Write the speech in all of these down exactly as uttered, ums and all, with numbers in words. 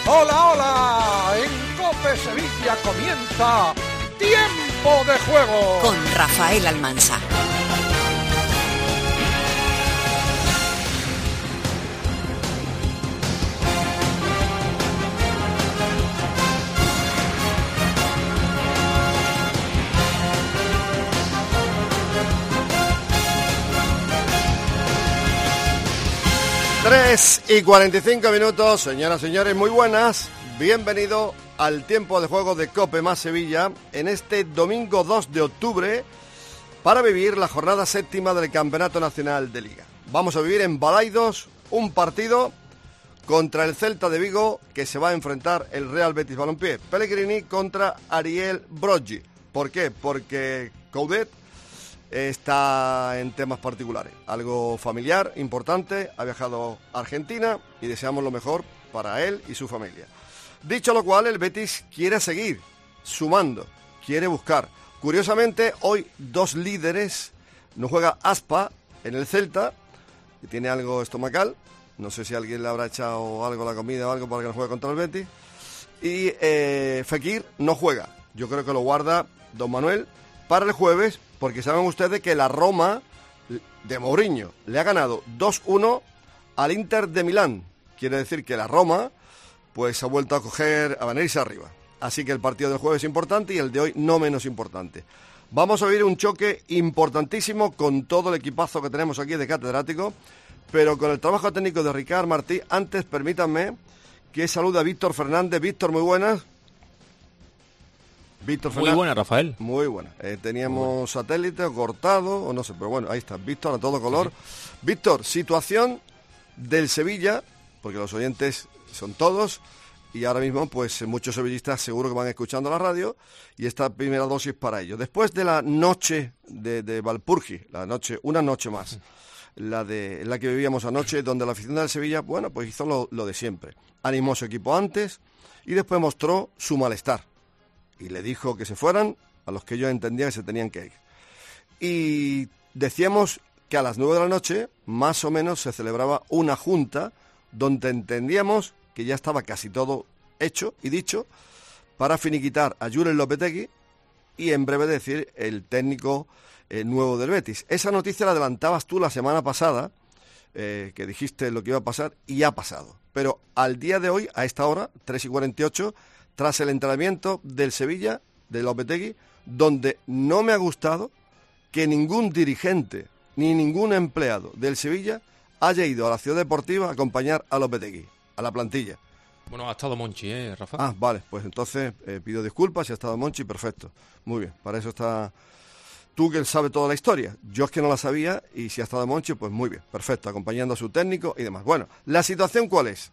Hola, hola, en COPE Sevilla comienza Tiempo de Juego con Rafael Almansa. tres y cuarenta y cinco minutos, señoras y señores, muy buenas. Bienvenido al Tiempo de Juego de COPE más Sevilla en este domingo dos de octubre para vivir la jornada séptima del Campeonato Nacional de Liga. Vamos a vivir en Balaidos un partido contra el Celta de Vigo que se va a enfrentar el Real Betis Balompié Pellegrini contra Ariel Broggi. ¿Por qué? Porque Coudet está en temas particulares, algo familiar, importante, ha viajado a Argentina y deseamos lo mejor para él y su familia. Dicho lo cual, el Betis quiere seguir sumando, quiere buscar. Curiosamente, hoy dos líderes, no juega Aspa en el Celta, que tiene algo estomacal, no sé si alguien le habrá echado algo a la comida o algo para que no juegue contra el Betis, y eh, Fekir no juega, yo creo que lo guarda Don Manuel para el jueves, porque saben ustedes que la Roma de Mourinho le ha ganado dos uno al Inter de Milán. Quiere decir que la Roma pues ha vuelto a coger, a venirse arriba. Así que el partido del jueves es importante y el de hoy no menos importante. Vamos a vivir un choque importantísimo con todo el equipazo que tenemos aquí de catedrático, pero con el trabajo técnico de Ricard Martí. Antes, permítanme que salude a Víctor Fernández. Víctor, muy buenas. Víctor Muy buena, Rafael. Muy buena. Eh, teníamos bueno. satélite o cortado, o no sé, pero bueno, ahí está. Víctor a todo color. Sí, sí. Víctor, situación del Sevilla, porque los oyentes son todos, y ahora mismo, pues, muchos sevillistas seguro que van escuchando la radio, y esta primera dosis para ellos. Después de la noche de, de Valpurgi, la noche, una noche más, la de la que vivíamos anoche, donde la afición del Sevilla, bueno, pues hizo lo, lo de siempre. Animó a su equipo antes, y después mostró su malestar. Y le dijo que se fueran a los que ellos entendían que se tenían que ir. Y decíamos que a las nueve de la noche, más o menos, se celebraba una junta donde entendíamos que ya estaba casi todo hecho y dicho para finiquitar a Julen Lopetegui y en breve decir el técnico eh, nuevo del Betis. Esa noticia la adelantabas tú la semana pasada, eh, que dijiste lo que iba a pasar y ha pasado. Pero al día de hoy, a esta hora, tres y cuarenta y ocho, tras el entrenamiento del Sevilla, de Lopetegui, donde no me ha gustado que ningún dirigente ni ningún empleado del Sevilla haya ido a la ciudad deportiva a acompañar a Lopetegui, a la plantilla. Bueno, ha estado Monchi, ¿eh, Rafa? Ah, vale, pues entonces eh, pido disculpas si ha estado Monchi, perfecto. Muy bien, para eso está tú que sabes toda la historia. Yo es que no la sabía y si ha estado Monchi, pues muy bien, perfecto, acompañando a su técnico y demás. Bueno, ¿la situación cuál es?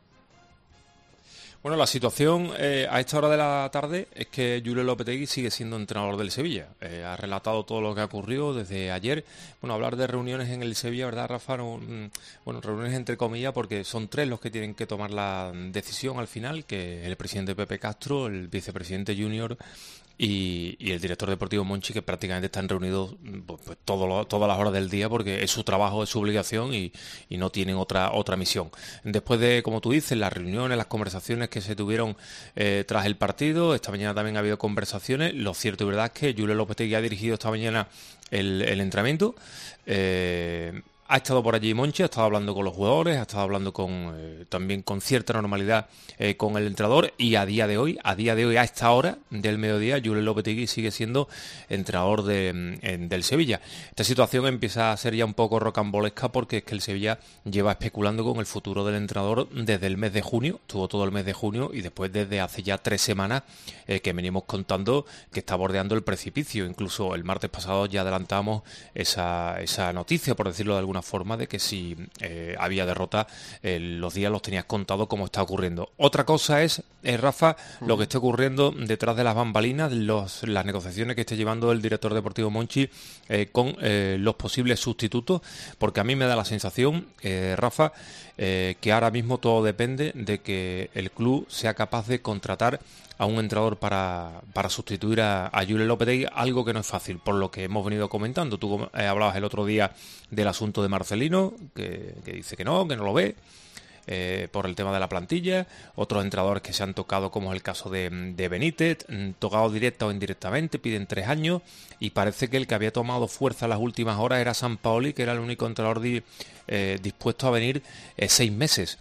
Bueno, la situación eh, a esta hora de la tarde es que Julen Lopetegui sigue siendo entrenador del Sevilla. Eh, ha relatado todo lo que ha ocurrido desde ayer. Bueno, hablar de reuniones en el Sevilla, ¿verdad, Rafa? No, bueno, reuniones entre comillas porque son tres los que tienen que tomar la decisión al final, que el presidente Pepe Castro, el vicepresidente Junior y, y el director deportivo Monchi, que prácticamente están reunidos pues, pues, todo lo, todas las horas del día porque es su trabajo, es su obligación y, y no tienen otra otra misión. Después de, como tú dices, las reuniones, las conversaciones que se tuvieron eh, tras el partido, esta mañana también ha habido conversaciones. Lo cierto y verdad es que Julen Lopetegui ha dirigido esta mañana el, el entrenamiento. Eh, Ha estado por allí Monchi, ha estado hablando con los jugadores, ha estado hablando con eh, también con cierta normalidad eh, con el entrenador y a día de hoy, a día de hoy, a esta hora del mediodía, Julen Lopetegui sigue siendo entrenador de, en, del Sevilla. Esta situación empieza a ser ya un poco rocambolesca porque es que el Sevilla lleva especulando con el futuro del entrenador desde el mes de junio, estuvo todo el mes de junio y después desde hace ya tres semanas eh, que venimos contando que está bordeando el precipicio. Incluso el martes pasado ya adelantamos esa, esa noticia, por decirlo de alguna forma, de que si eh, había derrota, eh, los días los tenías contados como está ocurriendo. Otra cosa es, eh, Rafa, uh-huh. lo que está ocurriendo detrás de las bambalinas, los, las negociaciones que esté llevando el director deportivo Monchi eh, con eh, los posibles sustitutos, porque a mí me da la sensación, eh, Rafa, eh, que ahora mismo todo depende de que el club sea capaz de contratar a un entrenador para, para sustituir a, a Julen Lopetegui, algo que no es fácil, por lo que hemos venido comentando. Tú eh, hablabas el otro día del asunto de Marcelino, que, que dice que no, que no lo ve. eh, por el tema de la plantilla, otros entrenadores que se han tocado, como es el caso de, de Benítez, tocado directa o indirectamente, piden tres años, y parece que el que había tomado fuerza en las últimas horas era Sampaoli, que era el único entrenador di, eh, dispuesto a venir eh, seis meses.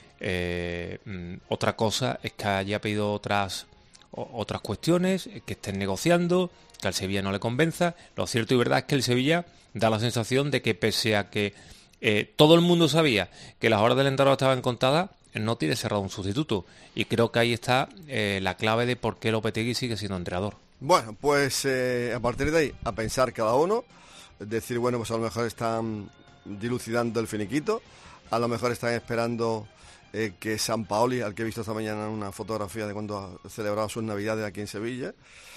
Eh, otra cosa es que haya pedido otras otras cuestiones, que estén negociando, que al Sevilla no le convenza. Lo cierto y verdad es que el Sevilla da la sensación de que, pese a que eh, todo el mundo sabía que las horas del entrenador estaban contadas, no tiene cerrado un sustituto, y creo que ahí está eh, la clave de por qué Lopetegui sigue siendo entrenador. Bueno, pues eh, a partir de ahí a pensar cada uno, decir, bueno, pues a lo mejor están dilucidando el finiquito, a lo mejor están esperando Eh, que Sampaoli, al que he visto esta mañana una fotografía de cuando celebraba sus navidades aquí en Sevilla,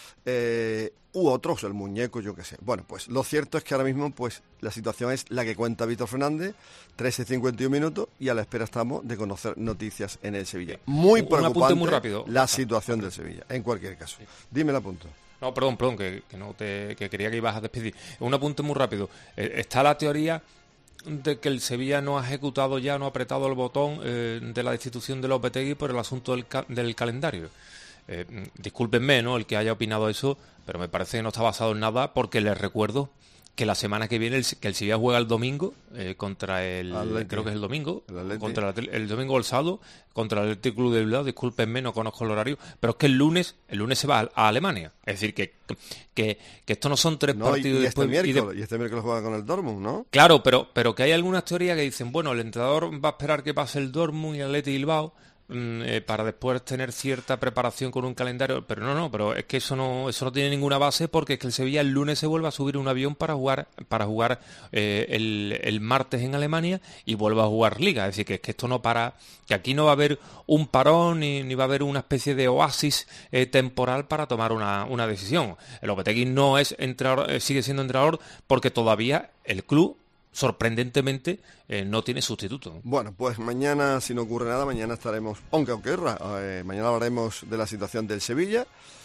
eh, u otros, el muñeco, yo qué sé. Bueno, pues lo cierto es que ahora mismo pues la situación es la que cuenta Víctor Fernández, trece cincuenta y un minutos, y a la espera estamos de conocer noticias en el Sevilla. Muy preocupante muy rápido. La situación del Sevilla, en cualquier caso. Dime el apunto. No, perdón, perdón, que, que no te que quería que ibas a despedir. Un apunte muy rápido. Eh, está la teoría de que el Sevilla no ha ejecutado ya, no ha apretado el botón eh, de la destitución de Lopetegui por el asunto del, ca- del calendario. Eh, discúlpenme, ¿no?, el que haya opinado eso, pero me parece que no está basado en nada, porque les recuerdo que la semana que viene el, que el Sevilla juega el domingo eh, contra el Atleti. Creo que es el domingo el contra el, el domingo o el sábado contra el Athletic Club de Bilbao. Discúlpenme, no conozco el horario, pero es que el lunes el lunes se va a, a Alemania, es decir que que, que estos no son tres no, partidos y, y, este después, miércoles, y, de... y este miércoles juega con el Dortmund, ¿no? Claro, pero pero que hay algunas teorías que dicen, bueno, el entrenador va a esperar que pase el Dortmund y el Athletic Bilbao Eh, para después tener cierta preparación con un calendario, pero no, no, pero es que eso no eso no tiene ninguna base, porque es que el Sevilla el lunes se vuelve a subir un avión para jugar para jugar eh, el, el martes en Alemania y vuelve a jugar Liga, es decir, que es que esto no para, que aquí no va a haber un parón ni, ni va a haber una especie de oasis eh, temporal para tomar una, una decisión. El Lopetegui no es entrenador, eh, sigue siendo entrenador, porque todavía el club, sorprendentemente, eh, no tiene sustituto. Bueno, pues mañana, si no ocurre nada, mañana estaremos, aunque ocurra, eh, mañana hablaremos de la situación del Sevilla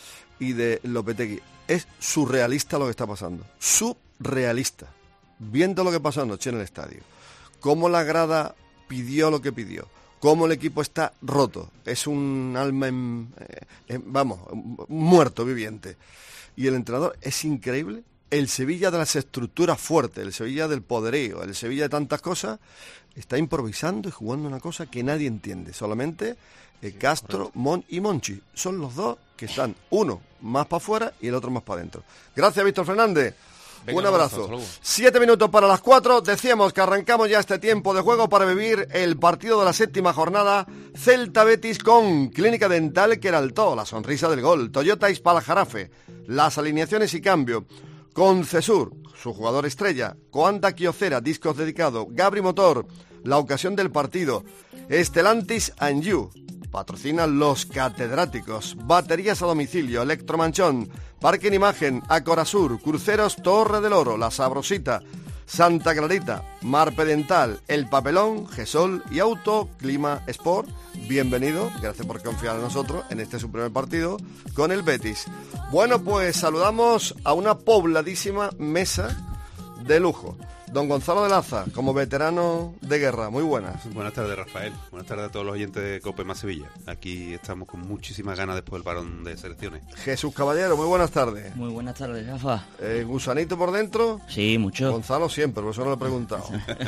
y de Lopetegui. Es surrealista lo que está pasando, surrealista. Viendo lo que pasó anoche en el estadio, cómo la grada pidió lo que pidió, cómo el equipo está roto, es un alma, en, en, vamos, muerto viviente. Y el entrenador, es increíble. El Sevilla de las estructuras fuertes, el Sevilla del poderío, el Sevilla de tantas cosas, está improvisando y jugando una cosa que nadie entiende. Solamente eh, sí, Castro, Mon y Monchi son los dos que están, uno más para afuera y el otro más para adentro. Gracias, Víctor Fernández. Venga, un abrazo. Un Siete minutos para las cuatro. Decíamos que arrancamos ya este tiempo de juego para vivir el partido de la séptima jornada. Celta Betis con Clínica Dental Queraltó, la sonrisa del gol. Toyota Ispala Jarafe, las alineaciones y cambio. Con Cesur, su jugador estrella, Coanda Kyocera, discos dedicados, Gabri Motor, la ocasión del partido, Estelantis and You, patrocina Los Catedráticos, baterías a domicilio, Electromanchón, Parque en Imagen, Acorasur, Cruceros Torre del Oro, La Sabrosita, Santa Clarita, Marpe Dental, El Papelón, Gesol y Auto Clima Sport. Bienvenido, gracias por confiar en nosotros en este su primer partido con el Betis. Bueno, pues saludamos a una pobladísima mesa de lujo. Don Gonzalo de Laza, como veterano de guerra, muy buenas. Buenas tardes, Rafael. Buenas tardes a todos los oyentes de Cope Más Sevilla. Aquí estamos con muchísimas ganas después del parón de selecciones. Jesús Caballero, muy buenas tardes. Muy buenas tardes, Rafa. Eh, ¿Gusanito por dentro? Sí, mucho. Gonzalo siempre, por eso no lo he preguntado.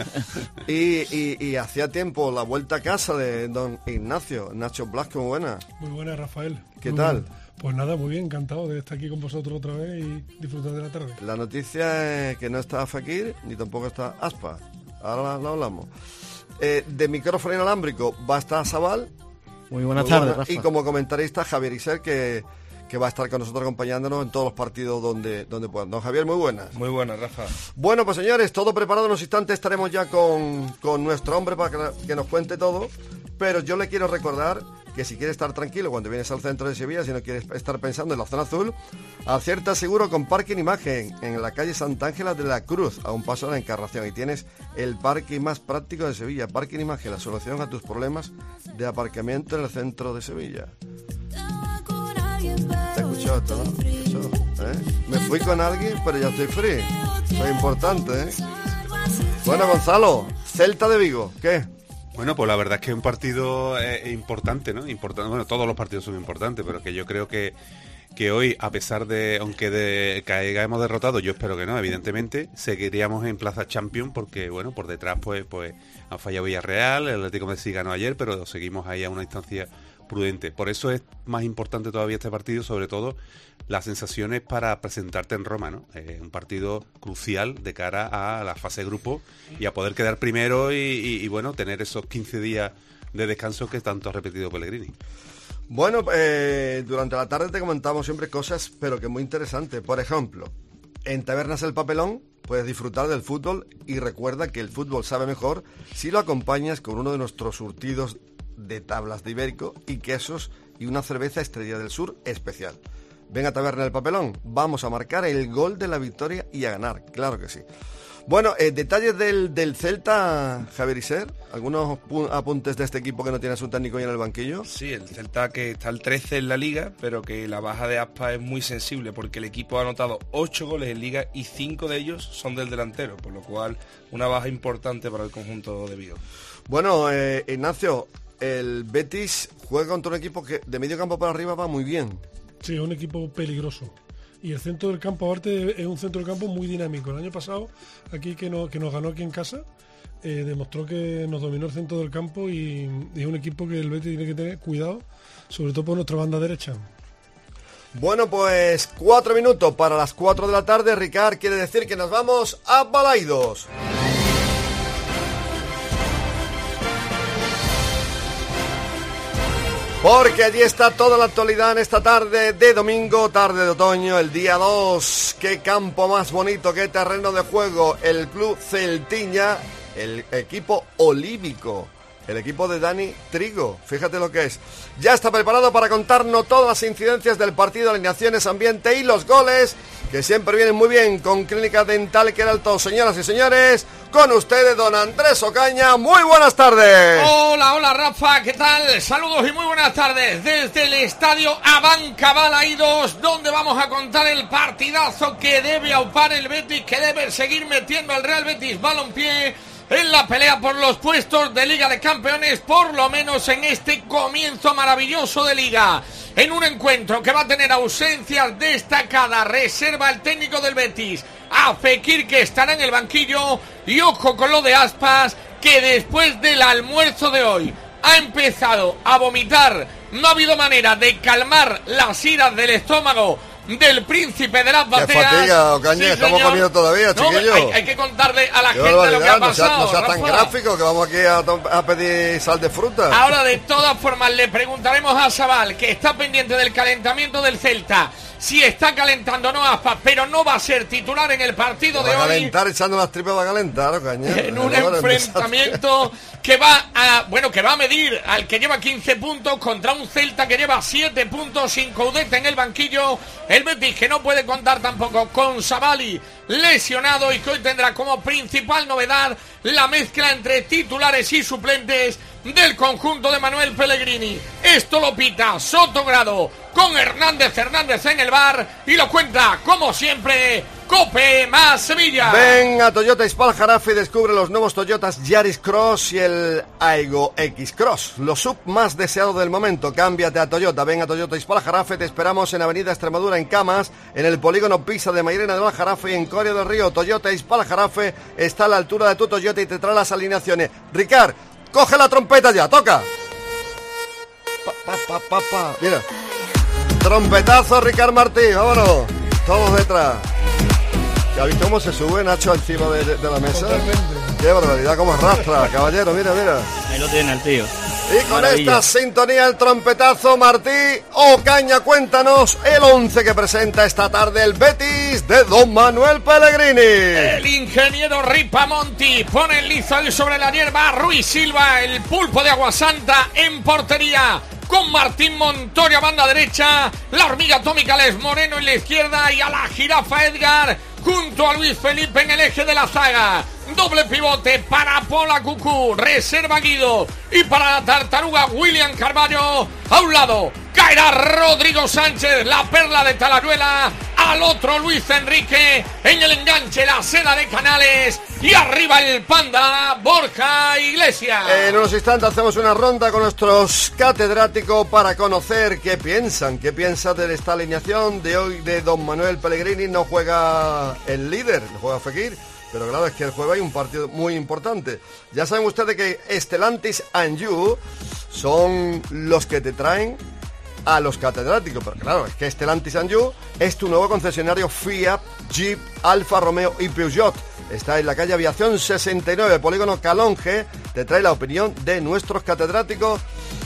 y, y, y hacía tiempo la vuelta a casa de don Ignacio, Nacho Blasco, muy buena. Muy buena, Rafael. ¿Qué muy tal? Buena. Pues nada, muy bien, encantado de estar aquí con vosotros otra vez y disfrutar de la tarde. La noticia es que no está Fekir ni tampoco está Aspa. Ahora la hablamos. Eh, de micrófono inalámbrico va a estar Sabal. Muy buenas muy tardes, buena. Rafa. Y como comentarista Javier Isel, que, que va a estar con nosotros acompañándonos en todos los partidos donde, donde puedan. Don Javier, muy buenas. Muy buenas, Rafa. Bueno, pues señores, todo preparado. En unos instantes estaremos ya con, con nuestro hombre para que, que nos cuente todo. Pero yo le quiero recordar que si quieres estar tranquilo cuando vienes al centro de Sevilla, si no quieres estar pensando en la zona azul, acierta seguro con Parque en Imagen, en la calle Santa Ángela de la Cruz, a un paso de la Encarnación. Y tienes el parque más práctico de Sevilla. Parque en Imagen, la solución a tus problemas de aparcamiento en el centro de Sevilla. ¿Te escuchó esto, no? Eso, ¿eh? Me fui con alguien, pero ya estoy free. Eso es importante, ¿eh? Bueno, Gonzalo, Celta de Vigo, ¿qué? Bueno, pues la verdad es que es un partido eh, importante, ¿no? Importante, bueno, todos los partidos son importantes, pero que yo creo que, que hoy, a pesar de, aunque de, que hayamos derrotado, yo espero que no, evidentemente, seguiríamos en Plaza Champions porque, bueno, por detrás pues pues ha fallado Villarreal, el Atlético de Madrid ganó ayer, pero seguimos ahí a una distancia prudente. Por eso es más importante todavía este partido, sobre todo las sensaciones para presentarte en Roma, ¿no? Eh, un partido crucial de cara a la fase de grupo y a poder quedar primero y, y, y bueno, tener esos quince días de descanso que tanto ha repetido Pellegrini. Bueno, eh, durante la tarde te comentamos siempre cosas, pero que muy interesantes. Por ejemplo, en Tabernas El Papelón puedes disfrutar del fútbol y recuerda que el fútbol sabe mejor si lo acompañas con uno de nuestros surtidos de tablas de Ibérico y quesos y una cerveza Estrella del Sur especial. Ven a Taberna El Papelón, vamos a marcar el gol de la victoria y a ganar, claro que sí. Bueno, eh, detalles del, del Celta, Javier Iser, algunos pu- apuntes de este equipo que no tiene a su técnico ya en el banquillo. Sí, el Celta que está al trece en la Liga, pero que la baja de Aspas es muy sensible porque el equipo ha anotado ocho goles en Liga y cinco de ellos son del delantero, por lo cual una baja importante para el conjunto de Vigo. Bueno, eh, Ignacio, el Betis juega contra un equipo que de medio campo para arriba va muy bien. Sí, es un equipo peligroso. Y el centro del campo, aparte, es un centro del campo muy dinámico. El año pasado, aquí que, no, que nos ganó aquí en casa, eh, demostró que nos dominó el centro del campo y, y es un equipo que el Betis tiene que tener cuidado, sobre todo por nuestra banda derecha. Bueno, pues cuatro minutos para las cuatro de la tarde. Ricard, quiere decir que nos vamos a Balaidos. Porque allí está toda la actualidad en esta tarde de domingo, tarde de otoño, el día dos. Qué campo más bonito, qué terreno de juego. El club Celtiña, el equipo olívico, el equipo de Dani Trigo, fíjate lo que es. Ya está preparado para contarnos todas las incidencias del partido, alineaciones, ambiente y los goles, que siempre vienen muy bien con Clínica Dental Queralto. Señoras y señores, con ustedes don Andrés Ocaña, muy buenas tardes. Hola, hola Rafa, ¿qué tal? Saludos y muy buenas tardes desde el estadio Abanca Balaidos, donde vamos a contar el partidazo que debe aupar el Betis, que debe seguir metiendo al Real Betis Balompié en la pelea por los puestos de Liga de Campeones, por lo menos en este comienzo maravilloso de Liga. En un encuentro que va a tener ausencias destacadas, reserva el técnico del Betis a Fekir, que estará en el banquillo, y ojo con lo de Aspas, que después del almuerzo de hoy ha empezado a vomitar. No ha habido manera de calmar las iras del estómago del príncipe de las bateas. Qué fatiga, Ocaña, sí, estamos comiendo todavía, no, chiquillo. Hay, hay que contarle a la Qué gente lo que ha no sea, pasado. no sea tan Rafa. gráfico que vamos aquí a, to- a pedir sal de fruta. Ahora, de todas formas, le preguntaremos a Sabal, que está pendiente del calentamiento del Celta, si está calentando o no Aspas, pero no va a ser titular en el partido va de a hoy. calentar, echando las tripas va a calentar, Ocaña. En un Ahora, enfrentamiento que va a, bueno, que va a medir al que lleva quince puntos contra un Celta que lleva siete puntos sin Coudet en el banquillo. El Betis, que no puede contar tampoco con Sabali lesionado, y que hoy tendrá como principal novedad la mezcla entre titulares y suplentes del conjunto de Manuel Pellegrini. Esto lo pita Sotogrado con Hernández Hernández en el bar, y lo cuenta, como siempre, Cope más Sevilla. Ven a Toyota Ispal Jarafe y descubre los nuevos Toyotas Yaris Cross y el Aigo X Cross, los sub más deseados del momento. Cámbiate a Toyota, ven a Toyota Ispal Jarafe, te esperamos en Avenida Extremadura en Camas, en el polígono Pisa de Mairena del Jarafe y en Coria del Río. Toyota Ispal Jarafe está a la altura de tu Toyota y te trae las alineaciones. Ricard, coge la trompeta ya, toca. Pa, pa, pa, pa, pa. Mira, trompetazo Ricard Martí, vámonos, todos detrás. ¿Has visto cómo se sube Nacho encima de, de, de la mesa? Totalmente. Qué barbaridad, cómo arrastra, caballero, mira, mira. Ahí lo tiene el tío. Y con Maravilla. esta sintonía, el trompetazo, Martí Ocaña, cuéntanos el once que presenta esta tarde el Betis de don Manuel Pellegrini. El ingeniero Ripamonti pone el lizal sobre la hierba. Ruiz Silva, el pulpo de Agua Santa, en portería, con Martín Montorio a banda derecha, la hormiga atómica Les Moreno en la izquierda y a la jirafa Edgar junto a Luis Felipe en el eje de la zaga. Doble pivote para Pola Cucú, reserva Guido, y para la tartaruga William Carvalho. A un lado caerá Rodrigo Sánchez, la perla de Talayuela. al otro Luis Enrique, en el enganche la seda de Canales y arriba el Panda Borja Iglesias. En unos instantes hacemos una ronda con nuestros catedráticos para conocer qué piensan, qué piensan de esta alineación de hoy de don Manuel Pellegrini. No juega el líder, no juega Fekir, pero claro, es que el jueves hay un partido muy importante. Ya saben ustedes que Stellantis and You son los que te traen a los catedráticos, pero claro, es que Stellantis and You es tu nuevo concesionario Fiat, Jeep, Alfa Romeo y Peugeot. Está en la calle Aviación sesenta y nueve, Polígono Calonge. Te trae la opinión de nuestros catedráticos.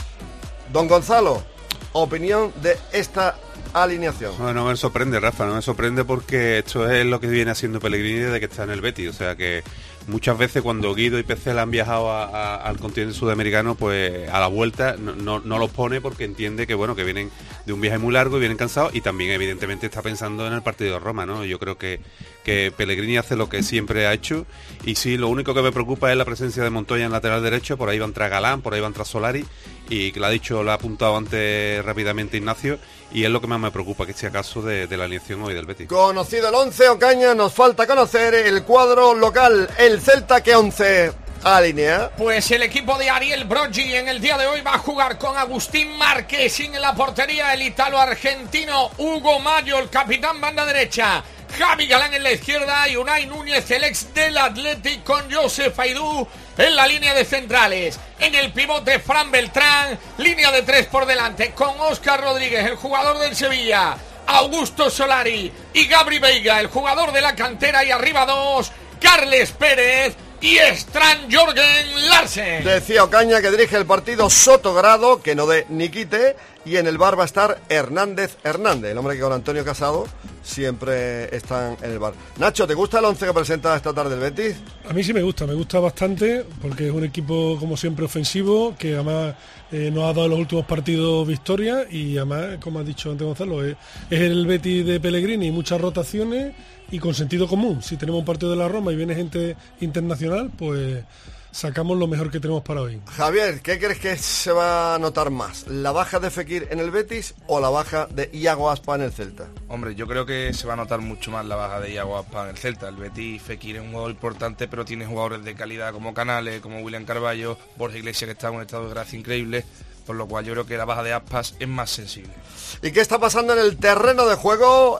Don Gonzalo, opinión de esta alineación. No, no me sorprende, Rafa, no me sorprende porque esto es lo que viene haciendo Pellegrini desde que está en el Betis. O sea que muchas veces cuando Guido y Petzela han viajado a, a, al continente sudamericano, pues a la vuelta no, no, no los pone porque entiende que bueno que vienen de un viaje muy largo y vienen cansados, y también evidentemente está pensando en el partido de Roma, ¿no? Yo creo que, que Pellegrini hace lo que siempre ha hecho, y sí, lo único que me preocupa es la presencia de Montoya en lateral derecho. Por ahí va a entrar Galán, por ahí va a entrar Solari, y que lo ha dicho, lo ha apuntado antes rápidamente Ignacio, y es lo que más me preocupa, que este acaso de, de la alineación hoy del Betis. Conocido el once, Ocaña, nos falta conocer el cuadro local, el Celta. ¿Qué once alinea? Pues el equipo de Ariel Broggi en el día de hoy va a jugar con Agustín Marquesín en la portería, el italo-argentino Hugo Mayo, el capitán banda derecha, Javi Galán en la izquierda y Unai Núñez, el ex del Athletic, con Josef Aidú en la línea de centrales. En el pivote Fran Beltrán, línea de tres por delante con Óscar Rodríguez, el jugador del Sevilla, Augusto Solari y Gabri Veiga, el jugador de la cantera, y arriba dos, Carles Pérez y Strand Jorgen Larsen. Decía Ocaña que dirige el partido Sotogrado, que no dé ni quite, y en el bar va a estar Hernández Hernández, el hombre que con Antonio Casado siempre están en el bar. Nacho, ¿te gusta el once que presenta esta tarde el Betis? A mí sí me gusta, me gusta bastante, porque es un equipo como siempre ofensivo, que además eh, nos ha dado en los últimos partidos victoria, y además, como ha dicho antes Gonzalo, es, es el Betis de Pellegrini, muchas rotaciones y con sentido común. Si tenemos un partido de la Roma y viene gente internacional, pues sacamos lo mejor que tenemos para hoy. Javier, ¿qué crees que se va a notar más? ¿La baja de Fekir en el Betis o la baja de Iago Aspas en el Celta? Hombre, yo creo que se va a notar mucho más la baja de Iago Aspas en el Celta. El Betis, Fekir es un jugador importante, pero tiene jugadores de calidad como Canales, como William Carballo, Borja Iglesias, que está en un estado de gracia increíble, por lo cual yo creo que la baja de Aspas es más sensible. ¿Y qué está pasando en el terreno de juego,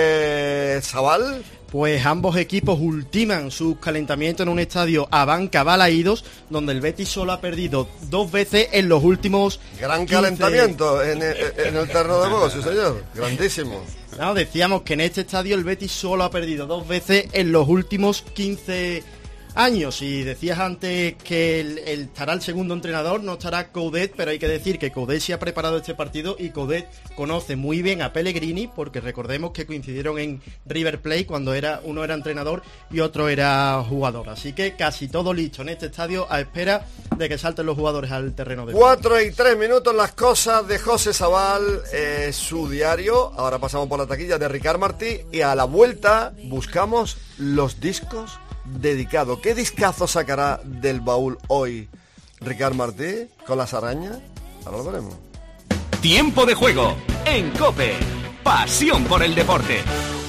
eh, Sabal? Pues ambos equipos ultiman sus calentamientos en un estadio Abanca Balaídos, donde el Betis solo ha perdido dos veces en los últimos Gran quince... calentamiento en el, en el terreno de juego, sí señor, grandísimo. No, decíamos que en este estadio el Betis solo ha perdido dos veces en los últimos quince años, y decías antes que el, el, estará el segundo entrenador, no estará Coudet, pero hay que decir que Coudet se ha preparado este partido y Coudet conoce muy bien a Pellegrini, porque recordemos que coincidieron en River Plate cuando era uno era entrenador y otro era jugador, así que casi todo listo en este estadio a espera de que salten los jugadores al terreno de juego. Cuatro y tres minutos, las cosas de José Sabal, eh, su diario. Ahora pasamos por la taquilla de Ricard Martí y a la vuelta buscamos los discos dedicado. ¿Qué discazo sacará del baúl hoy Ricard Martí con las arañas? Ahora lo veremos. Tiempo de juego en COPE. Pasión por el deporte.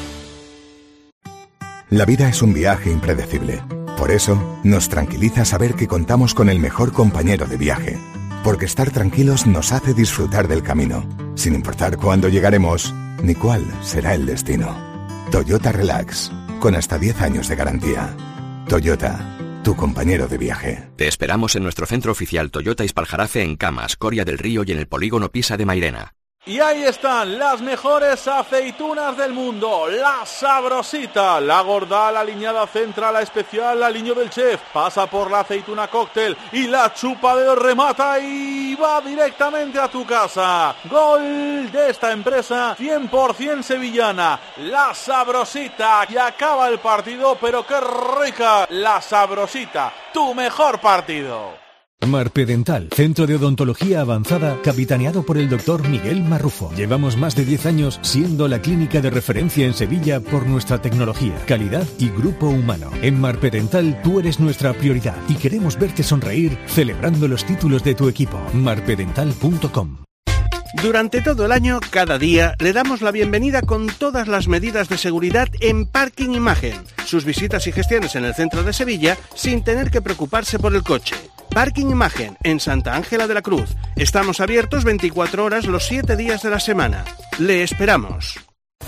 La vida es un viaje impredecible. Por eso, nos tranquiliza saber que contamos con el mejor compañero de viaje. Porque estar tranquilos nos hace disfrutar del camino, sin importar cuándo llegaremos ni cuál será el destino. Toyota Relax, con hasta diez años de garantía. Toyota, tu compañero de viaje. Te esperamos en nuestro centro oficial Toyota Ispaljarafe en Camas, Coria del Río y en el polígono Pisa de Mairena. Y ahí están las mejores aceitunas del mundo, la Sabrosita, la gorda, la aliñada central, la especial, la aliño del chef, pasa por la aceituna cóctel y la chupa de remata y va directamente a tu casa. Gol de esta empresa cien por ciento sevillana, la Sabrosita, y acaba el partido, pero qué rica, la Sabrosita, tu mejor partido. Marpedental, centro de odontología avanzada, capitaneado por el doctor Miguel Marrufo. Llevamos más de diez años siendo la clínica de referencia en Sevilla por nuestra tecnología, calidad y grupo humano. En Marpedental tú eres nuestra prioridad y queremos verte sonreír celebrando los títulos de tu equipo. marpedental punto com. Durante todo el año, cada día, le damos la bienvenida con todas las medidas de seguridad en Parking Imagen. Sus visitas y gestiones en el centro de Sevilla sin tener que preocuparse por el coche. Parking Imagen, en Santa Ángela de la Cruz. Estamos abiertos veinticuatro horas los siete días de la semana. Le esperamos.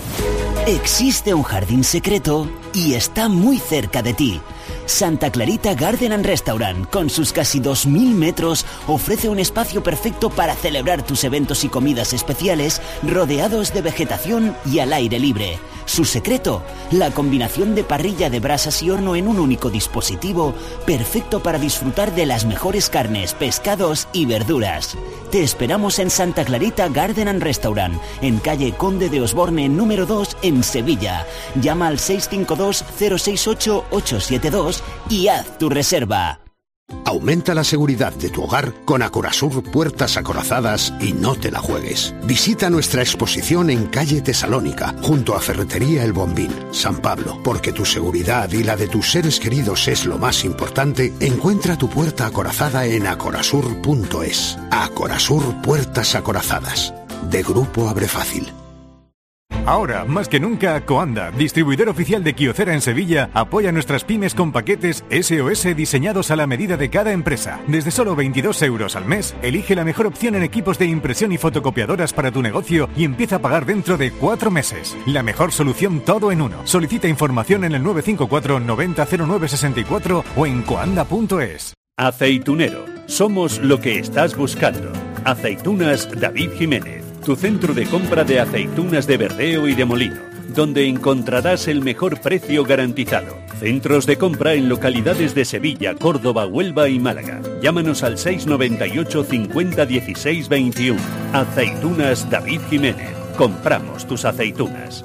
Existe un jardín secreto y está muy cerca de ti. Santa Clarita Garden and Restaurant, con sus casi dos mil metros, ofrece un espacio perfecto para celebrar tus eventos y comidas especiales, rodeados de vegetación y al aire libre. Su secreto, la combinación de parrilla de brasas y horno en un único dispositivo, perfecto para disfrutar de las mejores carnes, pescados y verduras. Te esperamos en Santa Clarita Garden and Restaurant, en calle Conde de Osborne número dos, en Sevilla. Llama al seis cinco dos, cero seis ocho, ocho siete dos y haz tu reserva. Aumenta la seguridad de tu hogar con Acorazur Puertas Acorazadas y no te la juegues. Visita nuestra exposición en calle Tesalónica, junto a Ferretería El Bombín, San Pablo. Porque tu seguridad y la de tus seres queridos es lo más importante, encuentra tu puerta acorazada en acorazur punto es. Acorazur Puertas Acorazadas, de Grupo Abre Fácil. Ahora, más que nunca, Coanda, distribuidor oficial de Kyocera en Sevilla, apoya nuestras pymes con paquetes S O S diseñados a la medida de cada empresa. Desde solo veintidós euros al mes, elige la mejor opción en equipos de impresión y fotocopiadoras para tu negocio y empieza a pagar dentro de cuatro meses. La mejor solución todo en uno. Solicita información en el nueve cinco cuatro, noventa, cero nueve sesenta y cuatro o en coanda punto es. Aceitunero. Somos lo que estás buscando. Aceitunas David Jiménez. Tu centro de compra de aceitunas de verdeo y de molino, donde encontrarás el mejor precio garantizado. Centros de compra en localidades de Sevilla, Córdoba, Huelva y Málaga. Llámanos al seis noventa y ocho, cincuenta, dieciséis, veintiuno. Aceitunas David Jiménez. Compramos tus aceitunas.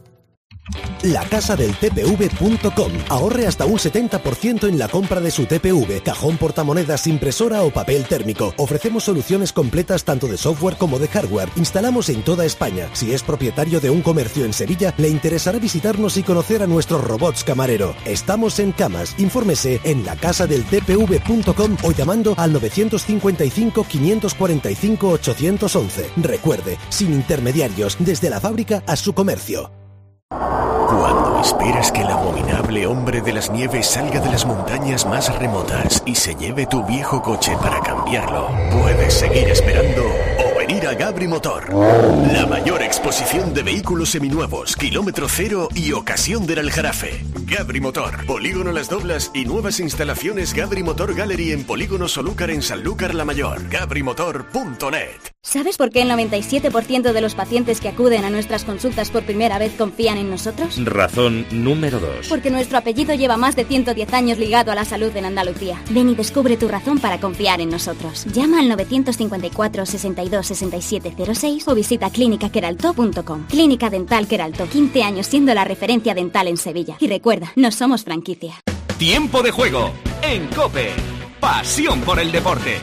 La casa del T P V punto com. Ahorre hasta un setenta por ciento en la compra de su T P V, cajón portamonedas, impresora o papel térmico. Ofrecemos soluciones completas tanto de software como de hardware. Instalamos en toda España. Si es propietario de un comercio en Sevilla, le interesará visitarnos y conocer a nuestros robots camarero. Estamos en Camas. Infórmese en la casa del T P V punto com o llamando al novecientos cincuenta y cinco, quinientos cuarenta y cinco, ochocientos once. Recuerde, sin intermediarios, desde la fábrica a su comercio. Cuando esperas que el abominable hombre de las nieves salga de las montañas más remotas y se lleve tu viejo coche para cambiarlo, puedes seguir esperando o venir a Gabri Motor. La mayor exposición de vehículos seminuevos, kilómetro cero y ocasión del Aljarafe. Gabri Motor, Polígono Las Doblas y nuevas instalaciones Gabri Motor Gallery en Polígono Solúcar en Sanlúcar la Mayor. gabri motor punto net. ¿Sabes por qué el noventa y siete por ciento de los pacientes que acuden a nuestras consultas por primera vez confían en nosotros? Razón número dos. Porque nuestro apellido lleva más de ciento diez años ligado a la salud en Andalucía. Ven y descubre tu razón para confiar en nosotros. Llama al novecientos cincuenta y cuatro, sesenta y dos, sesenta y siete cero seis o visita clínica queralto punto com. Clínica Dental Queralto, quince años siendo la referencia dental en Sevilla. Y recuerda, no somos franquicia. Tiempo de juego en COPE. Pasión por el deporte.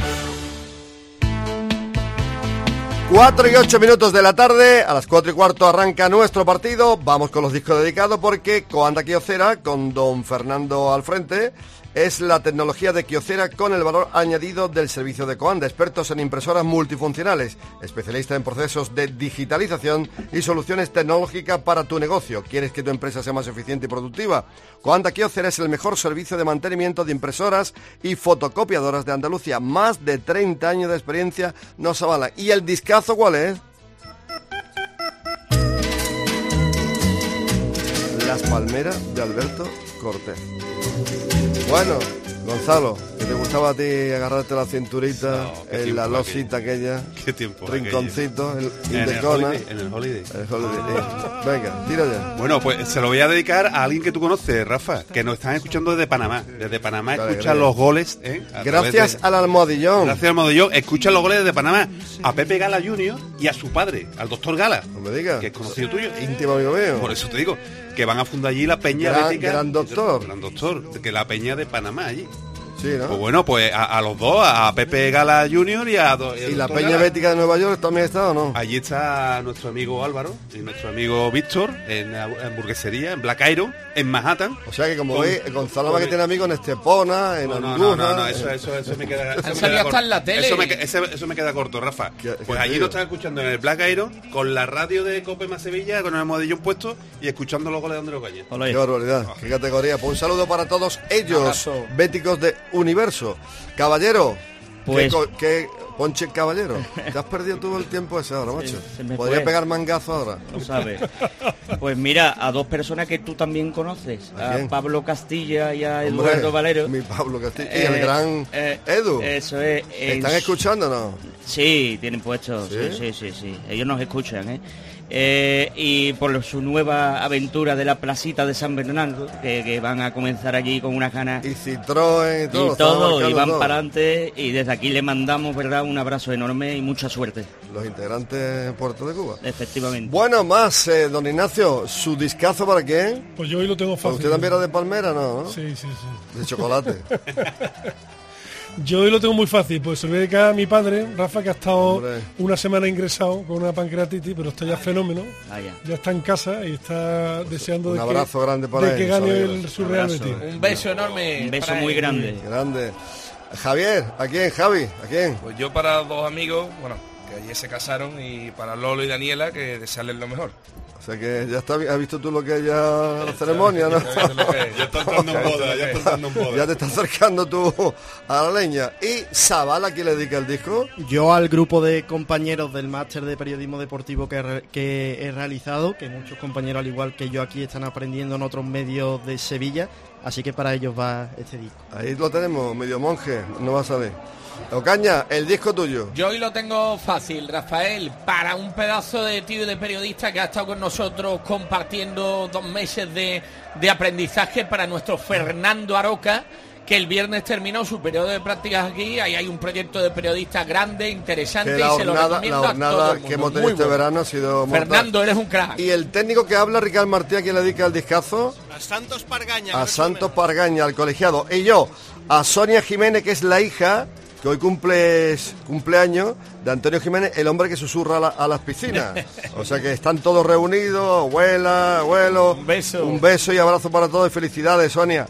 Cuatro y ocho minutos de la tarde, a las cuatro y cuarto arranca nuestro partido. Vamos con los discos dedicados porque Coanda Kyocera, con don Fernando al frente, es la tecnología de Kyocera con el valor añadido del servicio de Coanda. Expertos en impresoras multifuncionales, especialistas en procesos de digitalización y soluciones tecnológicas para tu negocio. ¿Quieres que tu empresa sea más eficiente y productiva? Coanda Kyocera es el mejor servicio de mantenimiento de impresoras y fotocopiadoras de Andalucía. Más de treinta años de experiencia nos avalan. ¿Y el discazo cuál es? Las palmeras de Alberto Cortés. Bueno, Gonzalo, que te gustaba a ti agarrarte la cinturita no, en la losita aquella. Qué tiempo. Rinconcito, el, en, el holiday, en el holiday. El holiday. Venga, tira ya. Bueno, pues se lo voy a dedicar a alguien que tú conoces, Rafa, que nos están escuchando desde Panamá. Desde Panamá vale, escuchan gracias. Los goles. ¿eh? Gracias de, al Almohadillón. Gracias al Almohadillón. Escuchan los goles desde Panamá. A Pepe Gala junior y a su padre, al doctor Gala. No me digas. Que es conocido tuyo. Íntimo amigo mío. Por eso te digo que van a fundar allí la Peña gran, Bética. Gran doctor. Gran doctor. Que la Peña de Panamá allí. Sí, ¿no? Pues bueno, pues a, a los dos, a Pepe Gala Junior y a... Do, ¿Y la Peña Bética de Nueva York también está o no? Allí está nuestro amigo Álvaro y nuestro amigo Víctor en la hamburguesería, en Black Iron, en Manhattan. O sea que como con, veis, Gonzalo va que tiene amigos en Estepona, en no, no, Andújar... No, no, no, eso, eso, eso me queda... Han salido hasta en la tele. Eso me, eso, eso me queda corto, Rafa. ¿Qué, pues qué allí tío? nos están escuchando en el Black Iron, con la radio de Cope más Sevilla, con el modellón puesto y escuchando los goles de Andrés Calle. Qué barbaridad, oh. Qué categoría. Pues un saludo para todos ellos, béticos de Universo. Caballero, pues... ¿qué, qué Ponche Caballero? ¿Te has perdido todo el tiempo ese ahora, macho? Se, se Podría fue. pegar mangazo ahora. Lo sabes. Pues mira, a dos personas que tú también conoces, ¿A, a Pablo Castilla y a Hombre, Eduardo Valero. Mi Pablo Castilla eh, y el gran eh, Edu. Eso es. ¿Están escuchando o no? Sí, tienen puesto. ¿Sí? sí, sí, sí, sí. Ellos nos escuchan, ¿eh? Eh, y por su nueva aventura de la placita de San Bernardo, que, que van a comenzar allí con unas ganas. Y Citroën y todo. Y todo, y van todo. para adelante. Y desde aquí le mandamos, ¿verdad?, un abrazo enorme y mucha suerte. Los integrantes en Puerto de Cuba. Efectivamente. Bueno, más, eh, don Ignacio, ¿su discazo para quién? Pues yo hoy lo tengo fácil. ¿Usted también era de palmera, no? ¿no? Sí, sí, sí. De chocolate. Yo hoy lo tengo muy fácil, pues se lo voy a dedicar a mi padre, Rafa, que ha estado Hombre. una semana ingresado con una pancreatitis, pero está ya fenómeno. Ah, ya. Ya está en casa y está deseando Un de abrazo que, grande para de él, que gane amigos. el su Real Betis. Un beso enorme. Un beso para muy él. grande. Grande. Javier, ¿a quién, Javi? ¿A quién? Pues yo para dos amigos, bueno, que ayer se casaron, y para Lolo y Daniela, que desearles lo mejor. O sea que ya está, has visto tú lo que es ya la ceremonia, ¿no? Ya está entrando en boda, ya está entrando en boda. Ya te está acercando tú a la leña. ¿Y Zabal a quién le dedica el disco? Yo al grupo de compañeros del máster de periodismo deportivo que, re, que he realizado, que muchos compañeros al igual que yo aquí están aprendiendo en otros medios de Sevilla, así que para ellos va este disco. Ahí lo tenemos, medio monje, no va a salir. Ocaña, el disco tuyo. Yo hoy lo tengo fácil, Rafael, para un pedazo de tío y de periodista que ha estado con nosotros compartiendo dos meses de, de aprendizaje, para nuestro Fernando Aroca, que el viernes terminó su periodo de prácticas aquí. Ahí hay un proyecto de periodista grande, interesante, Que la y se lo jornada, recomiendo la a todo jornada el mundo. que hemos tenido Muy este bueno. verano ha sido mortal. Fernando, eres un crack. Y el técnico que habla, Ricardo Martí, ¿a quién le dedica el discazo? A Santos Pargaña. A Santos Pargaña, al colegiado. Y yo, a Sonia Jiménez, que es la hija, que hoy cumple cumpleaños, de Antonio Jiménez, el hombre que susurra a, la, a las piscinas. O sea que están todos reunidos, abuela, abuelo. Un beso. Un beso y abrazo para todos y felicidades, Sonia.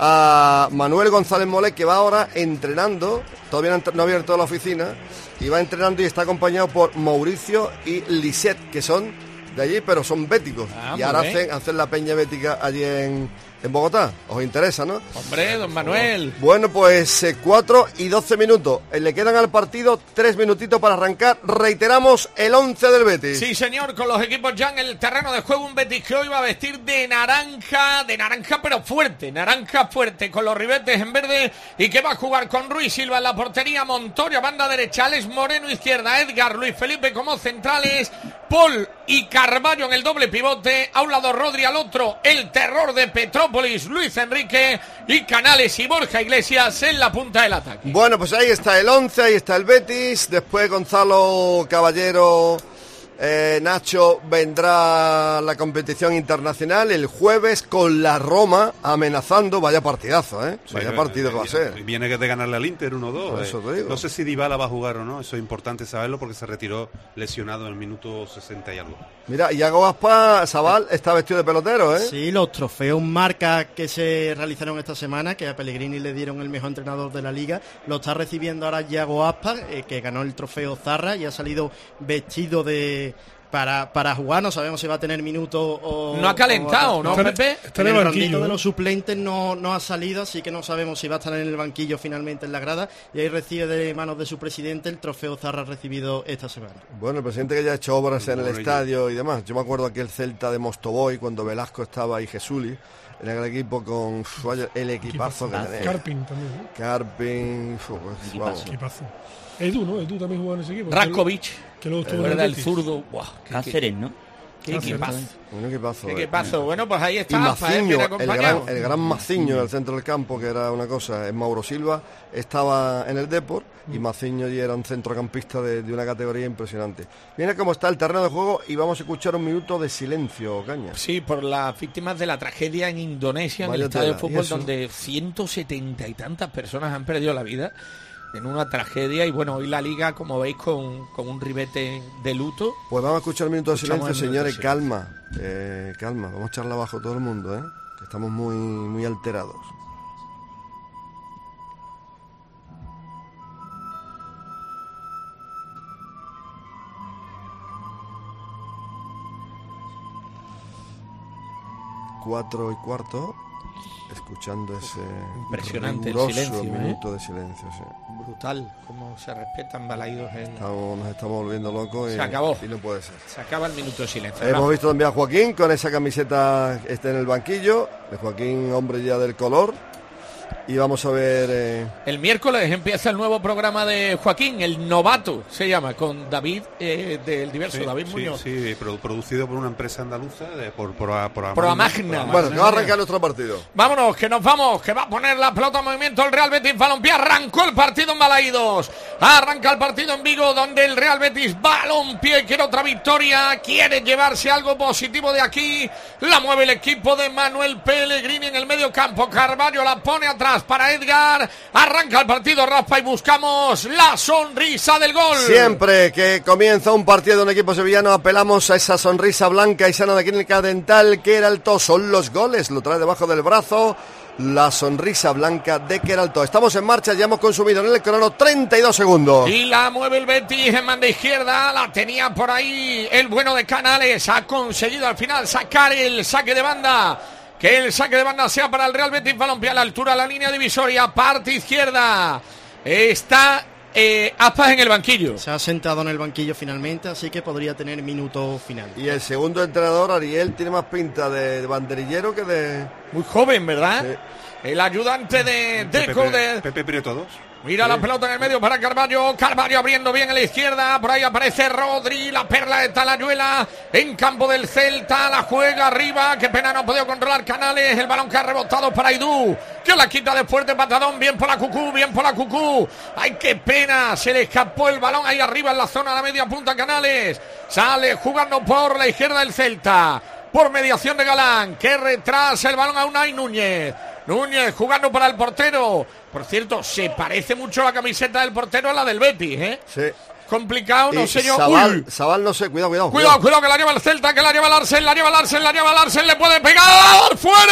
A Manuel González Molé, que va ahora entrenando, todavía no ha abierto la oficina, y va entrenando y está acompañado por Mauricio y Lisette, que son de allí, pero son béticos. Ah, y ahora muy bien. hacen, hacen la peña bética allí en, en Bogotá. ¿Os interesa, no? Hombre, don Manuel. Bueno, pues eh, cuatro y doce minutos. Eh, le quedan al partido tres minutitos para arrancar. Reiteramos el once del Betis. Sí, señor, con los equipos ya en el terreno de juego. Un Betis que hoy va a vestir de naranja, de naranja pero fuerte, naranja fuerte, con los ribetes en verde, y que va a jugar con Ruiz Silva en la portería, Montorio banda derecha, Alex Moreno izquierda, Edgar, Luis Felipe como centrales, Paul y Carballo en el doble pivote, a un lado Rodri, al otro el terror de Petrópolis, Luis Enrique, y Canales y Borja Iglesias en la punta del ataque. Bueno, pues ahí está el once, ahí está el Betis. Después Gonzalo Caballero, eh, Nacho, vendrá a la competición internacional el jueves con la Roma amenazando. Vaya partidazo, ¿eh? Sí, Vaya partido que va a ser. Viene de ganarle al Inter uno dos. Por eso eh. te digo. No sé si Dybala va a jugar o no, eso es importante saberlo porque se retiró lesionado en el minuto sesenta y algo. Mira, Iago Aspas, Zabal, está vestido de pelotero, ¿eh? Sí, los trofeos marca que se realizaron esta semana, que a Pellegrini le dieron el mejor entrenador de la liga, lo está recibiendo ahora Iago Aspas, eh, que ganó el trofeo Zarra y ha salido vestido de... Para, para jugar, no sabemos si va a tener minutos o... No ha calentado, o, ¿no, no, Pepe? Está en en el el banquillo, rondito ¿no? de los suplentes no, no ha salido, así que no sabemos si va a estar en el banquillo finalmente en la grada, y ahí recibe de manos de su presidente el trofeo Zarra recibido esta semana. Bueno, el presidente que ya ha hecho obras en el Bueno, estadio y demás. Yo me acuerdo aquel Celta de Mostoboy cuando Velasco estaba y Jesuli en el equipo con uf, vaya, el equipazo que tenía. Carpin también, ¿no? Carpin, uf, pues, vamos. Equipazo. Edu, ¿no? Edu también jugaba en ese equipo. Rakovic, que luego estuvo en ¿verdad? el El Betis. zurdo. Buah, qué- Cáceres, ¿no? Qué equipazo. Un equipazo. Qué eh. equipazo. Bueno, pues ahí Y está, Aspa, eh, Maciño, bien el acompañado. gran, el gran Maciño en el centro del campo, que era una cosa, es Mauro Silva, estaba en el Depor y Maciño ya era un centrocampista de, de una categoría impresionante. Mira cómo está el terreno de juego y vamos a escuchar un minuto de silencio, Caña. Sí, por las víctimas de la tragedia en Indonesia, en Vaya el estadio de tela, ¿y fútbol, eso? donde ciento setenta y tantas personas han perdido la vida en una tragedia. Y bueno, hoy la Liga, como veis, con, con un ribete de luto. Pues vamos a escuchar un minuto de Escuchamos silencio, el minuto de señores, calma, eh, calma, vamos a echarla abajo todo el mundo, ¿eh? Que estamos muy, muy alterados. Cuatro y cuarto, escuchando ese Impresionante el riguroso silencio, ¿eh? minuto de silencio, sí. Brutal, cómo se respetan Balaídos en... Estamos, nos estamos volviendo locos y, Se acabó. y no puede ser. Se acaba el minuto de silencio. Hemos ¿verdad? visto también a Joaquín con esa camiseta este en el banquillo, de Joaquín, hombre ya del color. Y vamos a ver... Eh... El miércoles empieza el nuevo programa de Joaquín, el novato se llama, con David eh, del diverso, Sí, David sí, Muñoz. sí, produ- producido por una empresa andaluza, de, por, por, por, Por Amagna. Bueno, que va a arrancar nuestro partido. Vámonos, que nos vamos, que va a poner la pelota en movimiento el Real Betis Balompié. Arrancó el partido en Balaídos. Arranca el partido en Vigo, donde el Real Betis Balompié quiere otra victoria, quiere llevarse algo positivo de aquí. La mueve el equipo de Manuel Pellegrini en el medio campo. Carvalho la pone atrás para Edgar. Arranca el partido, Rafa, y buscamos la sonrisa del gol. Siempre que comienza un partido de un equipo sevillano apelamos a esa sonrisa blanca y sana de Clínica Dental Queralto. Son los goles, lo trae debajo del brazo la sonrisa blanca de Queralto. Estamos en marcha, ya hemos consumido en el crono treinta y dos segundos. Y la mueve el Betis en banda izquierda, la tenía por ahí el bueno de Canales, ha conseguido al final sacar el saque de banda. Que el saque de banda sea para el Real Betis Balompié a la altura de la línea divisoria, parte izquierda. Está eh, Aspas en el banquillo. Se ha sentado en el banquillo finalmente, así que podría tener minuto final. Y el segundo entrenador, Ariel, tiene más pinta de banderillero que de... Muy joven, ¿verdad? Sí. El ayudante de Deco Pepe, de... Pepe Prieto dos. Mira Sí. la pelota en el medio para Carvalho. Carvalho abriendo bien a la izquierda. Por ahí aparece Rodri, la perla de Talayuela en campo del Celta. La juega arriba. Qué pena, no ha podido controlar Canales. El balón que ha rebotado para Aidú, que la quita de fuerte patadón. Bien por la Cucú, bien por la Cucú. Ay, qué pena. Se le escapó el balón ahí arriba en la zona de la media punta. Canales sale jugando por la izquierda del Celta, por mediación de Galán, que retrasa el balón a Unai Núñez. Núñez jugando para el portero. Por cierto, se parece mucho la camiseta del portero a la del Betis, ¿eh? Sí. Complicado, no Y sé yo. Zabal, Uy. Zabal, no sé, cuidado, cuidado. Cuidado, cuidado, que la lleva el Celta, que la lleva el Arsen, la lleva el Arsen, la lleva el Arsen, le puede pegar.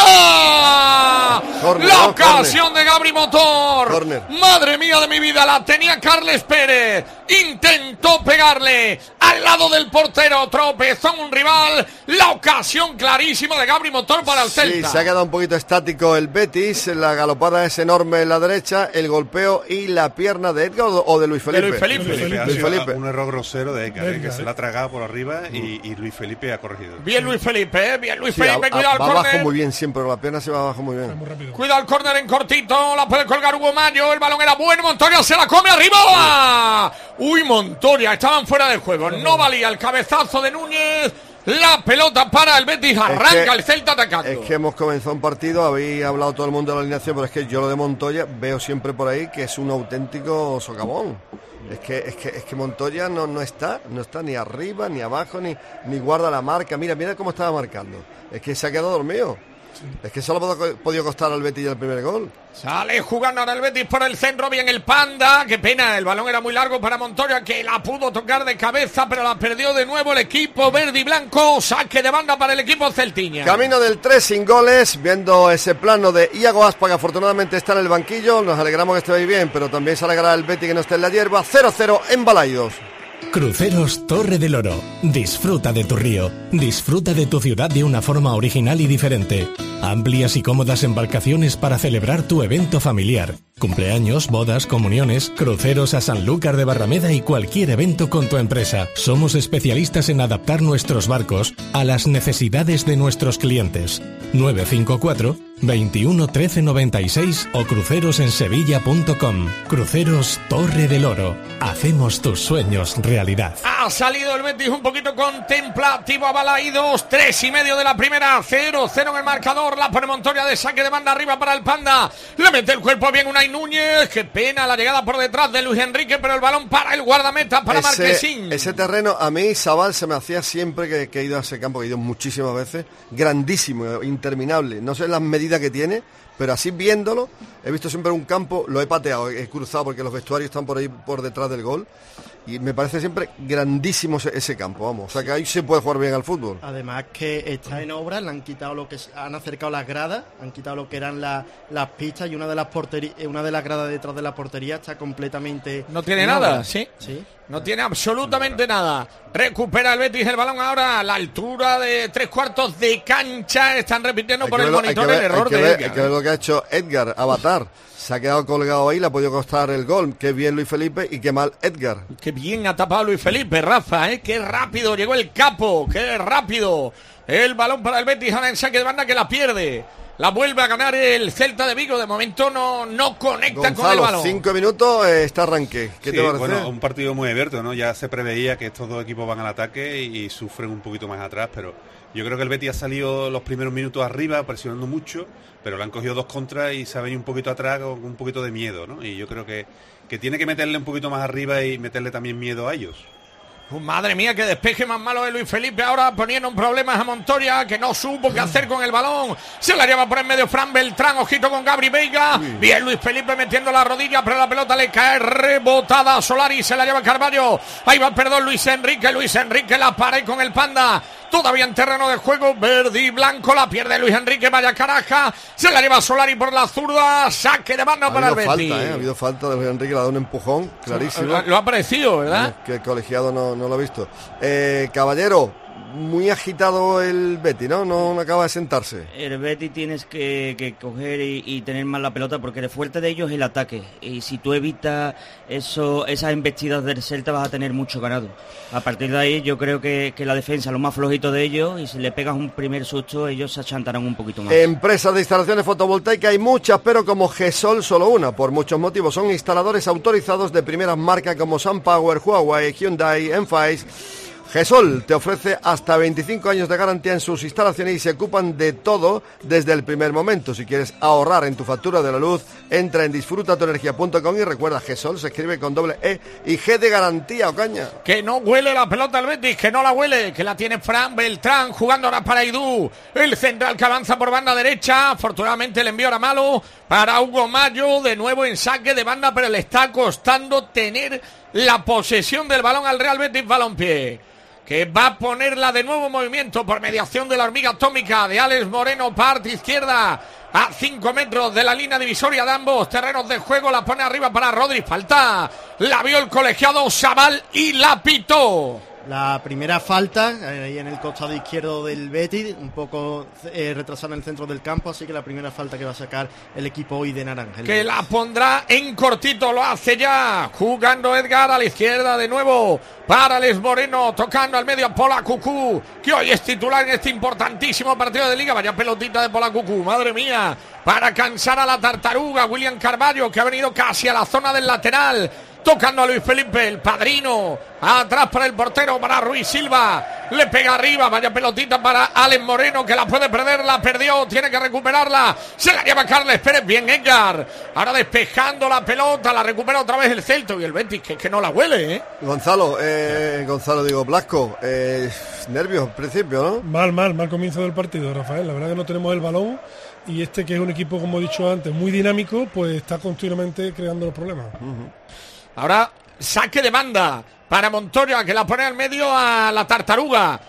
¡Fuera! Corner, la no, ocasión de Gabri Motor. Corner. Madre mía de mi vida, la tenía Carles Pérez. Intentó pegarle al lado del portero, tropezó en un rival. La ocasión clarísima de Gabri Motor para el Sí, Celta. se ha quedado un poquito estático el Betis, la galopada es enorme en la derecha, el golpeo y la pierna de Edgar o o de Luis Felipe. De Luis Felipe. Luis Felipe ha Luis sido Felipe. un error grosero de Edgar, eh, que Edgar, se eh. la ha tragado por arriba y, y Luis Felipe ha corregido. Bien Luis Felipe, ¿eh? Bien Luis Sí, Felipe, a- a- cuidado al va abajo córner. muy bien siempre, la pierna se va abajo muy bien. Muy rápido. Cuidado el córner en cortito, la puede colgar Hugo Mayo, el balón era bueno, Montoya se la come arriba. Uy, Montoya, estaban fuera de juego, no valía el cabezazo de Núñez. La pelota para el Betis, arranca que- el Celta atacando. Es que hemos comenzado un partido, habéis hablado todo el mundo de la alineación, pero es que yo lo de Montoya veo siempre por ahí que es un auténtico socavón. Es que, es que, es que Montoya no, no está, no está ni arriba, ni abajo, ni, ni guarda la marca. Mira, mira cómo estaba marcando. Es que se ha quedado dormido. Es que solo ha podido costar al Betis el primer gol. Sale jugando ahora el Betis por el centro, bien el Panda, qué pena, el balón era muy largo para Montoya, que la pudo tocar de cabeza, pero la perdió de nuevo el equipo verde y blanco. Saque de banda para el equipo celtiña. Camino del tres sin goles, viendo ese plano de Iago Aspa, que afortunadamente está en el banquillo. Nos alegramos que esté bien, pero también se alegrará el Betis que no esté en la hierba. cero cero en Balaidos. Cruceros Torre del Oro. Disfruta de tu río. Disfruta de tu ciudad de una forma original y diferente. Amplias y cómodas embarcaciones para celebrar tu evento familiar. Cumpleaños, bodas, comuniones, cruceros a Sanlúcar de Barrameda y cualquier evento con tu empresa. Somos especialistas en adaptar nuestros barcos a las necesidades de nuestros clientes. nueve cinco cuatro, veintiuno, trece, noventa y seis o crucerosensevilla punto com. Cruceros Torre del Oro. Hacemos tus sueños realidad. Ha salido el Betis un poquito contemplativo a Balaídos. Tres y medio de la primera. cero cero en el marcador. La pone Montoya de saque de banda arriba para el Panda. Le mete el cuerpo bien Unai Núñez. Qué pena la llegada por detrás de Luis Enrique, pero el balón para el guardameta, para ese, Marquesín. Ese terreno, a mí, Sabal, se me hacía siempre que, que he ido a ese campo, que he ido muchísimas veces, grandísimo, interminable. No sé las medidas que tiene, pero así viéndolo, he visto siempre un campo, lo he pateado, he cruzado porque los vestuarios están por ahí por detrás del gol. Y me parece siempre grandísimo ese, ese campo, vamos. O sea que ahí se puede jugar bien al fútbol. Además que está en obra, le han quitado lo que han acercado las gradas, han quitado lo que eran la, las pistas y una de las porterías, una de las gradas detrás de la portería está completamente. No tiene nada, ¿sí? Sí. No tiene absolutamente nada. Recupera el Betis el balón ahora a la altura de tres cuartos de cancha. Están repitiendo por el verlo, monitor ver, el error de de ver, Edgar. Hay que ver lo que ha hecho Edgar, Avatar. Se ha quedado colgado ahí, le ha podido costar el gol. Qué bien Luis Felipe y qué mal Edgar. Qué bien ha tapado Luis Felipe, Rafa, ¿eh? Qué rápido llegó el capo, qué rápido. El balón para el Betis ahora en saque de banda que la pierde. La vuelve a ganar el Celta de Vigo. De momento no, no conecta Gonzalo, con el balón. Cinco minutos, eh, está arranque. ¿Qué sí, te parece? Bueno, un partido muy abierto, ¿no? Ya se preveía que estos dos equipos van al ataque y, y sufren un poquito más atrás, pero yo creo que el Betis ha salido los primeros minutos arriba, presionando mucho, pero le han cogido dos contras y se ha venido un poquito atrás con un poquito de miedo, ¿no? Y yo creo que, que tiene que meterle un poquito más arriba y meterle también miedo a ellos. Uh, madre mía, que despeje más malo de Luis Felipe ahora poniendo un problema a Montoya, que no supo qué hacer con el balón. Se la lleva por en medio Fran Beltrán, ojito con Gabri Veiga. Sí. Bien Luis Felipe metiendo la rodilla, pero la pelota le cae rebotada a Solari, se la lleva Carvalho. Ahí va, perdón, Luis Enrique, Luis Enrique la para con el Panda. Todavía en terreno de juego, verde y blanco, la pierde Luis Enrique, vaya caraja. Se la lleva Solari por la zurda, saque de banda para el Betis. Falta, ¿eh? Ha habido falta de Luis Enrique, le ha dado un empujón clarísimo. Lo, lo ha parecido, ¿verdad? Eh, que el colegiado no, no lo ha visto. Eh, Caballero, muy agitado el Betis, ¿no? ¿no? No acaba de sentarse. El Betis tienes que, que coger y, y tener más la pelota porque el fuerte de ellos es el ataque. Y si tú evitas eso, esas embestidas del Celta vas a tener mucho ganado. A partir de ahí yo creo que, que la defensa, lo más flojito de ellos, y si le pegas un primer susto, ellos se achantarán un poquito más. Empresas de instalaciones fotovoltaicas hay muchas, pero como GESOL solo una. Por muchos motivos son instaladores autorizados de primeras marcas como SunPower, Huawei, Hyundai, Enphase. GESOL te ofrece hasta veinticinco años de garantía en sus instalaciones y se ocupan de todo desde el primer momento. Si quieres ahorrar en tu factura de la luz, entra en disfruta tu energía punto com y recuerda, GESOL se escribe con doble E y G de garantía, Ocaña. Que no huele la pelota el Betis, que no la huele, que la tiene Fran Beltrán jugando ahora para Aidú. El central que avanza por banda derecha, afortunadamente el envío era malo para Hugo Mayo, de nuevo en saque de banda, pero le está costando tener la posesión del balón al Real Betis Balompié, que va a ponerla de nuevo en movimiento por mediación de la hormiga atómica de Alex Moreno, parte izquierda, a cinco metros de la línea divisoria de ambos terrenos de juego, la pone arriba para Rodri, falta, la vio el colegiado Sabal y la pitó. La primera falta, ahí en el costado izquierdo del Betis, un poco eh, retrasada en el centro del campo, así que la primera falta que va a sacar el equipo hoy de naranja. Que la pondrá en cortito, lo hace ya, jugando Edgar a la izquierda de nuevo, para Alex Moreno, tocando al medio a Pola Cucú, que hoy es titular en este importantísimo partido de Liga. Vaya pelotita de Pola Cucú, madre mía, para cansar a la tartaruga, William Carvalho, que ha venido casi a la zona del lateral, tocando a Luis Felipe, el padrino, atrás para el portero, para Ruiz Silva, le pega arriba, vaya pelotita para Alex Moreno, que la puede perder, la perdió, tiene que recuperarla, se la lleva Carles Pérez, bien Edgar, ahora despejando la pelota, la recupera otra vez el Celta y el Betis, que, que no la huele, ¿eh? Gonzalo, eh, Gonzalo, digo, Blasco, eh, nervios al principio, ¿no? Mal, mal, mal comienzo del partido, Rafael, la verdad que no tenemos el balón, y este que es un equipo, como he dicho antes, muy dinámico, pues está continuamente creando los problemas. Uh-huh. Ahora saque de banda para Montoya, que la pone al medio a la tartaruga.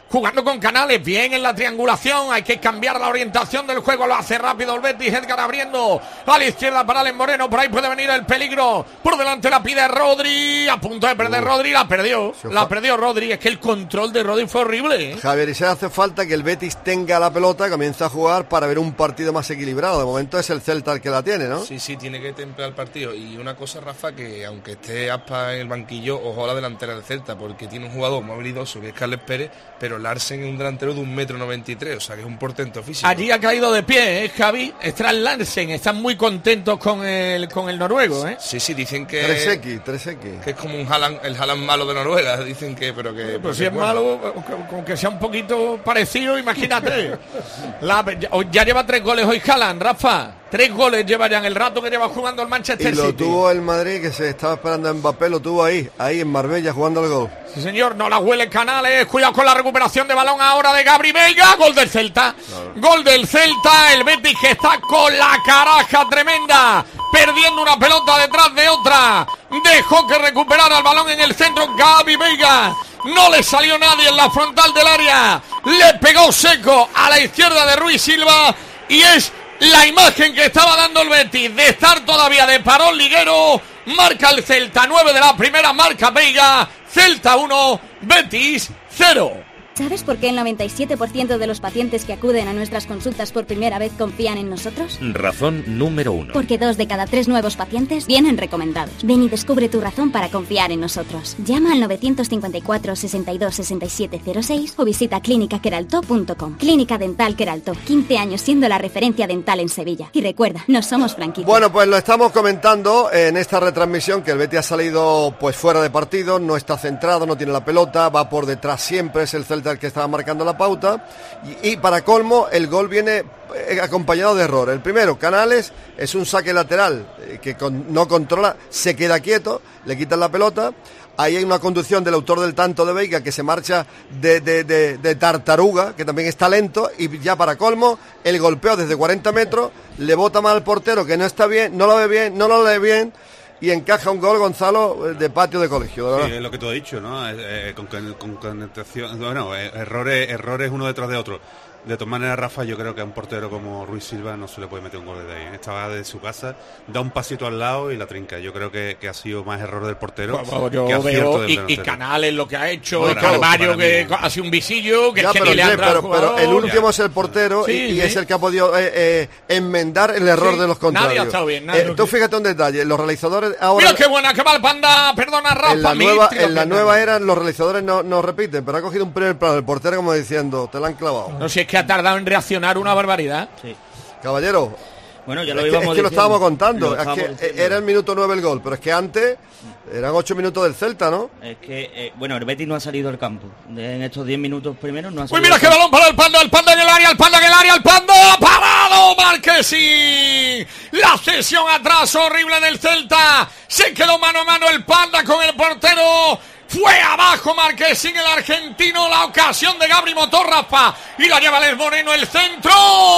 jugando con Canales, bien en la triangulación, hay que cambiar la orientación del juego, lo hace rápido el Betis, Edgar abriendo a la izquierda para Alex Moreno, por ahí puede venir el peligro, por delante la pide Rodri, a punto de perder uh, Rodri, la perdió, la perdió Rodri, es que el control de Rodri fue horrible, ¿eh? Javier, y se hace falta que el Betis tenga la pelota, comienza a jugar para ver un partido más equilibrado, de momento es el Celta el que la tiene, ¿no? Sí, sí, tiene que templar el partido, y una cosa, Rafa, que aunque esté Aspas en el banquillo, ojo a la delantera del Celta, porque tiene un jugador muy habilidoso que es Carles Pérez, pero Larsen es un delantero de un metro noventa y tres, o sea que es un portento físico. Allí ha caído de pie, ¿eh, Javi? Están Larsen, están muy contentos con el con el noruego, ¿eh? Sí, sí, dicen que tres equis, tres equis. Que es como un Haaland, el Haaland malo de Noruega, dicen que, pero que... Pues si es bueno. malo, con que sea un poquito parecido, imagínate. La, ya lleva tres goles hoy Haaland, Rafa. Tres goles lleva ya en el rato que lleva jugando el Manchester City. Y lo City. tuvo el Madrid, que se estaba esperando a Mbappé, lo tuvo ahí, ahí en Marbella jugando el gol. Sí, señor, no la huele Canales. Cuidado con la recuperación de balón ahora de Gabri Veiga. Gol del Celta. Claro. Gol del Celta. El Betis que está con la caraja tremenda, perdiendo una pelota detrás de otra. Dejó que recuperara el balón en el centro Gabri Veiga. No le salió nadie en la frontal del área. Le pegó seco a la izquierda de Ruiz Silva. Y es la imagen que estaba dando el Betis de estar todavía de parón liguero. Marca el Celta, nueve de la primera, marca Veiga. Celta uno, Betis cero. ¿Sabes por qué el noventa y siete por ciento de los pacientes que acuden a nuestras consultas por primera vez confían en nosotros? Razón número uno. Porque dos de cada tres nuevos pacientes vienen recomendados. Ven y descubre tu razón para confiar en nosotros. Llama al novecientos cincuenta y cuatro, sesenta y dos, sesenta y siete cero seis o visita clínica queralto punto com. Clínica Dental Queralto, quince años siendo la referencia dental en Sevilla. Y recuerda, no somos franquicia. Bueno, pues lo estamos comentando en esta retransmisión, que el Betis ha salido pues fuera de partido, no está centrado, no tiene la pelota, va por detrás siempre, es el Celta el que estaba marcando la pauta, y, y para colmo el gol viene eh, acompañado de errores. El primero, Canales, es un saque lateral eh, que con, no controla, se queda quieto, le quitan la pelota. Ahí hay una conducción del autor del tanto de Veiga que se marcha de, de, de, de tartaruga, que también está lento, y ya para colmo el golpeo desde cuarenta metros, le bota mal al portero, que no está bien, no lo ve bien, no lo lee bien, y encaja un gol, Gonzalo, de patio de colegio, ¿verdad? Sí, es lo que tú has dicho, ¿no? Eh, eh, con, con, con conectación, bueno, eh, errores, errores uno detrás de otro. De todas maneras, Rafa, yo creo que a un portero como Ruiz Silva no se le puede meter un gol desde ahí. Estaba de su casa, da un pasito al lado y la trinca. Yo creo que, que ha sido más error del portero. Bueno, yo que acierto del y, y Canales lo que ha hecho, bueno, y Carvalho que mí. hace un visillo, que ya, es que pero, ni le han pero, pero el último ya. es el portero sí, y, y sí. es el que ha podido eh, eh, enmendar el error sí. de los contrarios. Nadie ha estado bien. Nadie eh, tú fíjate un detalle, los realizadores ahora... Mira qué buena que va el Panda, perdona Rafa. En la nueva, en la nueva era los realizadores no, no repiten, pero ha cogido un primer plano el portero como diciendo, te la han clavado. No sé, si es que ha tardado en reaccionar una barbaridad. Sí. Caballero, bueno, ya lo es, íbamos que, es que lo estábamos contando, lo estábamos es que era el minuto nueve el gol, pero es que antes eran ocho minutos del Celta, ¿no? Es que, eh, bueno, el Betis no ha salido del campo. En estos diez minutos primeros no ha salido. ¡Uy, mira qué balón para el Panda! ¡El Panda en el área! ¡El Panda en el área! ¡El Panda! ¡Parado! ¡Marquesi! La cesión atrás horrible del Celta. Se quedó mano a mano el Panda con el portero. Fue abajo Marquesín, el argentino, la ocasión de Gabri Motorrafa y la lleva Les Moreno, el centro,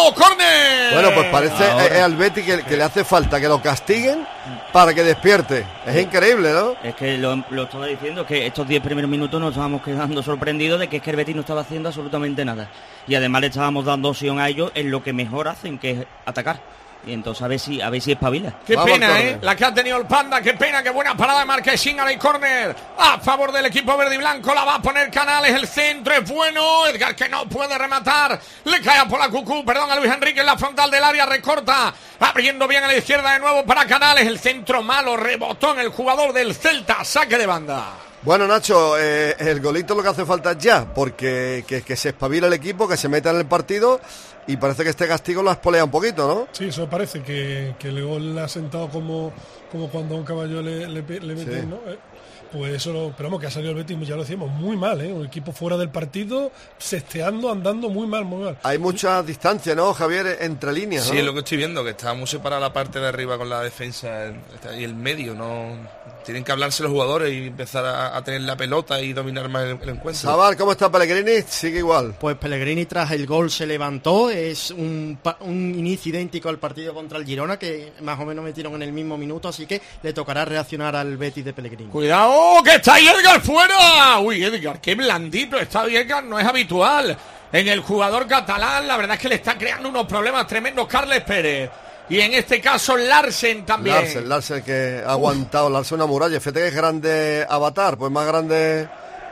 córner. Bueno, pues parece eh, al Betis que, que le hace falta que lo castiguen para que despierte. Es sí. increíble, ¿no? Es que lo, lo estaba diciendo, que estos diez primeros minutos nos estábamos quedando sorprendidos de que es que el Betis no estaba haciendo absolutamente nada. Y además le estábamos dando opción a ellos en lo que mejor hacen, que es atacar. Y entonces a ver si a ver si espabila. Qué Vamos pena, eh, la que ha tenido el Panda, qué pena, qué buena parada de Marquesín a la córner a favor del equipo verde y blanco, la va a poner Canales, el centro es bueno, Edgar que no puede rematar, le cae a Polacucú, perdón, a Luis Enrique en la frontal del área, recorta, abriendo bien a la izquierda de nuevo para Canales, el centro malo, rebotó en el jugador del Celta, saque de banda. Bueno, Nacho, eh, el golito lo que hace falta ya, porque que, que se espabila el equipo, que se meta en el partido, y parece que este castigo lo espolea un poquito, ¿no? Sí, eso parece, que, que el gol le ha sentado como, como cuando a un caballo le, le, le meten, sí. ¿no? Eh, pues eso, lo, pero vamos, que ha salido el Betis, ya lo decíamos, muy mal, ¿eh? Un equipo fuera del partido, sesteando, andando muy mal, muy mal. Hay mucha distancia, ¿no, Javier, entre líneas, Sí, ¿no? es lo que estoy viendo, que está muy separada la parte de arriba con la defensa y el medio, ¿no? Tienen que hablarse los jugadores y empezar a, a tener la pelota y dominar más el, el encuentro. Sabar, ¿cómo está Pellegrini? Sigue igual. Pues Pellegrini tras el gol se levantó, es un, un inicio idéntico al partido contra el Girona, que más o menos metieron en el mismo minuto, así que le tocará reaccionar al Betis de Pellegrini. Cuidado, ¡Oh, que está ahí Edgar fuera! Uy, Edgar, qué blandito está Edgar, no es habitual en el jugador catalán. La verdad es que le está creando unos problemas tremendos Carles Pérez. Y en este caso Larsen también. Larsen, Larsen que ha aguantado, Uf. Larsen una muralla. Fíjate que es grande Avatar, pues más grande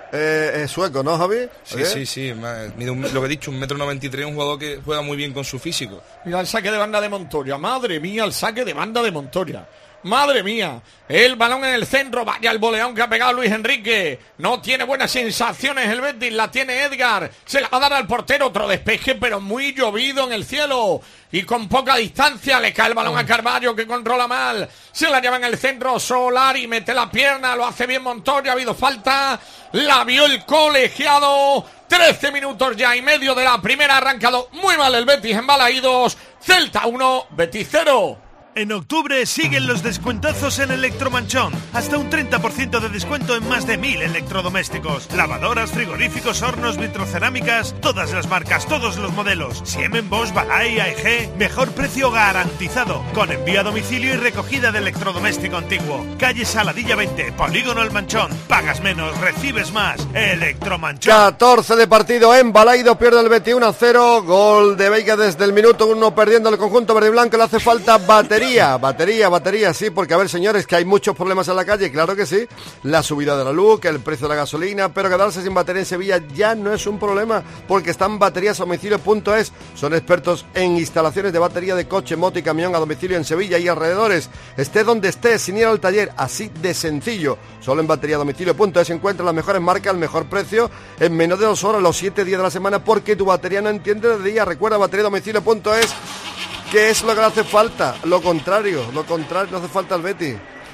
eh, es sueco, ¿no, Javi? Sí, sí, sí. Más, mira, un, lo que he dicho, un metro noventa y tres, un jugador que juega muy bien con su físico. Mira el saque de banda de Montoya. Madre mía, el saque de banda de Montoya. Madre mía, el balón en el centro, vaya el boleón que ha pegado Luis Enrique, no tiene buenas sensaciones el Betis, la tiene Edgar, se la va a dar al portero, otro despeje pero muy llovido en el cielo y con poca distancia, le cae el balón a Carballo que controla mal, se la lleva en el centro Solari, mete la pierna, lo hace bien Montoya, ha habido falta, la vio el colegiado, trece minutos ya y medio de la primera, ha arrancado muy mal el Betis en Balaídos, Celta uno, Betis cero. En octubre siguen los descuentazos en Electromanchón. Hasta un treinta por ciento de descuento en más de mil electrodomésticos. Lavadoras, frigoríficos, hornos, vitrocerámicas, todas las marcas, todos los modelos. Siemens, Bosch, Balay, A E G. Mejor precio garantizado. Con envío a domicilio y recogida de electrodoméstico antiguo. Calle Saladilla veinte, Polígono El Manchón. Pagas menos, recibes más. Electromanchón. catorce de partido en Balaidos, pierde el Betis uno a cero. Gol de Veiga desde el minuto uno perdiendo el conjunto verde y blanco. Le hace falta batería. Batería, batería, sí, porque a ver, señores, que hay muchos problemas en la calle, claro que sí, la subida de la luz, que el precio de la gasolina, pero quedarse sin batería en Sevilla ya no es un problema, porque están baterías a domicilio punto es, son expertos en instalaciones de batería de coche, moto y camión a domicilio en Sevilla y alrededores, esté donde esté, sin ir al taller, así de sencillo, solo en batería a domicilio punto es encuentran las mejores marcas, al mejor precio, en menos de dos horas, los siete días de la semana, porque tu batería no entiende de día, recuerda batería a domicilio punto es. ¿Qué es lo que le hace falta? Lo contrario, lo contrario, no hace falta al Betis.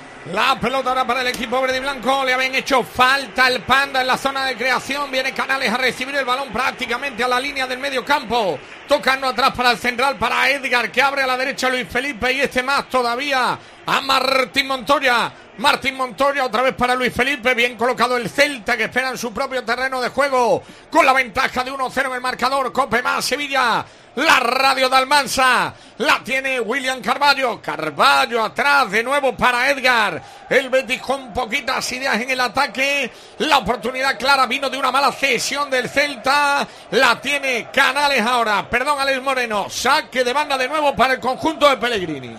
La pelota ahora para el equipo verde y blanco, le habían hecho falta el Panda en la zona de creación, viene Canales a recibir el balón prácticamente a la línea del medio campo, tocando atrás para el central, para Edgar, que abre a la derecha Luis Felipe y este más todavía a Martín Montoya. Martín Montoya otra vez para Luis Felipe, bien colocado el Celta que espera en su propio terreno de juego con la ventaja de uno cero en el marcador. Cope más Sevilla, la radio de Almansa, la tiene William Carballo, Carballo atrás de nuevo para Edgar, el Betis con poquitas ideas en el ataque, la oportunidad clara vino de una mala cesión del Celta, la tiene Canales ahora, perdón Alex Moreno, saque de banda de nuevo para el conjunto de Pellegrini.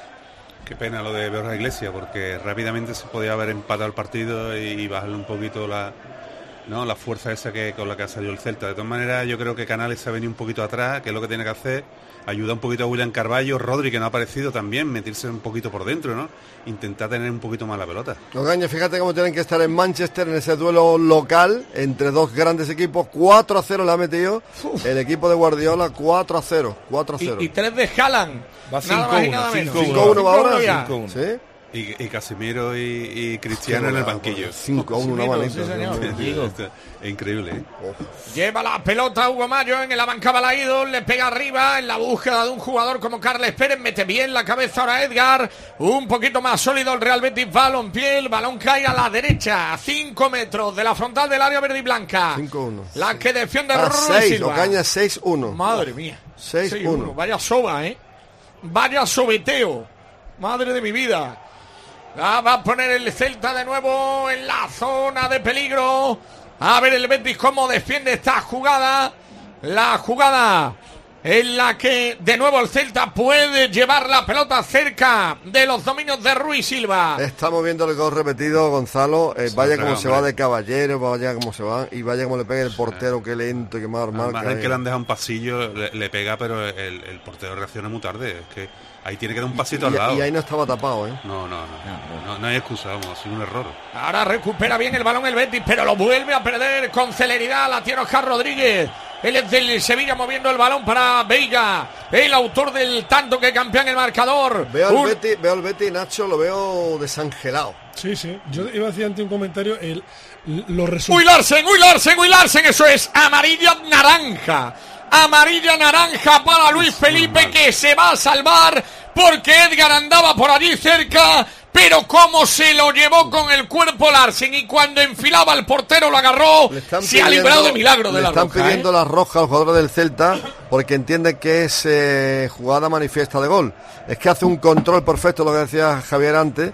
Qué pena lo de Borja Iglesias, porque rápidamente se podía haber empatado el partido y bajarle un poquito la, ¿no?, la fuerza esa que con la que ha salido el Celta. De todas maneras, yo creo que Canales se ha venido un poquito atrás, que es lo que tiene que hacer, ayuda un poquito a William Carballo, Rodri, que no ha aparecido también, meterse un poquito por dentro, ¿no? Intentar tener un poquito más la pelota. Ocaña, fíjate cómo tienen que estar en Manchester en ese duelo local entre dos grandes equipos. cuatro a cero le ha metido Uf. el equipo de Guardiola, cuatro a cero. cuatro a cero. Y, y tres de Haaland. Va cinco uno. cinco uno va ahora. ¿Sí? Y, y Casemiro y, y Cristiano sí, en el banquillo. cinco a uno una manita. Sí, es increíble, ¿eh? Oh. Lleva la pelota Hugo Mayo en el Abanca Balaídos, le pega arriba en la búsqueda de un jugador como Carles Pérez, mete bien la cabeza ahora Edgar, un poquito más sólido el Real Betis, balón pie, el balón cae a la derecha, a cinco metros de la frontal del área verde y blanca. cinco uno. La que defiende ah, Ruiz Silva. Ocaña seis uno. Madre mía. seis uno. Vaya soba, ¿eh? Vaya sobeteo. Madre de mi vida. La va a poner el Celta de nuevo en la zona de peligro. A ver el Betis cómo defiende esta jugada. La jugada en la que de nuevo el Celta puede llevar la pelota cerca de los dominios de Ruiz Silva. Estamos viendo el gol repetido, Gonzalo. Eh, vaya como se va de caballero, vaya como se va. Y vaya como le pega el portero, qué lento, qué mal marca. Además, el que le han dejado un pasillo, le, le pega, pero el, el portero reacciona muy tarde. Es que ahí tiene que dar un pasito y, al lado. Y ahí no estaba tapado, ¿eh? No, no, no. No, no, no hay excusa, vamos, ha sido un error. Ahora recupera bien el balón el Betis, pero lo vuelve a perder con celeridad. La tiene Oscar Rodríguez. Él es del Sevilla moviendo el balón para Veiga, el autor del tanto que campeón el marcador. Veo un... el Betis, veo el Betis, Nacho, lo veo desangelado. Sí, sí. Yo iba a decir ante un comentario el los resultados. ¡Uy, Larsen! ¡Uy, Larsen! ¡Uy, Larsen! Eso es amarilla naranja. Amarilla naranja para Luis Felipe, que se va a salvar porque Edgar andaba por allí cerca, pero cómo se lo llevó con el cuerpo Larsen, y cuando enfilaba al portero lo agarró, se pidiendo, ha librado de milagro de la roja. Le están pidiendo ¿eh? la roja al jugador del Celta porque entienden que es eh, jugada manifiesta de gol. Es que hace un control perfecto, lo que decía Javier antes,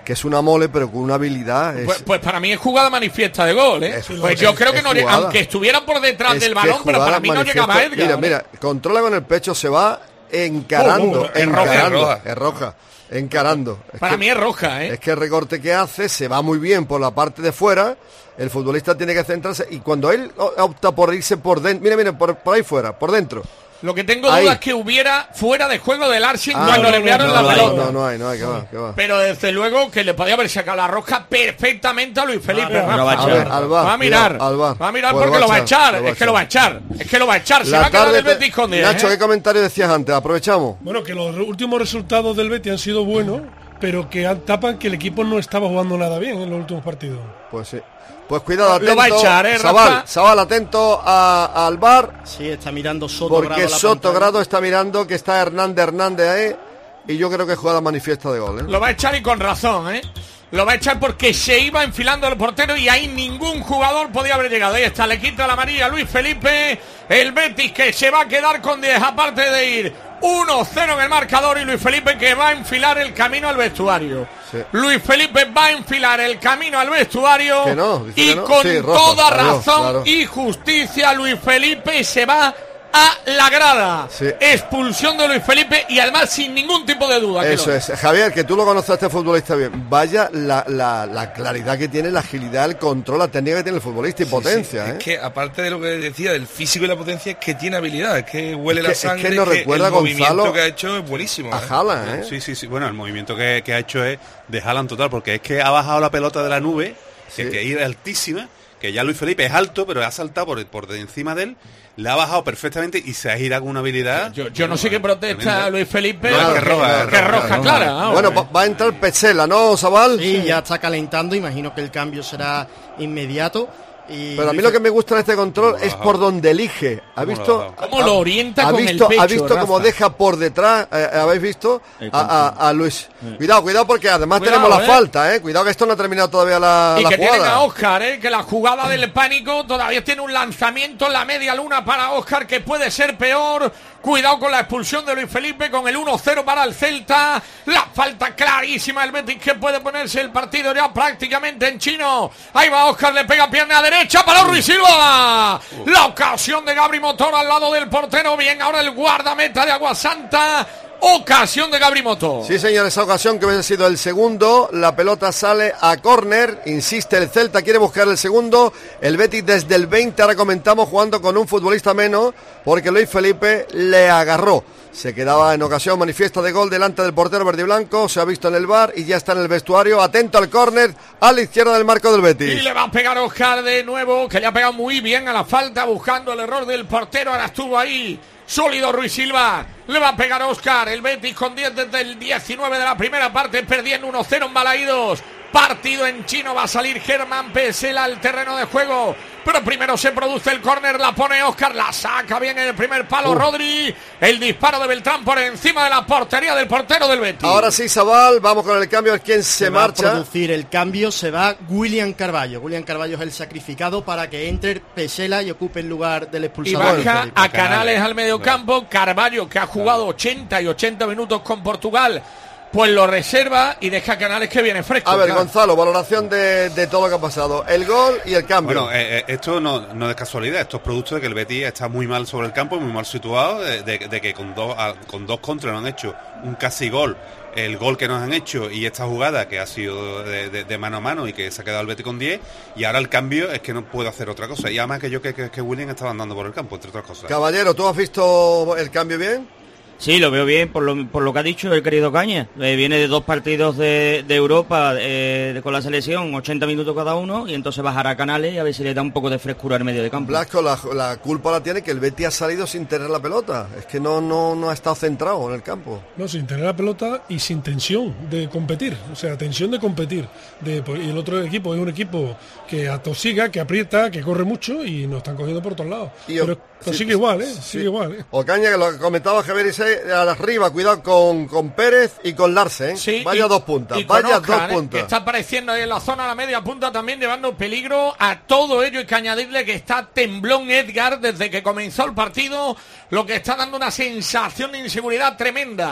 que es una mole, pero con una habilidad. Es... Pues, pues para mí es jugada manifiesta de gol, ¿eh? Es, pues yo es, creo que es no, jugada. aunque estuviera por detrás es del balón, pero para mí no llegaba Edgar. Mira, mira, controla con el pecho, se va encarando, Oh, oh, es encarando, roja, es roja, encarando. Es para que, mí es roja, ¿eh? Es que el recorte que hace se va muy bien por la parte de fuera. El futbolista tiene que centrarse y cuando él opta por irse por dentro, mira, mira, por, por ahí fuera, por dentro. Lo que tengo ahí. duda es que hubiera fuera de juego del Arsenal Ah, cuando no, le enviaron no, la no, pelota. No, no, no hay, no hay, que va, que va. Pero desde luego que le podía haber sacado la rosca perfectamente a Luis Felipe. Ah, Rafa. va a echar. A ver, al bar, va a mirar, cuidado, al bar. va a mirar Pues porque lo lo va a echar. lo va a Es que lo va a echar, es que lo va a echar. Se La va a quedar tarde el te- Betis con diez. Nacho, ¿eh? ¿qué comentario decías antes? Aprovechamos. Bueno, que los últimos resultados del Betis han sido buenos, pero que tapan que el equipo no estaba jugando nada bien en los últimos partidos. Pues sí. Pues cuidado, atento. Lo va a echar, ¿eh, Rafa? Zabal, Zabal, atento a- al bar. Sí, está mirando Soto Porque Grado la Soto pantalla. Grado está mirando que está Hernández Hernández ahí. Y yo creo que jugada manifiesta de gol, ¿eh? Lo va a echar y con razón, ¿eh? Lo va a echar porque se iba enfilando el portero y ahí ningún jugador podía haber llegado. Ahí está, le quita la amarilla a Luis Felipe. El Betis que se va a quedar con diez, aparte de ir uno cero en el marcador, y Luis Felipe que va a enfilar el camino al vestuario. Sí. Luis Felipe va a enfilar el camino al vestuario. Que no, dice y que no. con Sí, roja, toda claro, razón claro. y justicia Luis Felipe se va a la grada. Sí. Expulsión de Luis Felipe y además sin ningún tipo de duda. que Eso lo- es. Javier, que tú lo conoces a este futbolista bien. Vaya la, la, la claridad que tiene, la agilidad, el control, la técnica que tiene el futbolista y Sí, potencia, sí. ¿eh? Es que aparte de lo que decía del físico y la potencia, es que tiene habilidad, es que huele Es que- la es que sangre, nos que recuerda el Gonzalo movimiento que ha hecho es buenísimo. A ¿eh? Haaland, ¿eh? Sí, sí, sí. Bueno, el movimiento que, que ha hecho es de Haaland total, porque es que ha bajado la pelota de la nube, Sí. que, que es altísima, que ya Luis Felipe es alto, pero ha saltado por, por de encima de él, le ha bajado perfectamente y se ha girado con una habilidad. Yo, yo no sé qué protesta tremenda. Luis Felipe. No, es que que roja, que es roja, roja roja. clara. ah, Bueno, hombre. va, va a entrar Petzela, ¿no, Zabal? Sí, ya está calentando, imagino que el cambio será inmediato. Y Pero a mí lo que me gusta en este control es bajado? por donde elige. ¿Ha ¿Cómo lo ha visto? bajado? ¿Cómo lo orienta ¿Ha con visto, el pecho, ¿Ha visto Rafa? cómo deja por detrás? eh, ¿Habéis visto? El A, a- a Luis. Sí. Cuidado, cuidado, porque además Cuidado, tenemos la eh. falta, ¿eh? Cuidado que esto no ha terminado todavía la, Y la que tienen a jugada. Óscar, ¿eh? Que la jugada del pánico todavía tiene un lanzamiento en la media luna para Óscar que puede ser peor. Cuidado con la expulsión de Luis Felipe, con el uno cero para el Celta. La falta clarísima del Betis que puede ponerse el partido ya prácticamente en chino. Ahí va Óscar, le pega pierna derecha para Ruiz Silva. La ocasión de Gabri Motor al lado del portero. Bien, ahora el guardameta de Agua Santa. Ocasión de Gabri Motor. Sí, señor, esa ocasión que hubiese sido el segundo, la pelota sale a córner, insiste el Celta, quiere buscar el segundo, el Betis desde el veinte, ahora comentamos, jugando con un futbolista menos, porque Luis Felipe le agarró, se quedaba en ocasión manifiesta de gol delante del portero verde y blanco, se ha visto en el bar y ya está en el vestuario, atento al córner, a la izquierda del marco del Y Betis. le va a pegar Óscar de nuevo, que le ha pegado muy bien a la falta, buscando el error del portero. Ahora estuvo ahí, sólido Ruiz Silva. Le va a pegar Óscar. El Betis con diez desde el diecinueve de la primera parte, perdiendo uno cero en Balaídos. Partido en chino, va a salir Germán Pesela al terreno de juego. Pero primero se produce el córner, la pone Óscar, la saca bien en el primer palo Uh. Rodri. El disparo de Beltrán por encima de la portería del portero del Betis. Ahora sí, Zabal, vamos con el cambio, es quien se, se va a marcha. producir el cambio, se va William Carballo. William Carballo es el sacrificado para que entre Pesela y ocupe el lugar del Y expulsado. del baja Felipe. a Canales al mediocampo. Carballo, que ha jugado ochenta y ochenta minutos con Portugal, pues lo reserva y deja a Canales que viene fresco. A ver, claro. Gonzalo, valoración de, de todo lo que ha pasado, el gol y el cambio. Bueno, eh, eh, esto no, no es casualidad, esto es producto de que el Betis está muy mal sobre el campo, muy mal situado, de, de- de que con dos, a- con dos contras nos han hecho un casi gol, el gol que nos han hecho y esta jugada que ha sido de, de- de mano a mano y que se ha quedado el Betis con diez, y ahora el cambio es que no puedo hacer otra cosa, y además que yo que, que, que William estaba andando por el campo, entre otras cosas. Caballero, ¿tú has visto el cambio bien? Sí, lo veo bien por lo, por lo que ha dicho el querido Caña. Eh, viene de dos partidos de, de Europa eh, de- con la selección, ochenta minutos cada uno, y entonces bajará a Canales y a ver si le da un poco de frescura al medio de campo. Blasco, la, la culpa la tiene que el Betis ha salido sin tener la pelota. Es que no, no, no ha estado centrado en el campo. No, sin tener la pelota y sin tensión de competir. O sea, tensión de competir. De, pues, y el otro equipo es un equipo que atosiga, que aprieta, que corre mucho y nos están cogiendo por todos lados. Y Pero, o- pero sí, sigue igual, ¿eh? sí. Sigue igual, ¿eh? Ocaña, que lo comentaba Javier Isai, arriba, cuidado con, con Pérez y con Larsen. Sí, Vaya y- dos puntas, y con vaya Óscar, dos ¿eh? puntas. Que está apareciendo ahí en la zona, a la media punta, también llevando peligro a todo ello. Hay que añadirle que está temblón Edgar desde que comenzó el partido, lo que está dando una sensación de inseguridad tremenda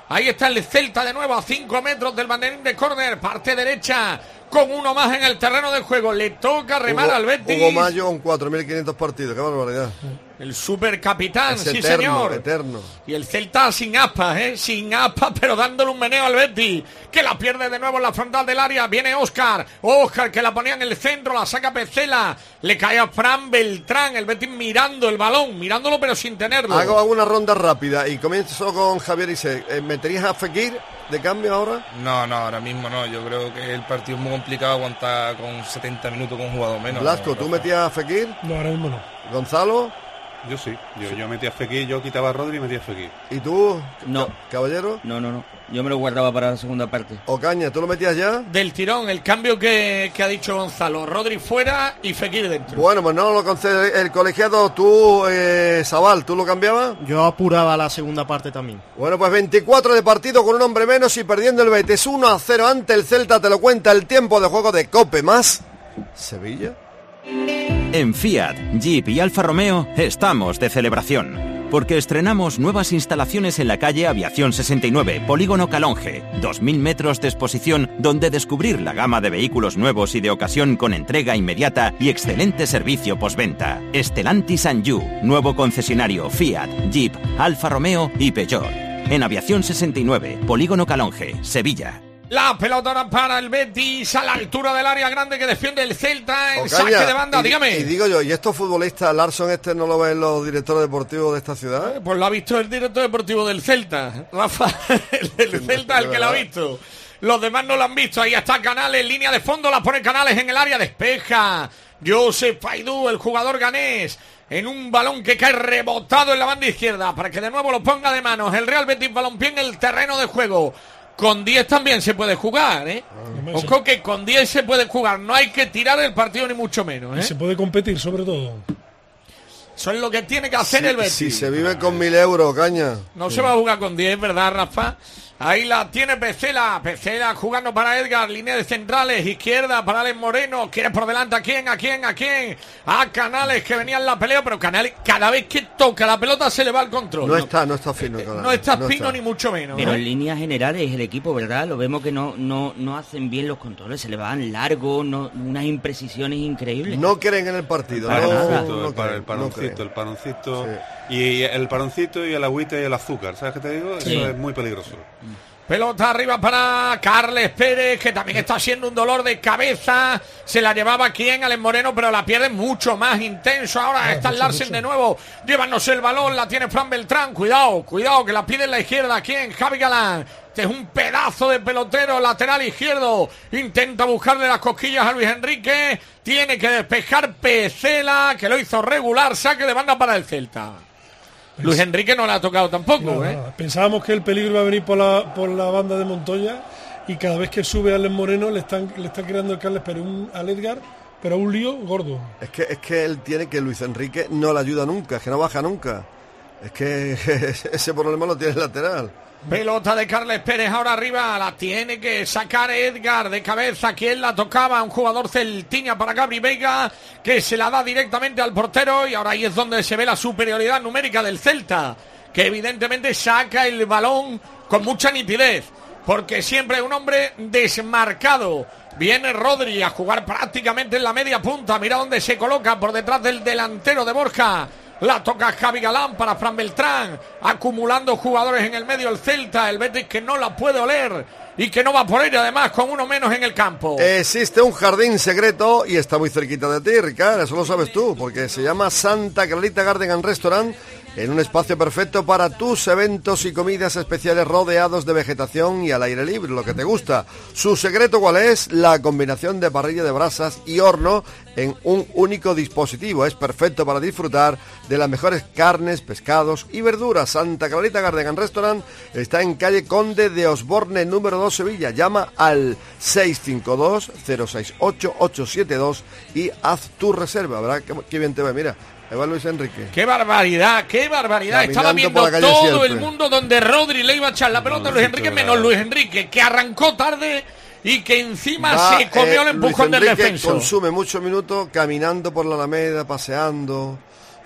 Ahí está el Celta de nuevo a cinco metros del banderín de córner, parte derecha, con uno más en el terreno de juego. Le toca remar Hugo, al Betis. Hugo Mayo con cuatro mil quinientos partidos, qué barbaridad. El supercapitán, Es sí eterno, señor. eterno. Y el Celta sin aspas, ¿eh? Sin aspas, pero dándole un meneo al Betis, que la pierde de nuevo en la frontal del área. Viene Óscar, Óscar que la ponía en el centro, la saca Petzela, le cae a Fran Beltrán, el Betis mirando el balón, mirándolo pero sin tenerlo. Hago una ronda rápida y comienzo con Javier Isé. Eh, ¿Meterías a Fekir de cambio ahora? No, no, ahora mismo no. Yo creo que el partido es muy complicado aguantar con setenta minutos con un jugador menos. Blasco, no, ¿tú metías a Fekir? No, ahora mismo no. ¿Gonzalo? Yo sí, yo, yo metí a Fekir, yo quitaba a Rodri y metí a Fekir. ¿Y tú, No. caballero? No, no, no. Yo me lo guardaba para la segunda parte. Ocaña, ¿tú lo metías ya? Del tirón, el cambio que, que ha dicho Gonzalo. Rodri fuera y Fekir dentro. Bueno, pues no lo concede el colegiado. Tú, eh, Sabal, ¿tú lo cambiabas? Yo apuraba la segunda parte también. Bueno, pues veinticuatro de partido con un hombre menos y perdiendo el Betis uno a cero ante el Celta. Te lo cuenta el tiempo de juego de Cope más Sevilla. En Fiat, Jeep y Alfa Romeo estamos de celebración, porque estrenamos nuevas instalaciones en la calle Aviación sesenta y nueve, Polígono Calonge, dos mil metros de exposición donde descubrir la gama de vehículos nuevos y de ocasión con entrega inmediata y excelente servicio postventa. Stellantis Anjou, nuevo concesionario Fiat, Jeep, Alfa Romeo y Peugeot. En Aviación sesenta y nueve, Polígono Calonge, Sevilla. La pelota ahora para el Betis a la altura del área grande que defiende el Celta en Ocaña, saque de banda, y, dígame. Y digo yo, ¿y estos futbolistas, Larson este no lo ven los directores deportivos de esta ciudad? Eh, pues lo ha visto el director deportivo del Celta, Rafa, el del Celta el que lo ha visto. Los demás no lo han visto, ahí está Canales, línea de fondo, la pone Canales en el área, despeja Josep Faidú, el jugador ganés, en un balón que cae rebotado en la banda izquierda, para que de nuevo lo ponga de manos el Real Betis Balompié en el terreno de juego. Con diez también se puede jugar, ¿eh? Ojo que con diez se puede jugar, no hay que tirar el partido ni mucho menos, ¿eh? Y se puede competir sobre todo. Eso es lo que tiene que hacer Si, el Betis. si se vive con mil euros, Caña. No se va a jugar con diez, ¿verdad, Rafa? Ahí la tiene Petzela, Petzela jugando para Edgar, línea de centrales, izquierda para Alex Moreno, quiere por delante a quién, a quién, a quién, a Canales que venía en la pelea, pero Canales cada vez que toca la pelota se le va el control. No, no está, no está fino. Canales, no está no fino está. ni mucho menos. Pero ¿no? en líneas generales el equipo, ¿verdad? Lo vemos que no no no hacen bien los controles, se le van largos, no, unas imprecisiones increíbles. No creen en el partido. Para no, nada. no el, par- creen, el paroncito, no creen. el paroncito Sí. y el paroncito y el agüita y el azúcar, ¿sabes qué te digo? Sí. Eso es muy peligroso. Pelota arriba para Carles Pérez, que también está siendo un dolor de cabeza. Se la llevaba quien, Alex Moreno, pero la pierde mucho más intenso. Ahora está el Larsen de nuevo, llevándose el balón, la tiene Fran Beltrán. Cuidado, cuidado, que la pide en la izquierda. ¿Quién? Javi Galán. Este es un pedazo de pelotero, lateral izquierdo. Intenta buscarle las cosquillas a Luis Enrique. Tiene que despejar Petzela, que lo hizo regular. Saque de banda para el Celta. Luis Enrique no la ha tocado tampoco, No, ¿eh? nada. Pensábamos que el peligro iba a venir por la, por la banda de Montoya y cada vez que sube Alex Moreno le están, le está creando el Carles Pérez un, al Edgar, pero a un lío gordo. Es que, es que él tiene que Luis Enrique no le ayuda nunca, es que no baja nunca. Es que ese problema lo tiene el lateral. Pelota de Carles Pérez ahora arriba, la tiene que sacar Edgar de cabeza. ¿Quién la tocaba? Un jugador celtiña para Gabri Veiga, que se la da directamente al portero, y ahora ahí es donde se ve la superioridad numérica del Celta, que evidentemente saca el balón con mucha nitidez, porque siempre un hombre desmarcado. Viene Rodri a jugar prácticamente en la media punta, mira dónde se coloca, por detrás del delantero de Borja. La toca Javi Galán para Fran Beltrán, acumulando jugadores en el medio el Celta, el Betis que no la puede oler y que no va por ella, además con uno menos en el campo. Existe un jardín secreto y está muy cerquita de ti, Ricardo, eso lo sabes tú, porque se llama Santa Clarita Garden and Restaurant, en un espacio perfecto para tus eventos y comidas especiales rodeados de vegetación y al aire libre, lo que te gusta. ¿Su secreto cuál es? La combinación de parrilla de brasas y horno en un único dispositivo. Es perfecto para disfrutar de las mejores carnes, pescados y verduras. Santa Clarita Garden and Restaurant está en calle Conde de Osborne, número dos, Sevilla. Llama al seis cinco dos, cero seis ocho, ocho siete dos y haz tu reserva. ¿Verdad? Qué, qué bien te ve, mira. Ahí va Luis Enrique. ¡Qué barbaridad! ¡Qué barbaridad! Caminando Estaba viendo por la calle todo siempre. el mundo donde Rodri le iba a echar la pelota a Luis Enrique, menos Luis Enrique, que arrancó tarde y que encima Va, se comió eh, el empujón Luis del Enrique defensor. consume muchos minutos caminando por la Alameda, paseando,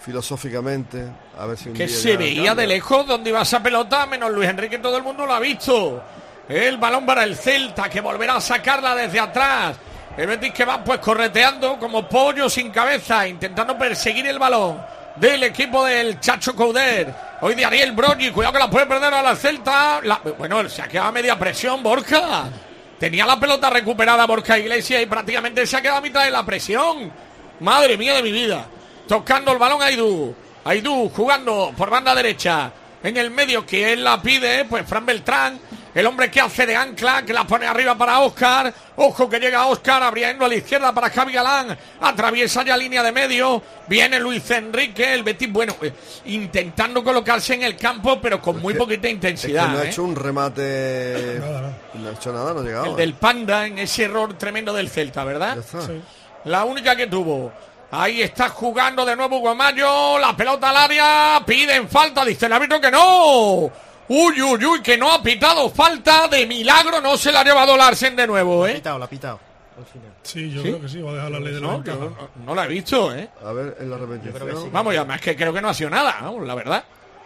filosóficamente, a ver si un que día se ya veía cambia. de lejos dónde iba esa pelota, menos Luis Enrique, todo el mundo lo ha visto. El balón para el Celta, que volverá a sacarla desde atrás. El Betis que va pues correteando como pollo sin cabeza, intentando perseguir el balón del equipo del Chacho Coudet. Hoy de Ariel Broggi, cuidado que la puede perder a la Celta. La, bueno, se ha quedado a media presión Borja. Tenía la pelota recuperada Borja Iglesias y prácticamente se ha quedado a mitad de la presión. Madre mía de mi vida. Tocando el balón Aidú. Aidú jugando por banda derecha. En el medio que él la pide, pues Fran Beltrán, el hombre que hace de ancla, que la pone arriba para Óscar. Ojo que llega Óscar, abriendo a la izquierda para Javi Galán. Atraviesa ya línea de medio. Viene Luis Enrique, el Betis, bueno, eh, intentando colocarse en el campo, pero con es muy que, poquita intensidad. Es que no ha ¿eh? hecho un remate. Nada, nada. No ha hecho nada, no ha llegado. El del Panda en ese error tremendo del Celta, ¿verdad? Sí. La única que tuvo. Ahí está jugando de nuevo Hugo Mayo. La pelota al área. Piden falta. Dice el árbitro que no. Uy, uy, uy, que no ha pitado falta. De milagro no se la ha llevado Larsen de nuevo, ¿eh? La ha pitado, la ha pitado. Al final. Sí, yo ¿Sí? creo que sí. Va a dejar la ley de la no, ventaja. no, no la he visto, ¿eh? A ver, en la repetición. Sí. Vamos, ya más que creo que no ha sido nada, vamos, la verdad.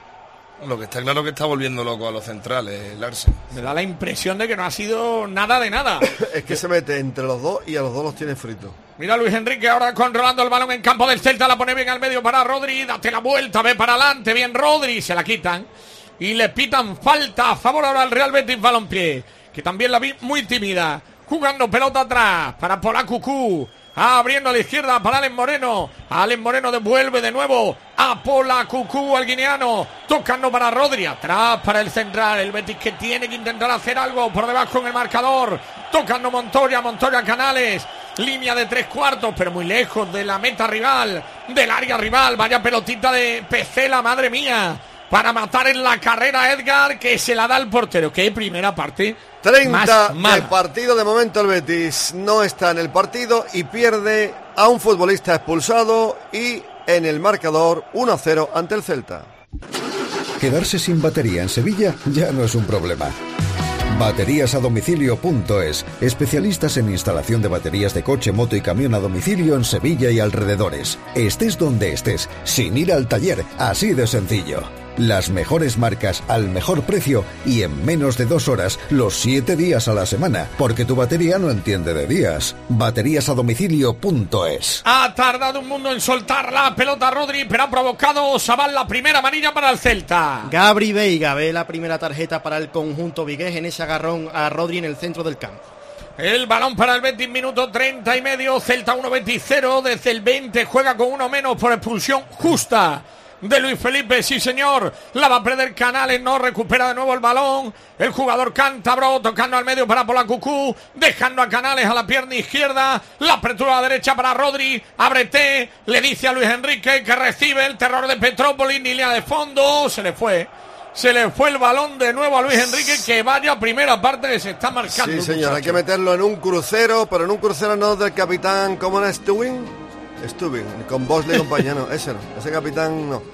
Lo que está claro que está volviendo loco a los centrales, Larsen. Me da la impresión de que no ha sido nada de nada. Es que se mete entre los dos y a los dos los tiene fritos. Mira Luis Enrique ahora controlando el balón en campo del Celta, la pone bien al medio para Rodri, date la vuelta, ve para adelante, bien Rodri, se la quitan y le pitan falta a favor ahora al Real Betis Balompié, que también la vi muy tímida, jugando pelota atrás para Pola Cucú, abriendo a la izquierda para Alex Moreno, Alex Moreno devuelve de nuevo a Pola Cucú, al guineano, tocando para Rodri, atrás para el central, el Betis que tiene que intentar hacer algo por debajo en el marcador, tocando Montoya, Montoya Canales, línea de tres cuartos, pero muy lejos de la meta rival, del área rival. Vaya pelotita de Pecela, madre mía, para matar en la carrera Edgar, que se la da el portero. Qué primera parte treinta más de partido. De momento el Betis no está en el partido y pierde a un futbolista expulsado y en el marcador uno a cero ante el Celta. Quedarse sin batería en Sevilla ya no es un problema. Baterías a domicilio punto es, especialistas en instalación de baterías de coche, moto y camión a domicilio en Sevilla y alrededores. Estés donde estés, sin ir al taller, así de sencillo. Las mejores marcas al mejor precio y en menos de dos horas, los siete días a la semana, porque tu batería no entiende de días. Baterías a domicilio punto es. Ha tardado un mundo en soltar la pelota Rodri, pero ha provocado Sabal la primera amarilla para el Celta. Gabri Veiga ve la primera tarjeta para el conjunto vigués en ese agarrón a Rodri en el centro del campo. El balón para el Betis, minuto treinta y medio, Celta uno Betis cero, desde el veinte juega con uno menos por expulsión justa de Luis Felipe, sí señor, la va a perder Canales, no recupera de nuevo el balón, el jugador cántabro tocando al medio para Pola Cucú, dejando a Canales a la pierna izquierda, la apertura a la derecha para Rodri, ábrete, le dice a Luis Enrique que recibe el terror de Petrópolis, ni línea de fondo, se le fue. Se le fue el balón de nuevo a Luis Enrique, que vaya primera parte que se está marcando. Sí, señor, muchacho. Hay que meterlo en un crucero, pero en un crucero no del capitán, ¿cómo era Stubing? Stubing, con Bosley y compañía, no, ese no, ese capitán no.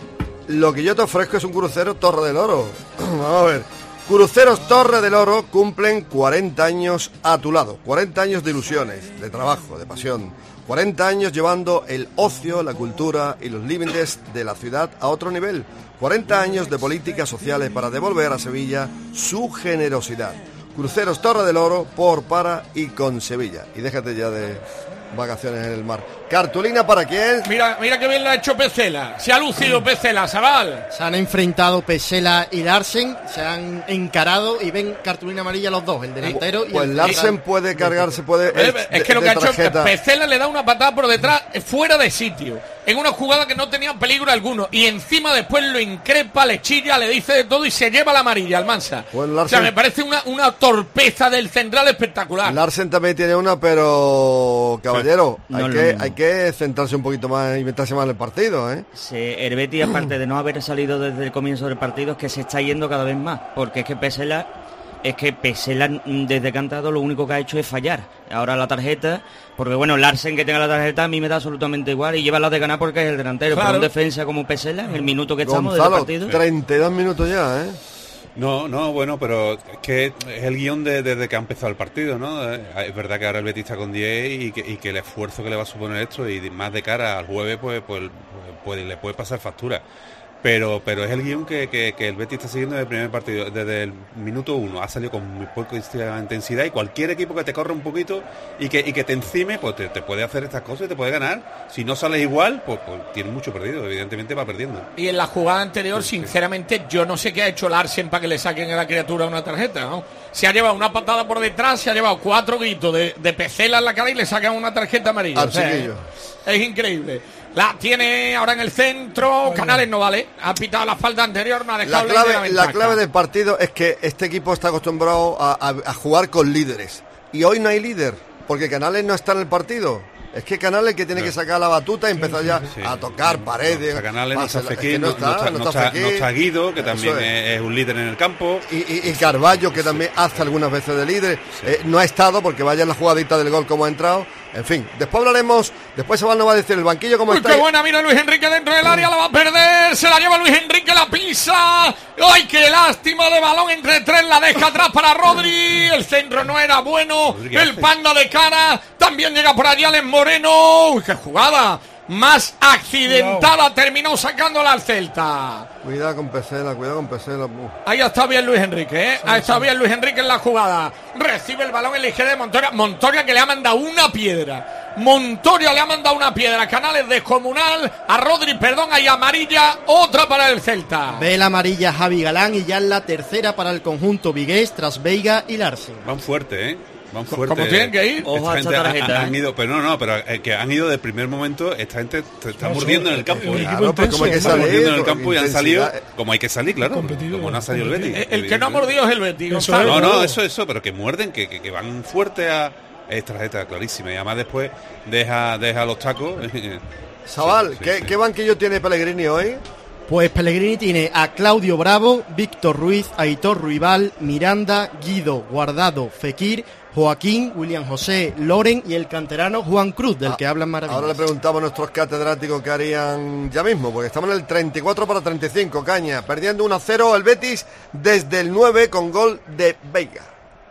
Lo que yo te ofrezco es un crucero Torre del Oro. Vamos a ver. Cruceros Torre del Oro cumplen cuarenta años a tu lado, cuarenta años de ilusiones, de trabajo, de pasión, cuarenta años llevando el ocio, la cultura y los límites de la ciudad a otro nivel, cuarenta años de políticas sociales para devolver a Sevilla su generosidad. Cruceros Torre del Oro por, para y con Sevilla. Y déjate ya de vacaciones en el mar. ¿Cartulina para quién? Mira, mira que bien lo ha hecho Pecela. Se ha lucido Pecela, Sabal. Se han enfrentado Pecela y Larsen, se han encarado y ven cartulina amarilla los dos, el delantero pues y el... Larsen puede cargarse, puede... Es, es que lo que ha hecho Pecela le da una patada por detrás fuera de sitio, en una jugada que no tenía peligro alguno, y encima después lo increpa, le chilla, le dice de todo y se lleva la amarilla al Mansa. Pues Larsen, o sea, me parece una, una torpeza del central espectacular. Larsen también tiene una, pero caballero, no, hay, no, que, no. hay que centrarse un poquito más y meterse más en el partido, ¿eh? Sí, el Betis, aparte de no haber salido desde el comienzo del partido, es que se está yendo cada vez más, porque es que Pesela, es que Pesela desde que ha entrado lo único que ha hecho es fallar. Ahora la tarjeta, porque bueno, Larsen que tenga la tarjeta a mí me da absolutamente igual y lleva la de ganar porque es el delantero, claro. Pero un defensa como Pesela, en el minuto que estamos Gonzalo, del partido. treinta y dos minutos ya, ¿eh? No, no, bueno, pero es que es el guión de, desde que ha empezado el partido, ¿no? Es verdad que ahora el Betis está con diez y que, y que el esfuerzo que le va a suponer esto y más de cara al jueves, pues, pues puede, le puede pasar factura. Pero pero es el guión que, que, que el Betis está siguiendo desde el primer partido, desde el minuto uno. Ha salido con muy poca intensidad y cualquier equipo que te corra un poquito y que, y que te encime, pues te, te puede hacer estas cosas y te puede ganar. Si no sales igual, pues, pues tienes mucho perdido, evidentemente va perdiendo. Y en la jugada anterior, sinceramente, yo no sé qué ha hecho Larsen para que le saquen a la criatura una tarjeta, ¿no? Se ha llevado una patada por detrás, se ha llevado cuatro gritos de, de Pecela en la cara y le sacan una tarjeta amarilla. O sea, es, es increíble. La tiene ahora en el centro, Canales no vale, ha pitado la falta anterior, no ha dejado la clave, la, la clave del partido es que este equipo está acostumbrado a, a, a jugar con líderes y hoy no hay líder, porque Canales no está en el partido. Es que Canales que tiene que sacar la batuta y empezar ya sí, a tocar sí, paredes. No, Canales no está Fekir, no, no, no, no, no, está, no está Guido, que también es. es un líder en el campo. Y, y, y Carballo, que también hace algunas veces de líder. Sí. Eh, no ha estado porque vaya en la jugadita del gol como ha entrado. En fin, después hablaremos, después Sabal nos va a decir el banquillo como Uy, está. ¡Qué buena! Mira Luis Enrique dentro del área, la va a perder, se la lleva Luis Enrique, la pisa. ¡Ay, qué lástima de balón entre tres! La deja atrás para Rodri, el centro no era bueno, el Panda de cara, también llega por allá Alex Moreno. ¡Uy, qué jugada! Más accidentada, wow. Terminó sacándola al Celta. Cuidado con Pesela, cuidado con Pesela. Ahí está bien Luis Enrique, ¿eh? Ahí está bien Luis Enrique en la jugada. Recibe el balón en la izquierda de Montoya. Montoya que le ha mandado una piedra. Montoya le ha mandado una piedra. Canales descomunal. A Rodri, perdón, hay amarilla. Otra para el Celta. Ve la amarilla Javi Galán y ya es la tercera para el conjunto vigués tras Veiga y Larsen. Van fuerte, ¿eh? Van fuerte. ¿Cómo tienen que ir? Ojo a esta tarjeta. Han, han ido, pero no, no, pero eh, que han ido del primer momento. Esta gente se está no, mordiendo en el campo. ¿eh? Claro, pues como hay que salir, mordiendo en el campo y han salido como hay que salir, claro. Como no ha salido el Betis. El, el que no ha mordido es el Betis. Eso no, no, eso, eso, pero que muerden, que, que, que van fuerte a esta tarjeta clarísima y además después deja, deja los tacos. Sabal, sí, sí, ¿qué, sí. ¿qué banquillo tiene Pellegrini hoy? Pues Pellegrini tiene a Claudio Bravo, Víctor Ruiz, Aitor Ruibal, Miranda, Guido, Guardado, Fekir, Joaquín, William José, Loren y el canterano Juan Cruz, del ah, que hablan maravillas. Ahora le preguntamos a nuestros catedráticos qué harían ya mismo, porque estamos en el treinta y cuatro para treinta y cinco, Caña, perdiendo uno a cero el Betis desde el nueve con gol de Veiga.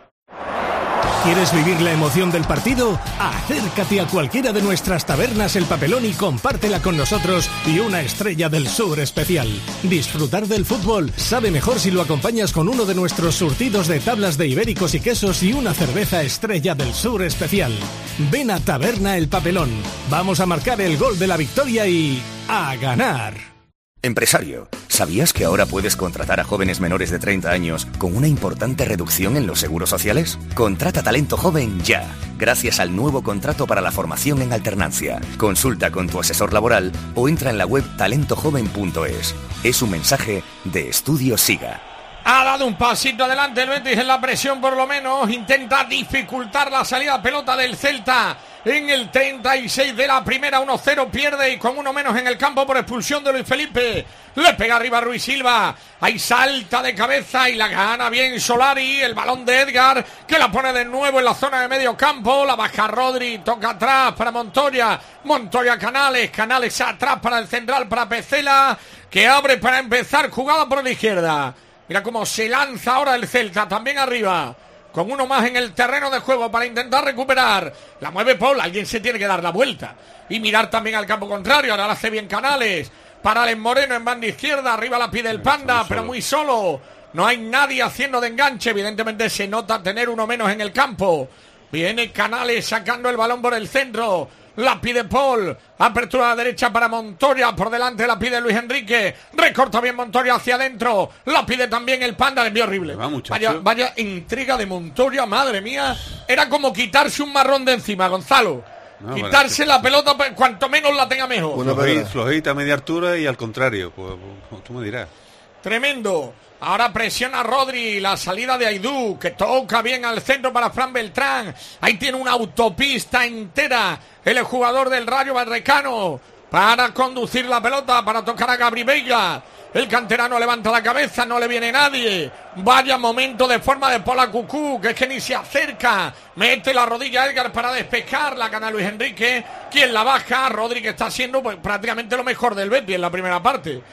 ¿Quieres vivir la emoción del partido? Acércate a cualquiera de nuestras tabernas El Papelón y compártela con nosotros y una Estrella del Sur especial. Disfrutar del fútbol sabe mejor si lo acompañas con uno de nuestros surtidos de tablas de ibéricos y quesos y una cerveza Estrella del Sur especial. Ven a Taberna El Papelón. Vamos a marcar el gol de la victoria y ¡a ganar! Empresario, ¿sabías que ahora puedes contratar a jóvenes menores de treinta años con una importante reducción en los seguros sociales? Contrata talento joven ya, gracias al nuevo contrato para la formación en alternancia. Consulta con tu asesor laboral o entra en la web talento joven punto es. Es un mensaje de Estudio Siga. Ha dado un pasito adelante el Betis en la presión, por lo menos. Intenta dificultar la salida a pelota del Celta. En el treinta y seis de la primera, uno cero pierde y con uno menos en el campo por expulsión de Luis Felipe. Le pega arriba Ruiz Silva. Ahí salta de cabeza y la gana bien Solari. El balón de Edgar que la pone de nuevo en la zona de medio campo. La baja Rodri, toca atrás para Montoya. Montoya Canales. Canales atrás para el central, para Pecela, que abre para empezar jugada por la izquierda. Mira cómo se lanza ahora el Celta, también arriba, con uno más en el terreno de juego para intentar recuperar. La mueve Paul, alguien se tiene que dar la vuelta y mirar también al campo contrario. Ahora la hace bien Canales, para Alex Moreno en banda izquierda, arriba la pide el Panda, pero muy solo. No hay nadie haciendo de enganche, evidentemente se nota tener uno menos en el campo. Viene Canales sacando el balón por el centro. La pide Paul, apertura a la derecha para Montoya, por delante la pide Luis Enrique, recorta bien Montoya hacia adentro, la pide también el Panda, le envió horrible. Va, vaya, vaya intriga de Montoya, madre mía, era como quitarse un marrón de encima, Gonzalo. No, quitarse bueno, la pelota, cuanto menos la tenga mejor. Una flojita, flojita, media altura y al contrario, pues, pues tú me dirás. Tremendo. Ahora presiona Rodri, la salida de Aidú, que toca bien al centro para Fran Beltrán. Ahí tiene una autopista entera el jugador del Rayo Vallecano para conducir la pelota, para tocar a Gabri Veiga. El canterano levanta la cabeza, no le viene nadie. Vaya momento de forma de Pola Cucú, que es que ni se acerca. Mete la rodilla a Edgar para despejar, la gana Luis Enrique. Quien la baja, Rodri, que está haciendo pues, prácticamente lo mejor del Betis en la primera parte.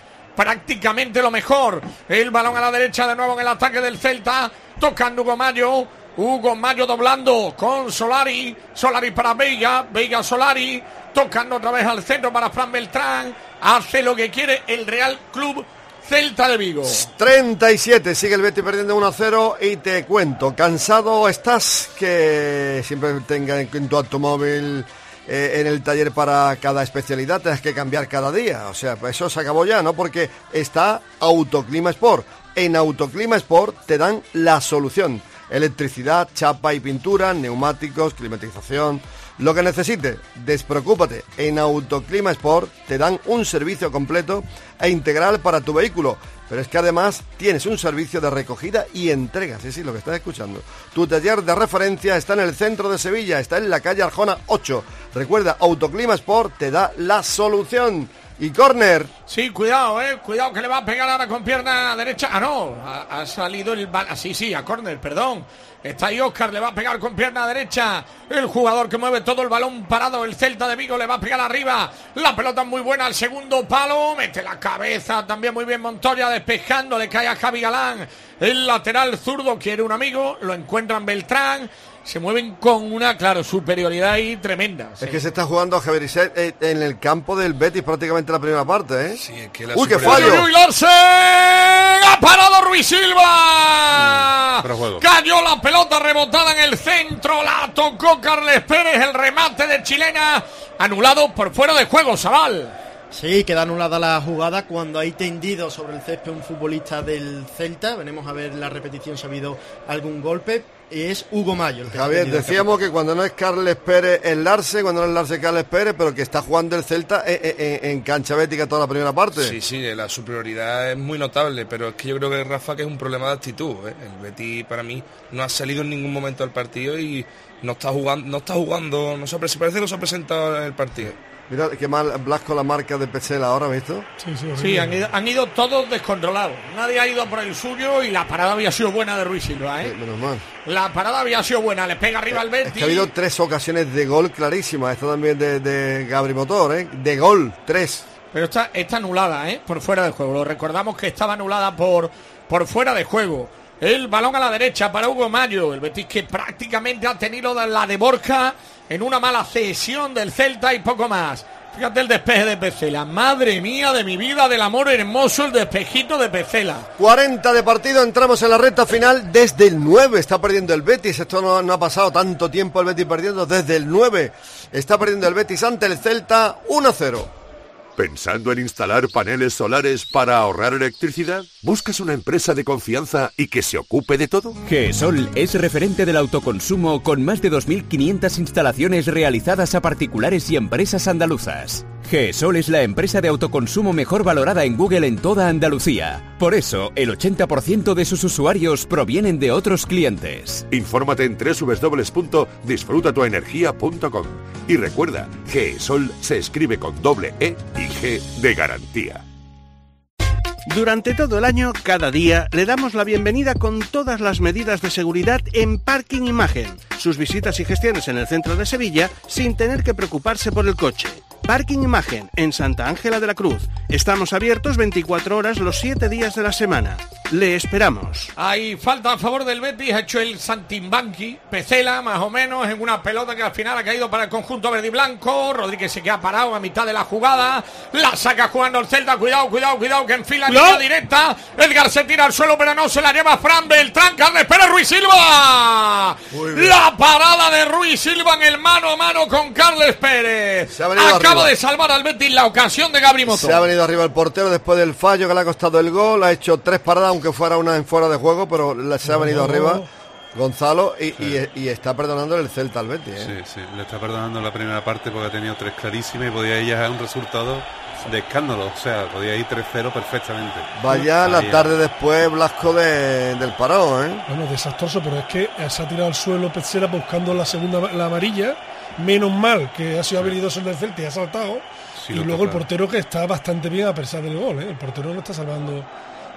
Prácticamente lo mejor. El balón a la derecha de nuevo en el ataque del Celta. Tocando Hugo Mayo. Hugo Mayo doblando con Solari. Solari para Veiga. Veiga Solari. Tocando otra vez al centro para Fran Beltrán. Hace lo que quiere el Real Club Celta de Vigo. treinta y siete, sigue el Betis perdiendo uno a cero y te cuento, ¿cansado estás? Que siempre tenga en tu automóvil eh, en el taller para cada especialidad, tienes que cambiar cada día, o sea, pues eso se acabó ya, ¿no? Porque está Autoclima Sport. En Autoclima Sport te dan la solución: electricidad, chapa y pintura, neumáticos, climatización, lo que necesites, despreocúpate. En Autoclima Sport te dan un servicio completo e integral para tu vehículo, pero es que además tienes un servicio de recogida y entrega. Sí, sí, lo que estás escuchando. Tu taller de referencia está en el centro de Sevilla, está en la calle Arjona ocho. Recuerda, Autoclima Sport te da la solución. Y córner. Sí, cuidado, eh, cuidado que le va a pegar ahora con pierna derecha. Ah, no, ha, ha salido el balón. Ah, sí, sí, a córner, perdón. Está ahí Óscar, le va a pegar con pierna derecha. El jugador que mueve todo el balón parado, el Celta de Vigo, le va a pegar arriba. La pelota es muy buena al segundo palo. Mete la cabeza también muy bien Montoya, despejando, le cae a Javi Galán. El lateral zurdo quiere un amigo, lo encuentran Beltrán. Se mueven con una, claro, superioridad ahí tremenda. Es sí. que se está jugando a Javier Isset en el campo del Betis prácticamente la primera parte, ¿eh? Sí, es que la ¡Uy, qué fallo! ¡Uy, Larsen! ¡Ha parado Ruiz Silva! Mm, Cayó la pelota rebotada en el centro, la tocó Carles Pérez, el remate de chilena, anulado por fuera de juego, Sabal. Sí, queda anulada la jugada cuando hay tendido sobre el césped un futbolista del Celta. Venimos a ver la repetición si ha habido algún golpe. Es Hugo Mayo el que Javier, decíamos que cuando no es Carles Pérez es Larsen, cuando no es Larsen Carles Pérez, pero que está jugando el Celta en, en, en cancha bética toda la primera parte. Sí, sí, la superioridad es muy notable, pero es que yo creo que Rafa que es un problema de actitud, ¿eh? El Betis para mí no ha salido en ningún momento del partido y no está jugando, no está jugando, no se, parece que no se ha presentado en el partido. Mira qué mal Blasco la marca de Petzela ahora, ¿visto? Sí, sí, sí han, ido, han ido todos descontrolados. Nadie ha ido por el suyo y la parada había sido buena de Ruiz Silva, ¿eh? Sí, menos mal. La parada había sido buena, le pega arriba al Betis. Es que ha habido tres ocasiones de gol clarísimas. Esta también de, de Gabri Motor, ¿eh? De gol, tres. Pero está, está anulada, ¿eh? Por fuera de juego. Lo recordamos que estaba anulada por, por fuera de juego. El balón a la derecha para Hugo Mayo. El Betis que prácticamente ha tenido la de Borja en una mala cesión del Celta y poco más. Fíjate el despeje de Petzela. Madre mía de mi vida, del amor hermoso, el despejito de Petzela. cuarenta de partido, entramos en la recta final. Desde el nueve está perdiendo el Betis. Esto no, no ha pasado tanto tiempo el Betis perdiendo. Desde el nueve está perdiendo el Betis ante el Celta uno a cero. ¿Pensando en instalar paneles solares para ahorrar electricidad? ¿Buscas una empresa de confianza y que se ocupe de todo? GESOL es referente del autoconsumo con más de dos mil quinientas instalaciones realizadas a particulares y empresas andaluzas. GESOL es la empresa de autoconsumo mejor valorada en Google en toda Andalucía. Por eso, el ochenta por ciento de sus usuarios provienen de otros clientes. Infórmate en doble u doble u doble u punto disfruta tu energía punto com. Y recuerda, GESOL se escribe con doble E y G de garantía. Durante todo el año, cada día, le damos la bienvenida con todas las medidas de seguridad en Parking Imagen. Sus visitas y gestiones en el centro de Sevilla sin tener que preocuparse por el coche. Parking Imagen, en Santa Ángela de la Cruz. Estamos abiertos veinticuatro horas los siete días de la semana. Le esperamos. Hay falta a favor del Betis, ha hecho el Santimbanqui, Petzela más o menos, en una pelota que al final ha caído para el conjunto verde y blanco. Rodríguez se queda parado a mitad de la jugada, la saca jugando el Celta, cuidado, cuidado, cuidado, que enfila en línea directa. Edgar se tira al suelo, pero no se la lleva Fran Beltrán, Carles Pérez, Ruiz Silva. La parada de Ruiz Silva en el mano a mano con Carles Pérez. Acaba arriba de salvar al Betis la ocasión de Gabri Motor. Se ha venido arriba el portero después del fallo que le ha costado el gol, ha hecho tres paradas, aunque fuera una en fuera de juego, pero se ha venido no. arriba Gonzalo y, sí. y, y está perdonando el Celta al Betis, ¿eh? Sí, sí, le está perdonando la primera parte porque ha tenido tres clarísimas y podía ir a un resultado de escándalo, o sea, podía ir tres cero perfectamente. Vaya Ahí, la tarde después Blasco de, del parón, ¿eh? Bueno, desastroso, pero es que se ha tirado al suelo Petzela buscando la segunda, la amarilla. Menos mal que ha sido habilidoso el del Celta y ha saltado. Sí, y luego toca. El portero que está bastante bien a pesar del gol, ¿eh? El portero no está salvando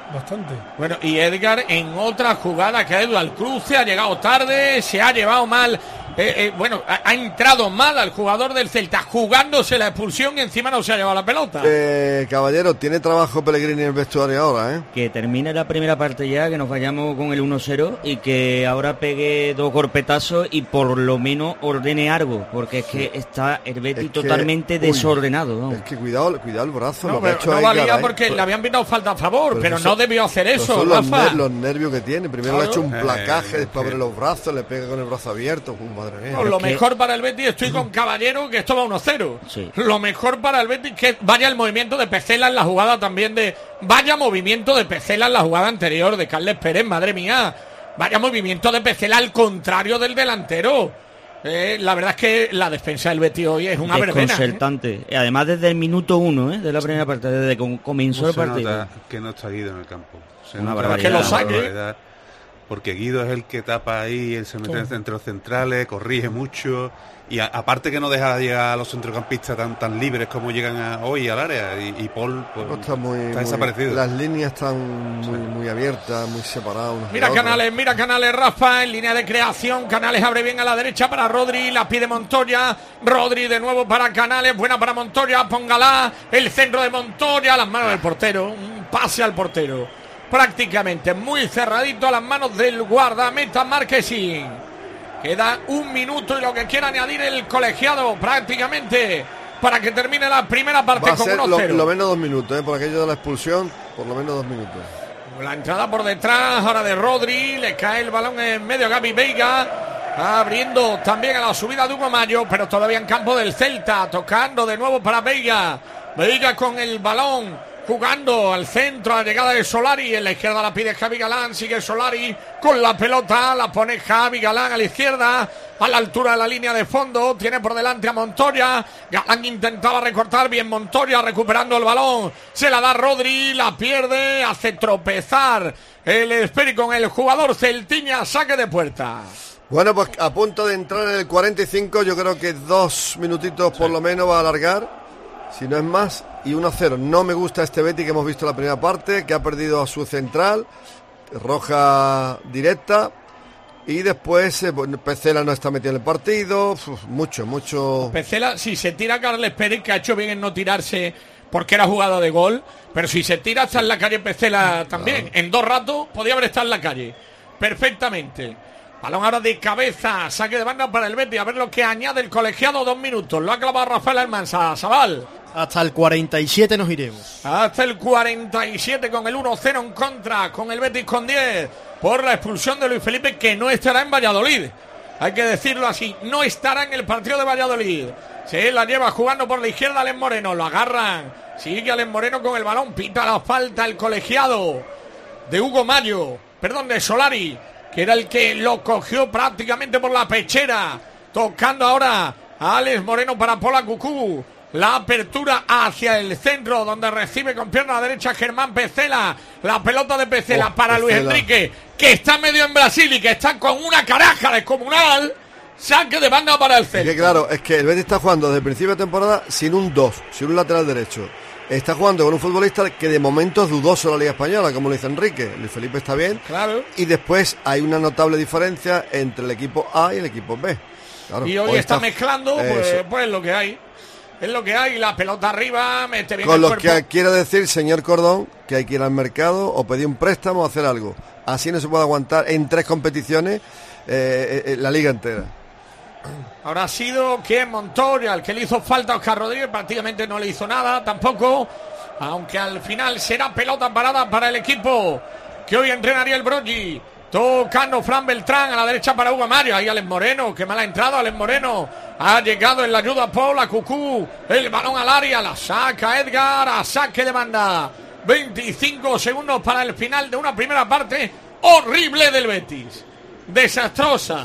bastante. Bueno, y Edgar en otra jugada que ha ido al cruce, ha llegado tarde, se ha llevado mal, eh, eh, bueno, ha, ha entrado mal al jugador del Celta, jugándose la expulsión y encima no se ha llevado la pelota. Eh, caballero, tiene trabajo Pellegrini en el vestuario ahora, ¿eh? Que termine la primera parte ya, que nos vayamos con el uno cero y que ahora pegue dos golpetazos y por lo menos ordene algo, porque es que está el Betis Es que, totalmente uy, desordenado. ¿no? Es que cuidado, cuidado el brazo. No, lo que ha pero hecho no Edgar, valía ¿eh? porque le habían pitado falta a favor, pero, eso- no debió hacer Pero eso, son los, Rafa. ner- los nervios que tiene. Primero le ha hecho un Claro. placaje, Eh, después abre que- los brazos, le pega con el brazo abierto. Uh, madre mía. No, lo mejor para el Betis, estoy con Caballero, que esto va uno cero. Lo mejor para el Betis que vaya el movimiento de Pecela en la jugada también de... Vaya movimiento de Pecela en la jugada anterior de Carles Pérez, madre mía. Vaya movimiento de Pecela al contrario del delantero. Eh, la verdad es que la defensa del Betis hoy es una verbena. ¿eh? Desconcertante. Y además desde el minuto uno ¿eh? de la primera parte, desde que comenzó el Se partido. nota que no está Guido en el campo. Se Una nota barbaridad. una Que lo saque. barbaridad, porque Guido es el que tapa ahí, él se mete Sí. entre los centrales, corrige mucho. Y a- aparte que no deja llegar a los centrocampistas tan tan libres como llegan a- hoy al área. Y, y Paul pues, No está muy, está muy- desaparecido. Las líneas están muy, muy abiertas, muy separadas. unas de Mira otras. Canales, mira Canales, Rafa, en línea de creación. Canales abre bien a la derecha para Rodri, la pide Montoya. Rodri de nuevo para Canales, buena para Montoya, póngala. El centro de Montoya, las manos del portero, un pase al portero. Prácticamente muy cerradito a las manos del guardameta Marquesín. Queda un minuto y lo que quiera añadir el colegiado prácticamente para que termine la primera parte Va a con ser uno lo, cero. lo menos dos minutos, ¿eh? Por aquello de la expulsión, por lo menos dos minutos. La entrada por detrás, ahora de Rodri, le cae el balón en medio a Gaby Veiga, abriendo también a la subida de Hugo Mayo, pero todavía en campo del Celta, tocando de nuevo para Veiga, Veiga con el balón, jugando al centro, a la llegada de Solari, en la izquierda la pide Javi Galán, sigue Solari con la pelota, la pone Javi Galán a la izquierda, a la altura de la línea de fondo, tiene por delante a Montoya, Galán intentaba recortar, bien Montoya recuperando el balón, se la da Rodri, la pierde, hace tropezar el Esperi con el jugador Celtiña, saque de puerta. Bueno, pues a punto de entrar en el cuarenta y cinco, yo creo que dos minutitos por lo menos va a alargar, si no es más, y uno a cero. No me gusta este Betis que hemos visto en la primera parte, que ha perdido a su central, roja directa, y después eh, bueno, Pecela no está metido en el partido, uf, mucho, mucho... Pecela, si se tira Carles Pérez, que ha hecho bien en no tirarse porque era jugada de gol, pero si se tira está en la calle Pecela también. Claro. En dos ratos podía haber estado en la calle, perfectamente. Balón ahora de cabeza, saque de banda para el Betis, a ver lo que añade el colegiado, dos minutos. Lo ha clavado Rafael Almansa, Sabal. Hasta el cuarenta y siete nos iremos. Hasta el cuarenta y siete con el uno cero en contra, con el Betis con diez, por la expulsión de Luis Felipe, que no estará en Valladolid. Hay que decirlo así, no estará en el partido de Valladolid. Se la lleva jugando por la izquierda Alex Moreno, lo agarran. Sigue Alex Moreno con el balón, pita la falta el colegiado de Hugo Mayo, perdón, de Solari, que era el que lo cogió prácticamente por la pechera. Tocando ahora a Alex Moreno para Pola Cucú. La apertura hacia el centro, donde recibe con pierna derecha Germán Pecela. La pelota de Pecela Oh, para Luis Pecela. Enrique, que está medio en Brasil y que está con una caraja descomunal. Saque de banda para el Es Celta. que claro, es que el Betis está jugando desde el principio de temporada sin un dos, sin un lateral derecho. Está jugando con un futbolista que de momento es dudoso en la Liga Española, como lo dice Enrique. Luis Felipe está bien. Claro. Y después hay una notable diferencia entre el equipo A y el equipo B. Claro, Y hoy, está, mezclando, pues, Eso. pues lo que hay. Es lo que hay, la pelota arriba, mete bien Con el lo cuerpo. que quiere decir, señor Cordón, que hay que ir al mercado o pedir un préstamo o hacer algo. Así no se puede aguantar en tres competiciones eh, eh, la liga entera. Ahora ha sido que Montoya, el que le hizo falta a Oscar Rodríguez, prácticamente no le hizo nada tampoco, aunque al final será pelota parada para el equipo que hoy entrenaría el Brogi. Tocando Fran Beltrán a la derecha para Hugo Mario. Ahí Alex Moreno, que mal ha entrado Alex Moreno. Ha llegado en la ayuda a Paul, a Cucú. El balón al área, la saca Edgar, a saque de banda. veinticinco segundos para el final de una primera parte horrible del Betis. Desastrosa.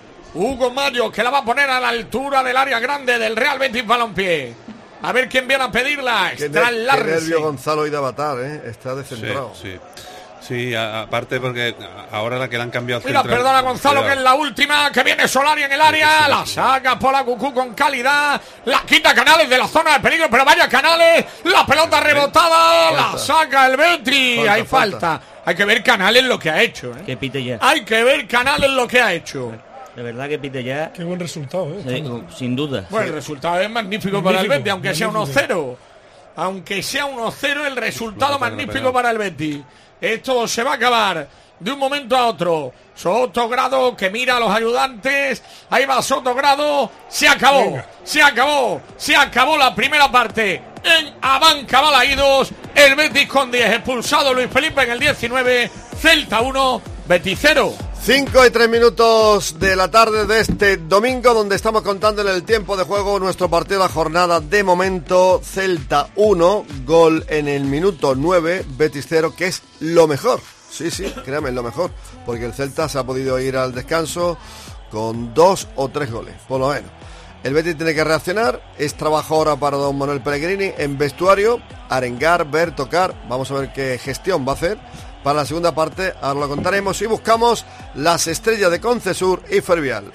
Hugo Mario, que la va a poner a la altura del área grande del Real Betis Balompié. A ver quién viene a pedirla. Qué, Está ner- qué Larsen. nervio Gonzalo y de Avatar, ¿eh? Está descentrado. Sí, sí. Sí, a- aparte porque ahora la que le han cambiado al Mira, central- perdona Gonzalo, Cuidado. que es la última, que viene Solari en el área, la saca por la Cucú con calidad, la quita Canales de la zona de peligro, pero vaya Canales, la pelota rebotada, la Falta. saca el Betri, Falta, hay falta. falta. Hay que ver Canales lo que ha hecho, ¿eh? Que pite ya. Hay que ver Canales lo que ha hecho. De verdad que pite ya. Qué buen resultado, ¿eh? Sí, sin duda. Bueno, el resultado es magnífico, para el Magnífico, Betis, aunque sea magnífico. uno cero. Aunque sea uno cero, el resultado Lo que tenga magnífico pegado. para el Betis. Esto se va a acabar de un momento a otro. Sotogrado que mira a los ayudantes. Ahí va Sotogrado. Se acabó, Venga. se acabó, se acabó la primera parte. En Abanca Balaídos, el Betis con diez. Expulsado Luis Felipe en el diecinueve. Celta uno, Betis cero. cinco y tres minutos de la tarde de este domingo, donde estamos contando en el tiempo de juego nuestro partido de la jornada. De momento, Celta uno, gol en el minuto nueve, Betis cero, que es lo mejor. Sí, sí, créame, es lo mejor, porque el Celta se ha podido ir al descanso con dos o tres goles, por lo menos. El Betis tiene que reaccionar, es trabajo ahora para don Manuel Pellegrini en vestuario, arengar, ver, tocar. Vamos a ver qué gestión va a hacer para la segunda parte, ahora lo contaremos, y buscamos las estrellas de Concesur y Fervial.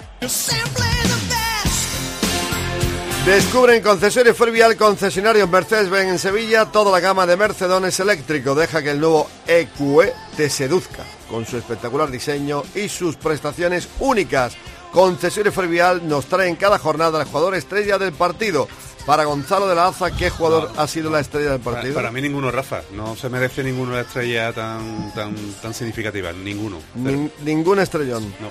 Descubre en Concesur y Fervial, concesionarios Mercedes-Benz en Sevilla, toda la gama de Mercedones eléctrico. Deja que el nuevo E Q E te seduzca con su espectacular diseño y sus prestaciones únicas. Concesur y Fervial nos trae en cada jornada el jugador estrella del partido. Para Gonzalo de la Aza, ¿qué jugador ha sido la estrella del Para, partido? para mí ninguno, Rafa. No se merece ninguno la estrella tan tan tan significativa. Ninguno. Nin- ningún estrellón. No.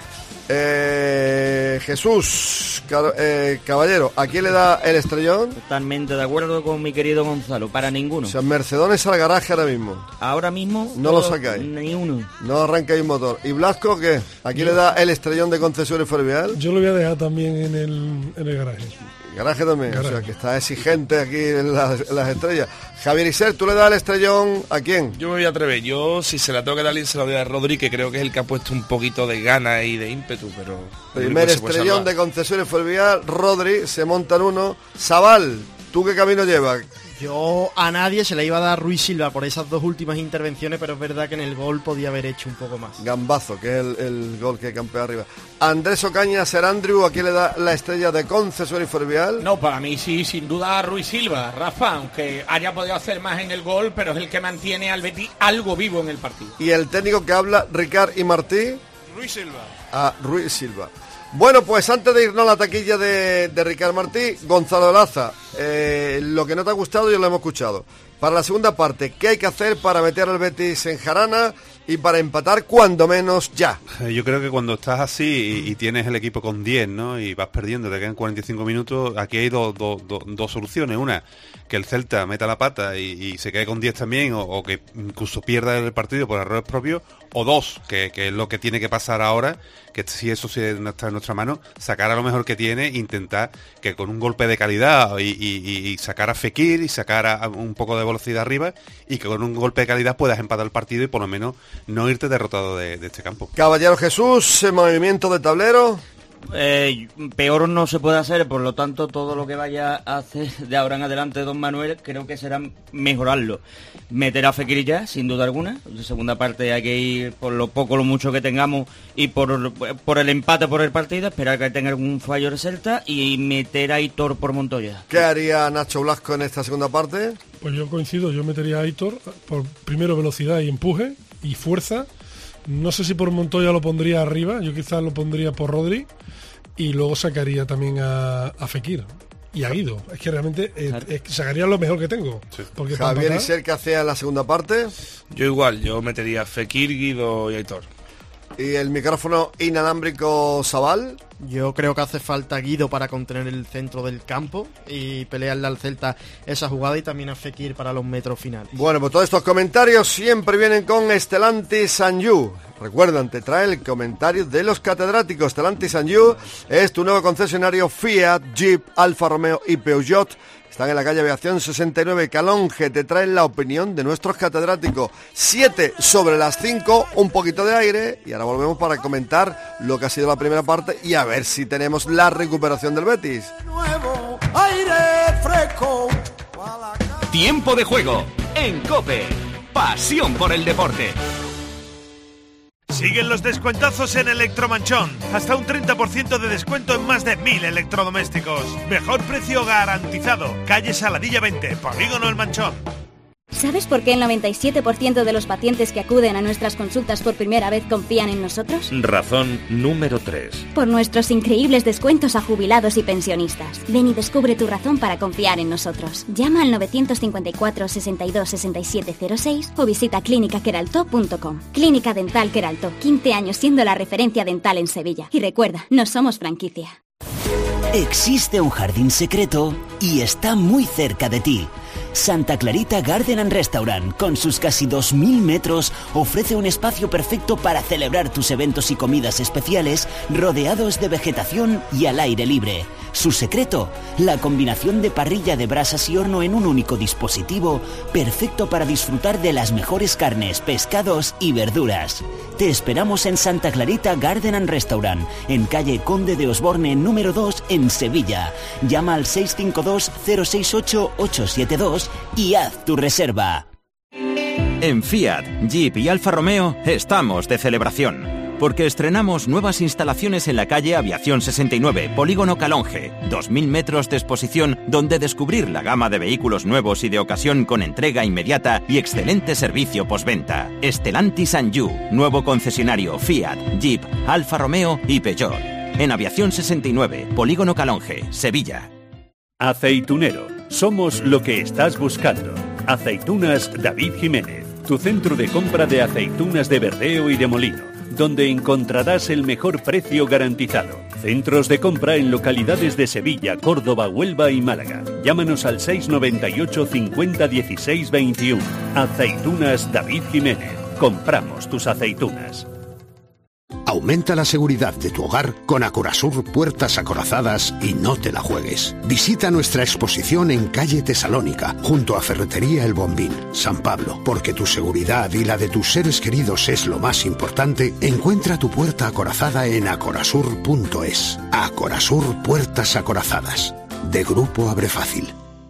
Eh, Jesús Car- eh, Caballero, ¿a quién le da el estrellón? Totalmente de acuerdo con mi querido Gonzalo. Para ninguno. O sea, Mercedones al garaje ahora mismo. Ahora mismo. No lo todo- sacáis. Ni uno. No arranca ahí un motor. ¿Y Blasco qué? ¿A quién le da el estrellón de Concesur y Fervial? Yo lo voy a dejar también en el, en el garaje. Garaje también, Garaje. o sea que está exigente aquí en las, en las estrellas. Javier Iser, ¿tú le das el estrellón a quién? Yo me voy a atrever. Yo, si se la tengo que dar a alguien, se la doy a Rodri, que creo que es el que ha puesto un poquito de gana y de ímpetu, pero... Primer estrellón de Concesur y Fervial, Rodri, se monta en uno. Zabal, ¿tú qué camino llevas? Yo a nadie se le iba a dar Ruiz Silva por esas dos últimas intervenciones, pero es verdad que en el gol podía haber hecho un poco más. Gambazo, que es el, el gol que campea arriba. Andrés Ocaña, Ser Andrew, ¿a quién le da la estrella de Concesur y Fervial? No, para mí sí, sin duda Ruiz Silva, Rafa, aunque haya podido hacer más en el gol, pero es el que mantiene al Betis algo vivo en el partido. Y el técnico que habla, Ricard y Martí, Ruiz Silva. a Ruiz Silva. Bueno, pues antes de irnos a la taquilla de, de Ricard Martí, Gonzalo Laza, eh, lo que no te ha gustado ya lo hemos escuchado. Para la segunda parte, ¿qué hay que hacer para meter al Betis en jarana y para empatar cuando menos ya? Eh, Yo creo que cuando estás así y, y tienes el equipo con diez, ¿no? Y vas perdiendo, te quedan cuarenta y cinco minutos, aquí hay dos, dos, dos, dos soluciones. Una, que el Celta meta la pata y, y se quede con diez también, o, o que incluso pierda el partido por errores propios. O dos, que, que es lo que tiene que pasar ahora, que si eso sí no está en nuestra mano, sacar a lo mejor que tiene, intentar que con un golpe de calidad y, y- y sacar a Fekir y sacar a, a un poco de velocidad arriba, y que con un golpe de calidad puedas empatar el partido y por lo menos no irte derrotado de, de este campo. Caballero Jesús, eh, movimiento de tablero. Eh, peor no se puede hacer, por lo tanto todo lo que vaya a hacer de ahora en adelante don Manuel creo que será mejorarlo. Meter a Fekir ya, sin duda alguna. De segunda parte hay que ir por lo poco, lo mucho que tengamos y por, por el empate por el partido, esperar que tenga algún fallo de Celta y meter a Aitor por Montoya. ¿Qué haría Nacho Blasco en esta segunda parte? Pues yo coincido, yo metería a Aitor por primero velocidad y empuje y fuerza. No sé si por Montoya lo pondría arriba, yo quizás lo pondría por Rodri y luego sacaría también a, a Fekir y a Guido. Es que realmente eh, Claro. es que sacaría lo mejor que tengo. Porque para Javier empatar- Iser, ¿qué hacía en la segunda parte? Yo igual, yo metería Fekir, Guido y Aitor. Y el micrófono inalámbrico Zabal. Yo creo que hace falta Guido para contener el centro del campo y pelearle al Celta esa jugada, y también a Fekir para los metros finales. Bueno, pues todos estos comentarios siempre vienen con Stellantis Sanyu. Recuerdan, te trae el comentario de los catedráticos. Stellantis Sanyu es tu nuevo concesionario Fiat, Jeep, Alfa Romeo y Peugeot. Están en la calle Aviación sesenta y nueve, Calonge. Te traen la opinión de nuestros catedráticos. Siete sobre las cinco, un poquito de aire. Y ahora volvemos para comentar lo que ha sido la primera parte y a ver si tenemos la recuperación del Betis. Nuevo aire fresco. Tiempo de juego en COPE. Pasión por el deporte. Siguen los descuentazos en Electromanchón. Hasta un treinta por ciento de descuento en más de mil electrodomésticos. Mejor precio garantizado. Calle Saladilla veinte, Polígono El Manchón. ¿Sabes por qué el noventa y siete por ciento de los pacientes que acuden a nuestras consultas por primera vez confían en nosotros? Razón número tres. Por nuestros increíbles descuentos a jubilados y pensionistas. Ven y descubre tu razón para confiar en nosotros. Llama al novecientos cincuenta y cuatro, sesenta y dos, sesenta y siete cero seis o visita clínica queralto punto com. Clínica Dental Queralto, quince años siendo la referencia dental en Sevilla. Y recuerda, no somos franquicia. Existe un jardín secreto y está muy cerca de ti. Santa Clarita Garden and Restaurant, con sus casi dos mil metros, ofrece un espacio perfecto para celebrar tus eventos y comidas especiales, rodeados de vegetación y al aire libre. Su secreto, la combinación de parrilla de brasas y horno en un único dispositivo, perfecto para disfrutar de las mejores carnes, pescados y verduras. Te esperamos en Santa Clarita Garden and Restaurant, en calle Conde de Osborne número dos, en Sevilla. Llama al seis cinco dos, cero seis ocho, ocho siete dos y haz tu reserva. En Fiat, Jeep y Alfa Romeo estamos de celebración. Porque estrenamos nuevas instalaciones en la calle Aviación sesenta y nueve, Polígono Calonge. dos mil metros de exposición donde descubrir la gama de vehículos nuevos y de ocasión con entrega inmediata y excelente servicio postventa. Stellantis and You, nuevo concesionario Fiat, Jeep, Alfa Romeo y Peugeot. En Aviación sesenta y nueve, Polígono Calonge, Sevilla. Aceitunero. Somos lo que estás buscando. Aceitunas David Jiménez. Tu centro de compra de aceitunas de verdeo y de molino, donde encontrarás el mejor precio garantizado. Centros de compra en localidades de Sevilla, Córdoba, Huelva y Málaga. Llámanos al seis noventa y ocho, cincuenta, dieciséis, veintiuno. Aceitunas David Jiménez. Compramos tus aceitunas. Aumenta la seguridad de tu hogar con Acorasur Puertas Acorazadas y no te la juegues. Visita nuestra exposición en calle Tesalónica, junto a Ferretería El Bombín, San Pablo. Porque tu seguridad y la de tus seres queridos es lo más importante, encuentra tu puerta acorazada en acorasur punto es. Acorasur Puertas Acorazadas, de Grupo Abrefácil.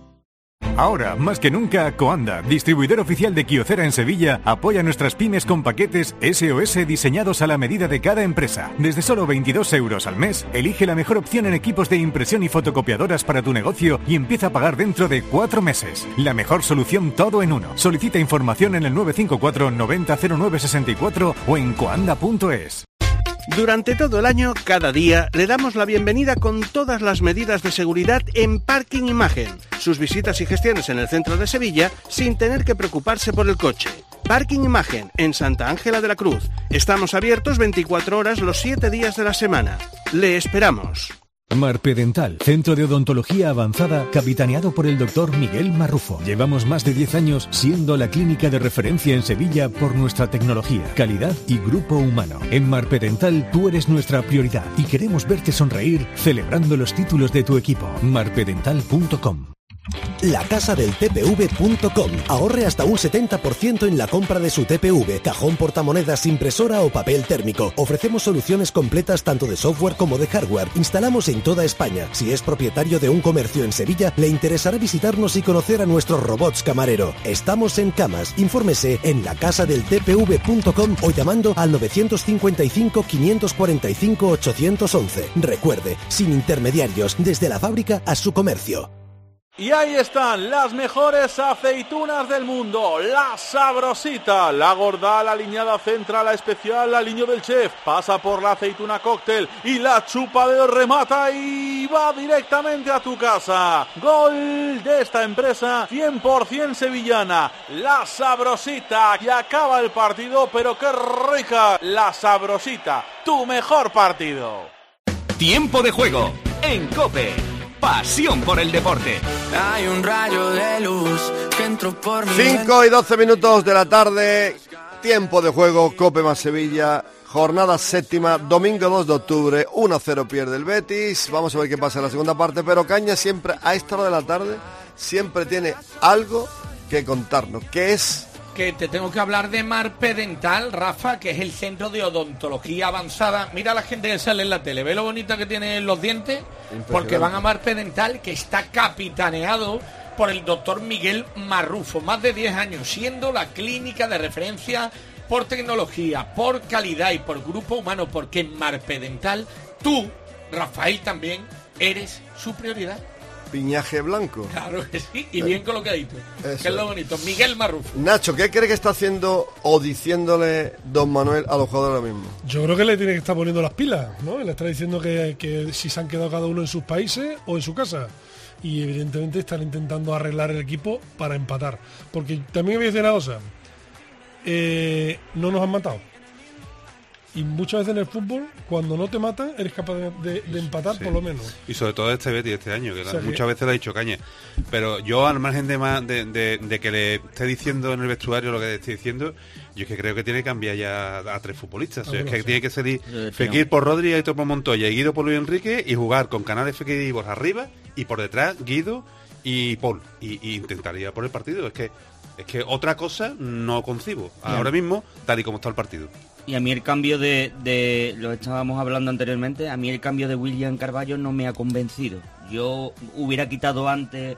Ahora, más que nunca, Coanda, distribuidor oficial de Kyocera en Sevilla, apoya a nuestras pymes con paquetes S O S diseñados a la medida de cada empresa. Desde solo veintidós euros al mes, elige la mejor opción en equipos de impresión y fotocopiadoras para tu negocio y empieza a pagar dentro de cuatro meses. La mejor solución todo en uno. Solicita información en el nueve cinco cuatro, noventa, cero nueve sesenta y cuatro o en coanda punto es. Durante todo el año, cada día, le damos la bienvenida con todas las medidas de seguridad en Parking Imagen. Sus visitas y gestiones en el centro de Sevilla sin tener que preocuparse por el coche. Parking Imagen, en Santa Ángela de la Cruz. Estamos abiertos veinticuatro horas los siete días de la semana. Le esperamos. Marpedental, centro de odontología avanzada, capitaneado por el doctor Miguel Marrufo. Llevamos más de diez años siendo la clínica de referencia en Sevilla por nuestra tecnología, calidad y grupo humano. En Marpedental tú eres nuestra prioridad y queremos verte sonreír celebrando los títulos de tu equipo. marpedental punto com. La casa del T P V punto com. Ahorre hasta un setenta por ciento en la compra de su T P V, cajón portamonedas, impresora o papel térmico. Ofrecemos soluciones completas tanto de software como de hardware. Instalamos en toda España. Si es propietario de un comercio en Sevilla, le interesará visitarnos y conocer a nuestros robots camarero. Estamos en Camas. Infórmese en la casa del T P V punto com o llamando al novecientos cincuenta y cinco, quinientos cuarenta y cinco, ochocientos once. Recuerde, sin intermediarios, desde la fábrica a su comercio. Y ahí están las mejores aceitunas del mundo, la Sabrosita, la gorda, la aliñada central, la especial, la aliño del chef, pasa por la aceituna cóctel y la chupa de remata y va directamente a tu casa. Gol de esta empresa cien por ciento sevillana, la Sabrosita, y acaba el partido, pero qué rica, la Sabrosita, tu mejor partido. Tiempo de juego en COPE. Pasión por el deporte. Hay un rayo de luz que entró por mi cinco y doce minutos de la tarde. Tiempo de juego, Cope más Sevilla. Jornada séptima, domingo dos de octubre. uno a cero pierde el Betis. Vamos a ver qué pasa en la segunda parte. Pero Caña siempre, a esta hora de la tarde, siempre tiene algo que contarnos. ¿Qué es? Que te tengo que hablar de Marpedental, Rafa, que es el centro de odontología avanzada. Mira a la gente que sale en la tele, ve lo bonita que tienen los dientes, porque van a Marpedental, que está capitaneado por el doctor Miguel Marrufo, más de diez años, siendo la clínica de referencia por tecnología, por calidad y por grupo humano, porque en Marpedental tú, Rafael, también eres su prioridad. Piñaje blanco. Claro que sí, y bien colocadito. Que es lo bonito. Miguel Marrufo. Nacho, ¿qué cree que está haciendo o diciéndole don Manuel a los jugadores ahora mismo? Yo creo que le tiene que estar poniendo las pilas, ¿no? Le está diciendo que, que si se han quedado cada uno en sus países o en su casa. Y evidentemente están intentando arreglar el equipo para empatar. Porque también voy a decir una cosa. Eh, no nos han matado. Y muchas veces en el fútbol, cuando no te matan, eres capaz de, de, de empatar, sí, por lo menos. Y sobre todo este Betis este año, que o sea, muchas que... veces le ha dicho caña. Pero yo, al margen de, más, de, de, de que le esté diciendo en el vestuario lo que le esté diciendo, yo es que creo que tiene que cambiar ya a, a tres futbolistas. Ah, o sea, es que sí. Tiene que salir Fekir por Rodri, Aitor por Montoya y Guido por Luis Enrique, y jugar con Canales, Fekir y Borja arriba, y por detrás Guido y Paul. Y, y intentaría por el partido. Es que es que otra cosa no concibo ahora mismo, tal y como está el partido. Y a mí el cambio de, de, lo estábamos hablando anteriormente, a mí el cambio de William Carballo no me ha convencido. Yo hubiera quitado antes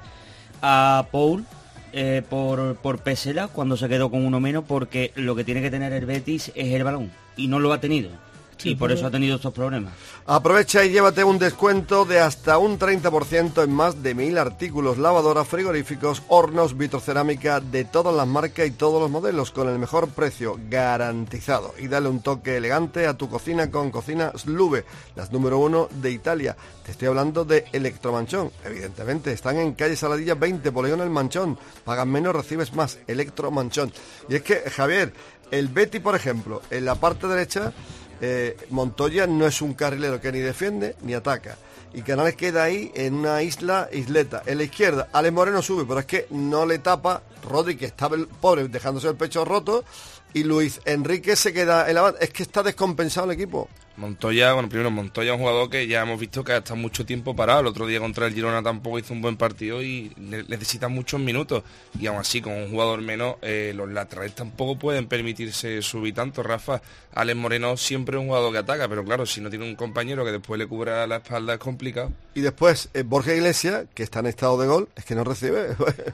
a Paul eh, por, por Pesela cuando se quedó con uno menos, porque lo que tiene que tener el Betis es el balón, y no lo ha tenido. Sí, y por eso ha tenido estos problemas. Aprovecha y llévate un descuento de hasta un treinta por ciento en más de mil artículos: lavadoras, frigoríficos, hornos, vitrocerámica de todas las marcas y todos los modelos, con el mejor precio garantizado. Y dale un toque elegante a tu cocina con Cocina Sluve, las número uno de Italia. Te estoy hablando de Electromanchón. Evidentemente, están en calle Saladilla veinte, Polígono El Manchón. Pagas menos, recibes más. Electromanchón. Y es que, Javier, el Betis, por ejemplo, en la parte derecha, Eh, Montoya no es un carrilero que ni defiende ni ataca, y Canales queda ahí en una isla isleta. En la izquierda Alex Moreno sube, pero es que no le tapa Rodri, que estaba el pobre dejándose el pecho roto, y Luis Enrique se queda en la banda. Es que está descompensado el equipo. Montoya, bueno, primero Montoya es un jugador que ya hemos visto que ha estado mucho tiempo parado. El otro día contra el Girona tampoco hizo un buen partido y necesita muchos minutos. Y aún así, con un jugador menos, eh, los laterales tampoco pueden permitirse subir tanto. Rafa, Alex Moreno siempre es un jugador que ataca, pero claro, si no tiene un compañero que después le cubra la espalda es complicado. Y después, eh, Borja Iglesias, que está en estado de gol, es que no recibe.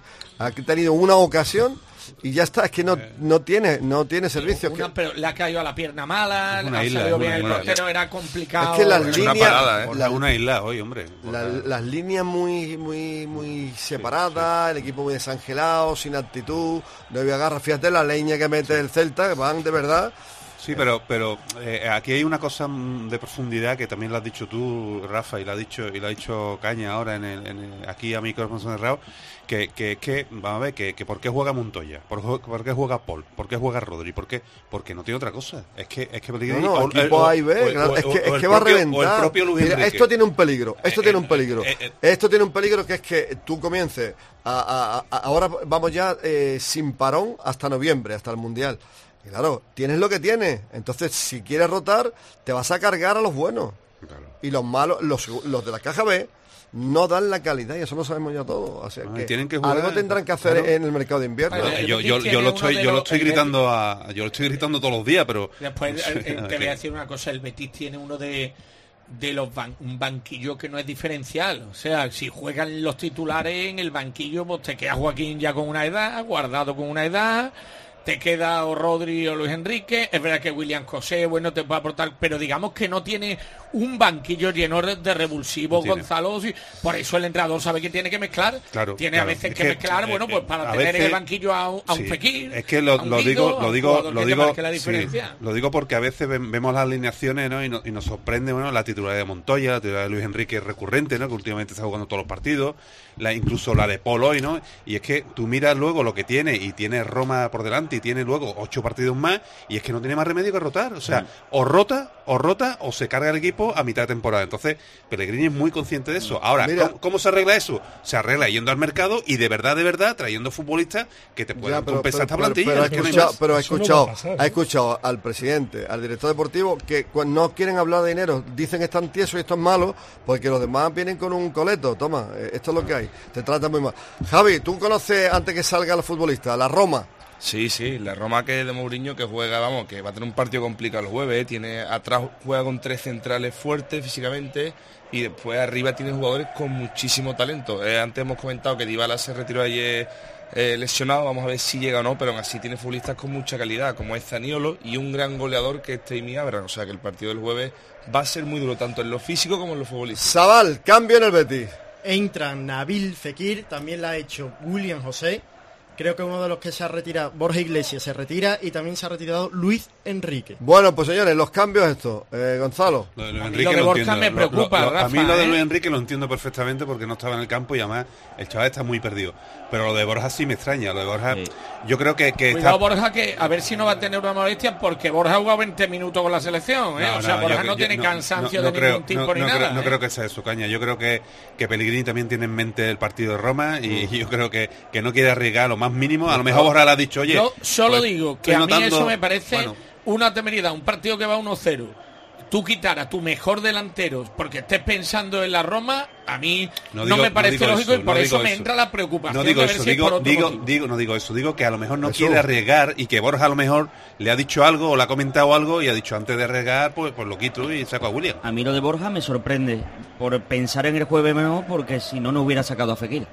Ha tenido una ocasión y ya está, es que no, no tiene no tiene servicio. Una, que... pero le ha caído a la pierna mala, una ha isla, salido bien una, el una, portero, era complicado. Es que las es líneas, una parada, ¿eh? la, una isla hoy, hombre. La, las líneas muy muy muy separadas, sí, sí. El equipo muy desangelado, sin actitud, no había garra. Fíjate la leña que mete el Celta, que van de verdad. Sí, pero pero eh, aquí hay una cosa de profundidad que también lo has dicho tú, Rafa, y lo ha dicho y lo ha dicho Caña ahora en el, en el, aquí a micrófono cerrado, que que que vamos a ver que, que por qué juega Montoya, por, por qué juega Paul, por qué juega Rodri, por qué porque no tiene otra cosa. Es que es que no, no, o, equipo o, A y B, o, claro, o, es que es que va a reventar. Mira, esto tiene un peligro, esto eh, tiene un peligro. Eh, eh, esto tiene un peligro que es que tú comiences a, a, a ahora vamos ya eh, sin parón hasta noviembre, hasta el Mundial. Y claro, tienes lo que tienes. Entonces, si quieres rotar, te vas a cargar a los buenos. Claro. Y los malos, los, los de la caja B, no dan la calidad, y eso lo sabemos ya todos. O sea, no, que tienen que jugar, algo tendrán que hacer, claro, en el mercado de invierno. Bueno, yo, yo, yo lo estoy, yo lo estoy gritando a, yo lo estoy gritando todos los días, pero después eh, te voy a decir una cosa, el Betis tiene uno de de los ban un banquillo que no es diferencial. O sea, si juegan los titulares en el banquillo, pues te queda Joaquín ya con una edad, Guardado con una edad, te queda o Rodri o Luis Enrique. Es verdad que William José, bueno, te puede aportar, pero digamos que no tiene un banquillo lleno de revulsivos, no Gonzalo. Sí, por eso el entrenador sabe que tiene que mezclar. Claro, tiene claro. a veces es que, que mezclar, bueno, pues para tener veces, en el banquillo a un, a un sí, Fekir. Es que lo, lo Guido, digo, lo digo, lo digo, la diferencia. Sí, lo digo porque a veces vemos las alineaciones, ¿no? Y, no, y nos sorprende, bueno, la titularidad de Montoya, la titularidad de Luis Enrique es recurrente, ¿no? Que últimamente está jugando todos los partidos, la, incluso la de Paul hoy, ¿no? Y es que tú miras luego lo que tiene, y tiene Roma por delante, y tiene luego ocho partidos más, y es que no tiene más remedio que rotar. O sea, sí, o rota, o rota, o se carga el equipo a mitad de temporada. Entonces, Pellegrini es muy consciente de eso. Ahora, ¿cómo, ¿cómo se arregla eso? Se arregla yendo al mercado y de verdad, de verdad, trayendo futbolistas que te puedan ya, pero, compensar pero, esta plantilla. Pero, pero, pero, no pero ha escuchado, no pasar, ha escuchado al presidente, al director deportivo, que cuando no quieren hablar de dinero, dicen que están tiesos y esto es malo, porque los demás vienen con un coleto. Toma, esto es lo que hay. Te tratan muy mal. Javi, ¿tú conoces, antes que salga los futbolistas, la Roma? Sí, sí, la Roma que de Mourinho que juega, vamos, que va a tener un partido complicado el jueves, tiene atrás juega con tres centrales fuertes físicamente y después arriba tiene jugadores con muchísimo talento. Eh, antes hemos comentado que Dybala se retiró ayer eh, lesionado, vamos a ver si llega o no, pero aún así tiene futbolistas con mucha calidad, como es Zaniolo y un gran goleador que es Tammy Abraham, o sea que el partido del jueves va a ser muy duro, tanto en lo físico como en lo futbolístico. Zabal, cambio en el Betis. Entran Nabil Fekir, también la ha hecho William José. Creo que uno de los que se ha retirado, Borja Iglesias se retira y también se ha retirado Luis Enrique. Bueno, pues señores, los cambios estos. Eh, Gonzalo. Lo de, Luis a mí Enrique lo de lo Borja entiendo. me preocupa, Lo- lo- lo- Rafa, A mí lo de ¿eh? Luis Enrique lo entiendo perfectamente porque no estaba en el campo y además el chaval está muy perdido. Pero lo de Borja sí me extraña. Lo de Borja, sí. yo creo que, que Cuidado está... Borja, que a ver si no va a tener una molestia, porque Borja ha jugado veinte minutos con la selección, ¿eh? No, o sea, no, Borja yo- no yo- tiene no, cansancio no, no de creo, ningún tipo no, ni no nada. Creo, no ¿eh? creo que sea eso, Caña. Yo creo que, que Pellegrini también tiene en mente el partido de Roma y Mm. yo creo que, que no quiere arriesgar lo más mínimo. A lo mejor Borja le ha dicho, oye... Yo solo pues, digo que estoy a mí notando- eso me parece bueno, una temeridad, un partido que va uno cero. Tú quitar a tu mejor delantero porque estés pensando en la Roma, a mí no, digo- me parece digo lógico eso, y por no eso digo me eso. entra la preocupación No digo de ver eso, si es por digo, otro digo, motivo. digo, no digo eso, digo que a lo mejor no Jesús. quiere arriesgar y que Borja a lo mejor le ha dicho algo o le ha comentado algo y ha dicho antes de arriesgar, pues, pues lo quito y saco a William. A mí lo de Borja me sorprende por pensar en el jueves mejor, porque si no, no hubiera sacado a Fekir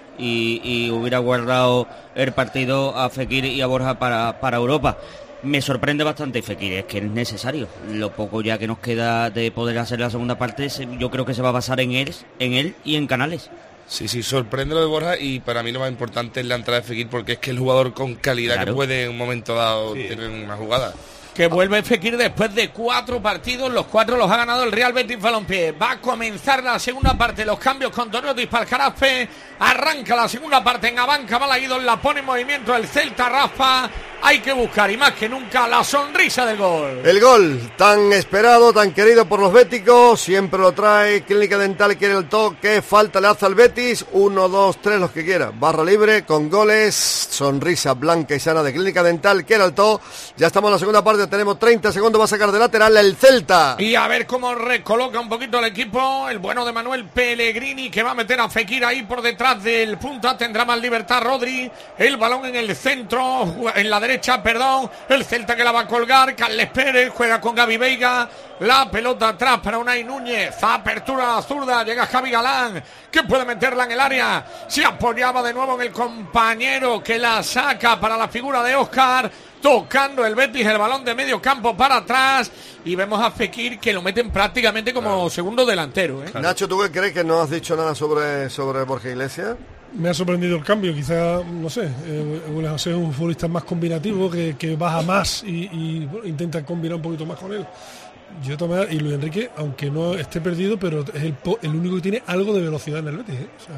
y, y hubiera guardado el partido a Fekir y a Borja para, para Europa. Me sorprende bastante Fekir, es que es necesario. Lo poco ya que nos queda de poder hacer la segunda parte, se- yo creo que se va a basar en él, en él y en Canales. Sí, sí, sorprende lo de Borja y para mí lo más importante es la entrada de Fekir porque es que el jugador con calidad Claro. que puede en un momento dado tener una jugada. Que vuelve Fekir después de cuatro partidos, los cuatro los ha ganado el Real Betis Balompié. Va a comenzar la segunda parte, los cambios con Toriotis para el Caraspe. Arranca la segunda parte en Abanca Balaídos, la pone en movimiento el Celta Rafa. Hay que buscar y más que nunca la sonrisa del gol. El gol tan esperado, tan querido por los béticos, siempre lo trae Clínica Dental, quiere el toque, falta le hace al Betis, uno, dos, tres, los que quiera, barra libre, con goles, sonrisa blanca y sana de Clínica Dental, quiere el toque, ya estamos en la segunda parte, tenemos treinta segundos, va a sacar de lateral el Celta. Y a ver cómo recoloca un poquito el equipo, el bueno de Manuel Pellegrini, que va a meter a Fekir ahí por detrás del punta, tendrá más libertad Rodri, el balón en el centro, en la derecha, perdón, el Celta que la va a colgar, Carles Pérez juega con Gaby Veiga, la pelota atrás para Unai Núñez, apertura zurda, llega Javi Galán, que puede meterla en el área, se apoyaba de nuevo en el compañero que la saca para la figura de Óscar, tocando el Betis el balón de medio campo para atrás y vemos a Fekir que lo meten prácticamente como segundo delantero, ¿eh? Nacho, ¿tú qué crees que no has dicho nada sobre, sobre Borja Iglesias? Me ha sorprendido el cambio, quizá, no sé, eh, William José es un futbolista más combinativo, que, que baja más y, y bueno, intenta combinar un poquito más con él. Yo también, y Luis Enrique, aunque no esté perdido, pero es el, po- el único que tiene algo de velocidad en el Betis, ¿eh? O sea,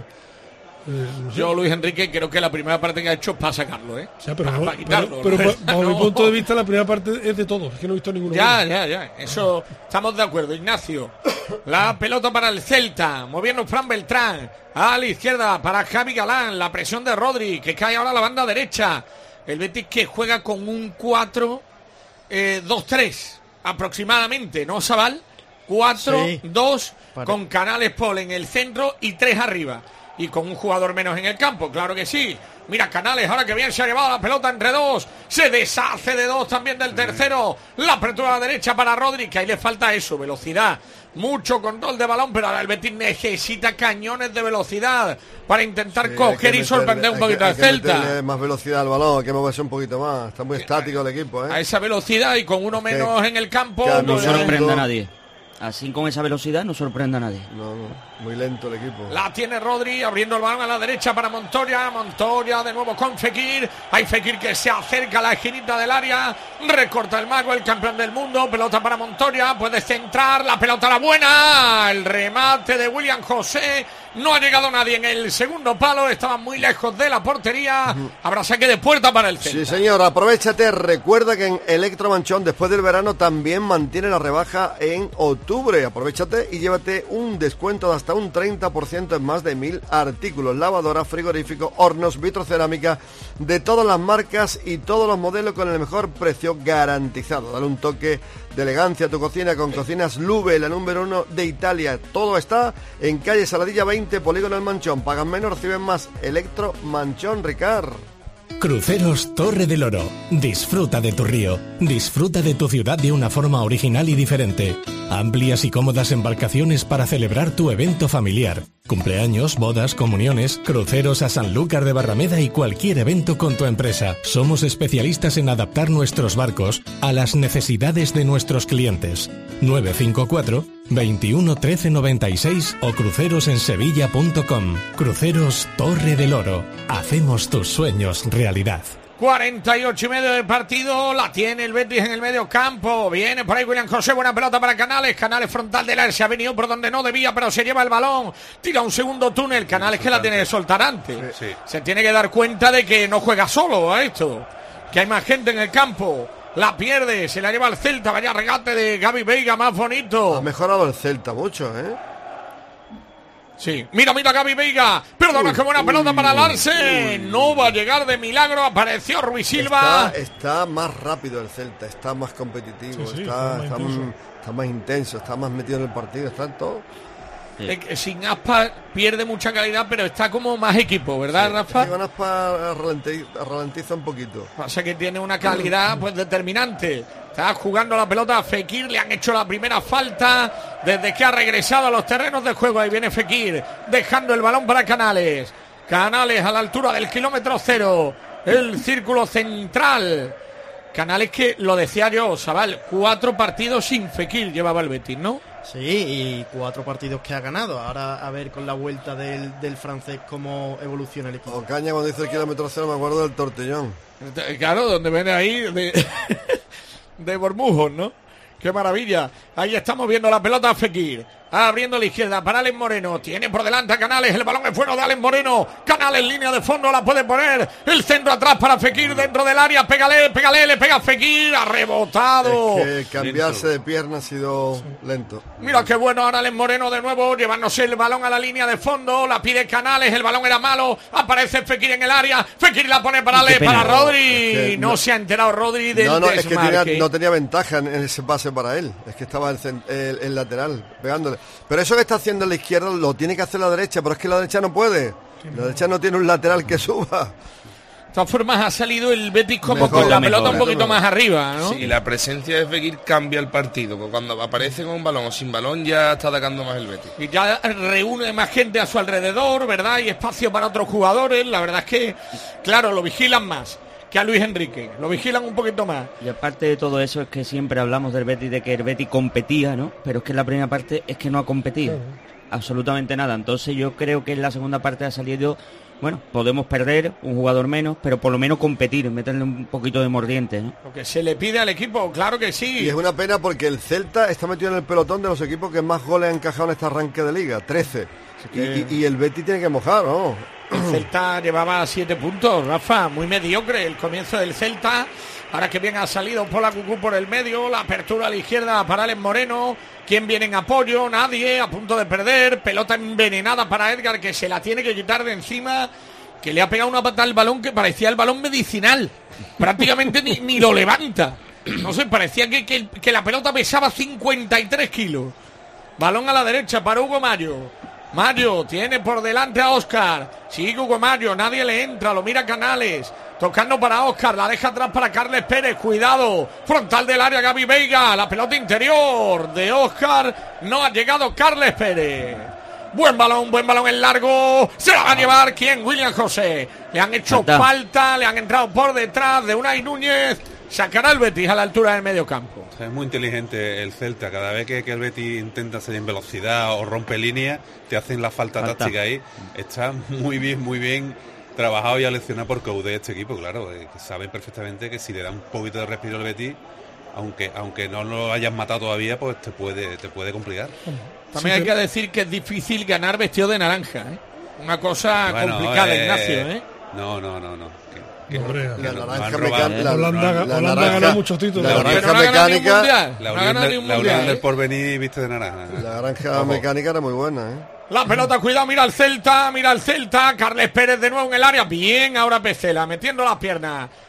eh, no sé. Yo, Luis Enrique, creo que la primera parte que ha hecho es para sacarlo, ¿eh? O sea, pero, para, para quitarlo, pero- pero ¿no? bajo mi No. punto de vista la primera parte es de todos, es que no he visto ninguno. Ya, bueno. ya, ya, eso estamos de acuerdo, Ignacio. La pelota para el Celta, moviendo Fran Beltrán, a la izquierda para Javi Galán, la presión de Rodri, que cae ahora a la banda derecha. El Betis que juega con un cuatro dos tres aproximadamente, ¿no, Sabal? cuatro dos Pare- con Canales Paul en el centro y tres arriba. Y con un jugador menos en el campo, claro que sí. Mira Canales, ahora que bien se ha llevado la pelota entre dos. Se deshace de dos también del tercero. La apertura a la derecha para Rodri, que ahí le falta eso, velocidad. Mucho control de balón, pero ahora el Betis necesita cañones de velocidad para intentar Sí, hay coger que y sorprender meterle- un poquito hay al que- hay que Celta. meterle más velocidad al balón, hay que moverse un poquito más. Está muy estático el equipo, ¿eh? A esa velocidad y con uno menos en el campo. que a No Pues, sorprende a no. nadie. Así con esa velocidad no sorprende a nadie. No, no, muy lento el equipo. La tiene Rodri, abriendo el balón a la derecha para Montoya. Montoya de nuevo con Fekir. Hay Fekir que se acerca a la esquinita del área. Recorta el mago, el campeón del mundo. Pelota para Montoya. Puede centrar. La pelota la buena. El remate de William José. No ha llegado nadie en el segundo palo. Estaban muy lejos de la portería. Habrá saque de puerta para el Celta. Sí, señor, aprovechate. Recuerda que en Electromanchón, después del verano, también mantiene la rebaja en octubre. Aprovechate y llévate un descuento de hasta un treinta por ciento en más de mil artículos. Lavadora, frigorífico, hornos, vitrocerámica, de todas las marcas y todos los modelos con el mejor precio garantizado. Dale un toque de elegancia a tu cocina con Cocinas Lube, la número uno de Italia. Todo está en calle Saladilla veinte, Polígono El Manchón. Pagan menos, reciben más. Electro Manchón Ricard. Cruceros Torre del Oro. Disfruta de tu río. Disfruta de tu ciudad de una forma original y diferente. Amplias y cómodas embarcaciones para celebrar tu evento familiar. Cumpleaños, bodas, comuniones, cruceros a Sanlúcar de Barrameda y cualquier evento con tu empresa. Somos especialistas en adaptar nuestros barcos a las necesidades de nuestros clientes. nueve cinco cuatro, veintiuno, trece, noventa y seis o crucerosensevilla punto com. Cruceros Torre del Oro. Hacemos tus sueños realidad. cuarenta y ocho y medio de partido, la tiene el Betis en el medio campo, viene por ahí William José, buena pelota para Canales, Canales frontal del área, se ha venido por donde no debía, pero se lleva el balón, tira un segundo túnel, Canales que la tiene que soltar antes, Sí, sí. se tiene que dar cuenta de que no juega solo a esto, que hay más gente en el campo, la pierde, se la lleva el Celta, vaya regate de Gaby Veiga, más bonito. Ha mejorado el Celta mucho, ¿eh? Sí, mira, mira Gaby Veiga, perdona, qué buena pelota para Larsen, no va a llegar de milagro, apareció Ruiz Silva. Está, está más rápido el Celta, está más competitivo, Sí, sí, está, está más está, intenso. m- está más intenso, está más metido en el partido, está en todo. Eh, que sin Aspa pierde mucha calidad, pero está como más equipo, ¿verdad, Rafa? Sí, con Aspa ralenti- ralentiza un poquito. Pasa que tiene una calidad pues determinante. Está jugando la pelota a Fekir, le han hecho la primera falta desde que ha regresado a los terrenos de juego. Ahí viene Fekir, dejando el balón para Canales. Canales a la altura del kilómetro cero, el círculo central. Canales que, lo decía yo, Sabal, cuatro partidos sin Fekir llevaba el Betis, ¿no? Sí, y cuatro partidos que ha ganado. Ahora a ver con la vuelta del, del francés cómo evoluciona el equipo. Ocaña cuando dice el kilómetro cero me acuerdo del Tortellón. Claro, donde viene ahí de, de Bormujos, ¿no? Qué maravilla. Ahí estamos viendo la pelota a Fekir. Abriendo la izquierda para Alex Moreno. Tiene por delante a Canales. El balón es bueno de Alex Moreno. Canales en línea de fondo. La puede poner. El centro atrás para Fekir dentro del área. Pégale, pégale. Le pega a Fekir. Ha rebotado. Es que cambiarse de pierna ha sido lento. Mira qué bueno ahora Alex Moreno de nuevo. Llevándose el balón a la línea de fondo. La pide Canales. El balón era malo. Aparece Fekir en el área. Fekir la pone para Alex. Para Rodri. Es que no, no- se ha enterado Rodri del No, no, es que desmarque. tenía- no tenía ventaja en, en ese pase para él. Es que estaba el, cen- el- el lateral pegándole. Pero eso que está haciendo en la izquierda lo tiene que hacer la derecha, pero es que la derecha no puede. La derecha no tiene un lateral que suba. De todas formas ha salido el Betis como Mejor, con la mejor, pelota un mejor. poquito más arriba, ¿no? Sí, la presencia de Fekir cambia el partido, porque cuando aparece con un balón o sin balón ya está atacando más el Betis. Y ya reúne más gente a su alrededor, ¿verdad? Y espacio para otros jugadores. La verdad es que, claro, lo vigilan más que a Luis Enrique. Lo vigilan un poquito más. Y aparte de todo eso es que siempre hablamos del Betis, de que el Betis competía, ¿no? Pero es que en la primera parte es que no ha competido. Absolutamente nada. Entonces yo creo que en la segunda parte ha salido, bueno, podemos perder un jugador menos, pero por lo menos competir, meterle un poquito de mordiente, ¿no? Lo que se le pide al equipo, claro que sí. Y es una pena porque el Celta está metido en el pelotón de los equipos que más goles han encajado en este arranque de liga, trece. Y, y- y el Betis tiene que mojar, ¿no? El Celta llevaba siete puntos, Rafa, muy mediocre el comienzo del Celta. Ahora que bien ha salido Pola Cucú por el medio, la apertura a la izquierda para Alex Moreno. ¿Quién viene en apoyo? Nadie, a punto de perder. Pelota envenenada para Edgar, que se la tiene que quitar de encima, que le ha pegado una patada al balón que parecía el balón medicinal. Prácticamente ni, ni lo levanta. No sé, parecía que, que, que la pelota pesaba cincuenta y tres kilos. Balón a la derecha para Hugo Mayo. Mayo tiene por delante a Óscar. Sigue Hugo Mayo, nadie le entra, lo mira Canales. Tocando para Óscar, la deja atrás para Carles Pérez. Cuidado, frontal del área Gaby Veiga. La pelota interior de Óscar. No ha llegado Carles Pérez. Buen balón, buen balón en largo. Se la va a llevar, ¿quién? William José. Le han hecho Falta. falta, le han entrado por detrás de Unai Núñez. Sacará el Betis a la altura del medio campo. Es muy inteligente el Celta. Cada vez que, que el Betis intenta salir en velocidad o rompe línea, te hacen la falta, Falta. táctica ahí. Está muy bien, muy bien trabajado y aleccionado por Coudet este equipo, claro. Eh, que saben perfectamente que si le da un poquito de respiro al Betis, aunque aunque no lo hayas matado todavía, pues te puede te puede complicar. También Sí, hay que decir que es difícil ganar vestido de naranja, ¿eh? Una cosa Bueno, complicada, eh, Ignacio, ¿eh? No, no, no, no. Que- que- Hombre, que La nos naranja han robado. mecánica. La, Holanda- la Holanda ha naranja- ganado muchos títulos. La Pero Pero naranja no ha ganado ni un mecánica. mundial. La No ha unión, ganado ni del, un la mundial, unión del ¿eh? porvenir viste de naranja. La naranja Ojo. mecánica era muy buena, ¿eh? La pelota, cuidado, mira el Celta, mira el Celta. Carles Pérez de nuevo en el área. Bien, ahora Pesela, metiendo las piernas.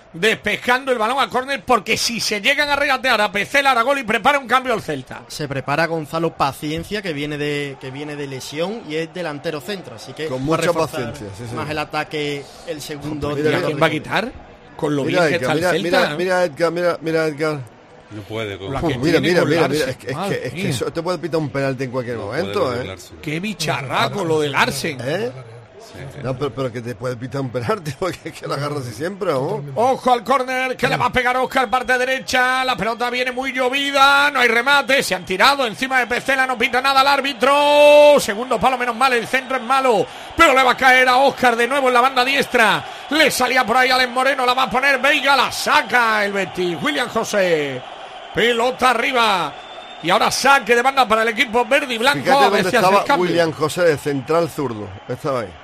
despejando el balón a córner, porque si se llegan a regatear a Pecela, Aragoli prepara un cambio al Celta. Se prepara Gonzalo Paciencia, que viene de que viene de lesión y es delantero centro, así que con va mucha a reforzar paciencia, sí, sí. más el ataque el segundo. Mira, ¿quién va a quitar? Con lo mira, bien Edgar, que está mira, el Celta. mira, mira, Edgar, mira, mira, Edgar. No puede. Con... Uf, mira, mira, mira, mira, es que, es que, es que eso te puede pitar un penalti en cualquier no momento, ¿eh? Qué bicharraco lo del Larsen. ¿Eh? Sí. No, pero, pero que te puede pitar un penalti porque es que lo agarra así siempre, ¿no? Ojo al córner que le va a pegar Óscar, parte derecha. La pelota viene muy llovida, no hay remate. Se han tirado encima de Pecela, no pinta nada el árbitro. Segundo palo, menos mal, el centro es malo, pero le va a caer a Óscar de nuevo en la banda diestra. Le salía por ahí Alex Moreno, la va a poner Veiga, la saca el Betis. William José, pelota arriba. Y ahora saque de banda para el equipo verde y blanco. Fíjate a ver dónde si estaba hace el William José, de central zurdo. Estaba ahí.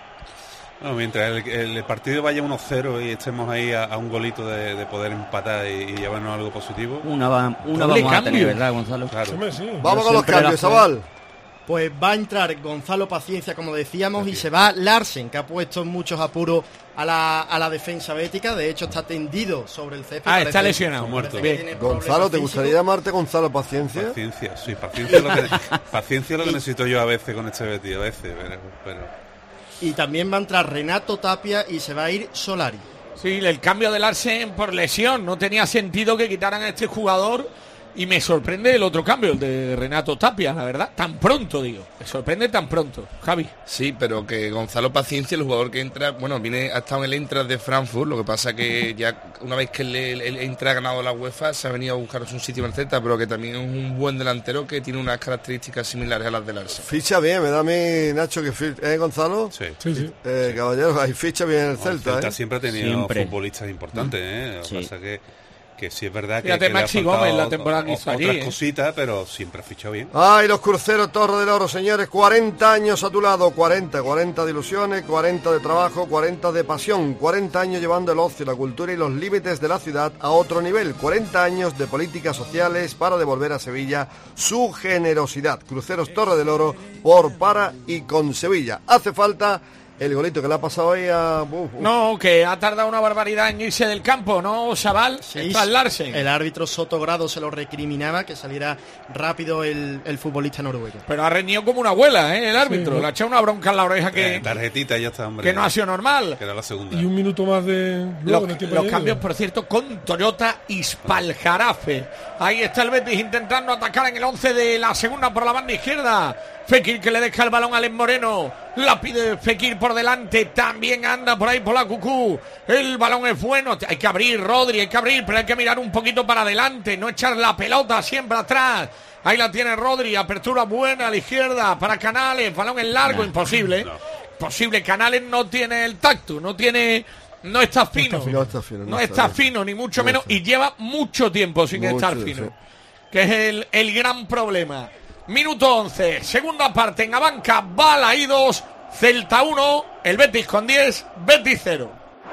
No, mientras el, el partido vaya uno cero y estemos ahí a, a un golito de, de poder empatar y, y llevarnos algo positivo. Una, va, una vamos a tener, ¿verdad, Gonzalo? Claro. Sí, sí. Vamos con los cambios, Zabal. Pues va a entrar Gonzalo Paciencia, como decíamos, y se va Larsen, que ha puesto en muchos apuros a la, a la defensa bética. De hecho, está tendido sobre el césped. Ah, está lesionado. Muerto. Gonzalo, ¿te gustaría llamarte Gonzalo Paciencia? Paciencia, sí, paciencia es lo que, paciencia es lo que necesito yo a veces con este Betis, a veces, pero... pero... Y también va a entrar Renato Tapia y se va a ir Solari. Sí, el cambio de Larsen por lesión. No tenía sentido que quitaran a este jugador. Y me sorprende el otro cambio, el de Renato Tapia, la verdad. Tan pronto, digo. Me sorprende tan pronto. Javi. Sí, pero que Gonzalo Paciencia, el jugador que entra, bueno, viene ha estado en el Eintracht de Frankfurt. Lo que pasa que ya una vez que el, el, el Eintracht ha ganado la UEFA, se ha venido a buscar un sitio en el Celta, pero que también es un buen delantero que tiene unas características similares a las del Arsenal. Ficha bien, me da a mí, Nacho, que ficha, ¿eh, Gonzalo? Sí. Sí, sí. Eh, caballero, hay ficha bien en el Celta, el Celta ¿eh? siempre ha tenido Siempre. futbolistas importantes, ¿eh? Lo que Sí. pasa que, que sí es verdad que, Fíjate, que le ha Maxi faltado Gómez, la temporada que hizo allí, otras ¿eh? cositas, pero siempre ha fichado bien. Ay, los cruceros Torre del Oro, señores, cuarenta años a tu lado, cuarenta, cuarenta de ilusiones, cuarenta de trabajo, cuarenta de pasión, cuarenta años llevando el ocio, la cultura y los límites de la ciudad a otro nivel, cuarenta años de políticas sociales para devolver a Sevilla su generosidad. Cruceros Torre del Oro, por, para y con Sevilla. Hace falta el golito que le ha pasado ahí a... Uf, uf. No, que ha tardado una barbaridad en irse del campo, ¿no, Chaval? Sí, Está el Larsen. El árbitro Sotogrado se lo recriminaba, que saliera rápido el, el futbolista noruego. Pero ha reñido como una abuela, ¿eh? El árbitro. Sí. Le ha echado una bronca en la oreja que, Eh, tarjetita ya está, hombre. que no ha sido normal. Que era la segunda. Y un minuto más de... luego Los, en el tiempo los añadido. cambios, por cierto, con Toyota Ispaljarafe. Ahí está el Betis intentando atacar en el once de la segunda por la banda izquierda. Fekir, que le deja el balón a Alex Moreno. La pide Fekir por delante. También anda por ahí por la Cucú. El balón es bueno. Hay que abrir, Rodri, hay que abrir, pero hay que mirar un poquito para adelante. No echar la pelota siempre atrás. Ahí la tiene Rodri. Apertura buena a la izquierda para Canales. Balón en largo, No. imposible. No. Imposible. Canales no tiene el tacto. No tiene... No está fino. No está fino, No, no está, está bien. fino, ni mucho No menos. está. Y lleva mucho tiempo sin Mucho, estar fino. sí. Que es el, el gran problema. Minuto once, segunda parte en Abanca, Balaídos, Celta uno, el Betis con diez, Betis cero.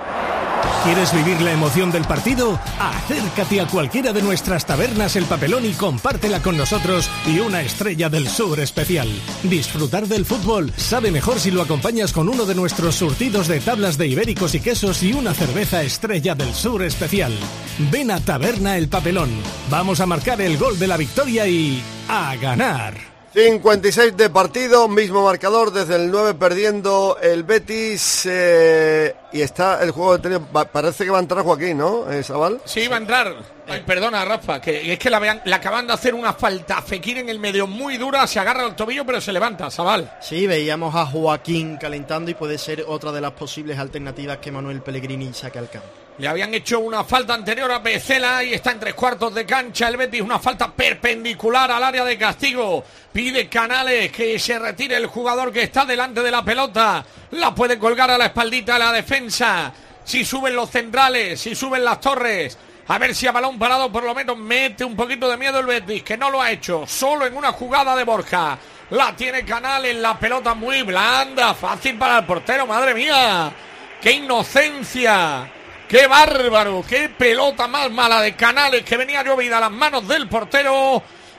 ¿Quieres vivir la emoción del partido? Acércate a cualquiera de nuestras tabernas El Papelón y compártela con nosotros y una estrella del sur especial. Disfrutar del fútbol sabe mejor si lo acompañas con uno de nuestros surtidos de tablas de ibéricos y quesos y una cerveza estrella del sur especial. Ven a Taberna El Papelón. Vamos a marcar el gol de la victoria y... ¡a ganar! cincuenta y seis de partido, mismo marcador, desde el nueve perdiendo el Betis, eh, y está el juego detenido. Va, parece que va a entrar Joaquín, ¿no, eh, Sabal? Sí, va a entrar. Ay, perdona, Rafa, que es que la vean, le acaban de hacer una falta a Fekir en el medio muy dura, se agarra el tobillo, pero se levanta, Sabal. Sí, veíamos a Joaquín calentando y puede ser otra de las posibles alternativas que Manuel Pellegrini saque al campo. Le habían hecho una falta anterior a Pecela y está en tres cuartos de cancha el Betis, una falta perpendicular al área de castigo. Pide Canales que se retire el jugador que está delante de la pelota. La puede colgar a la espaldita de la defensa. Si suben los centrales, si suben las torres. A ver si a balón parado por lo menos mete un poquito de miedo el Betis, que no lo ha hecho. Solo en una jugada de Borja. La tiene Canales, la pelota muy blanda, fácil para el portero, madre mía. ¡Qué inocencia! ¡Qué bárbaro! ¡Qué pelota más mala de Canales que venía llovida a las manos del portero!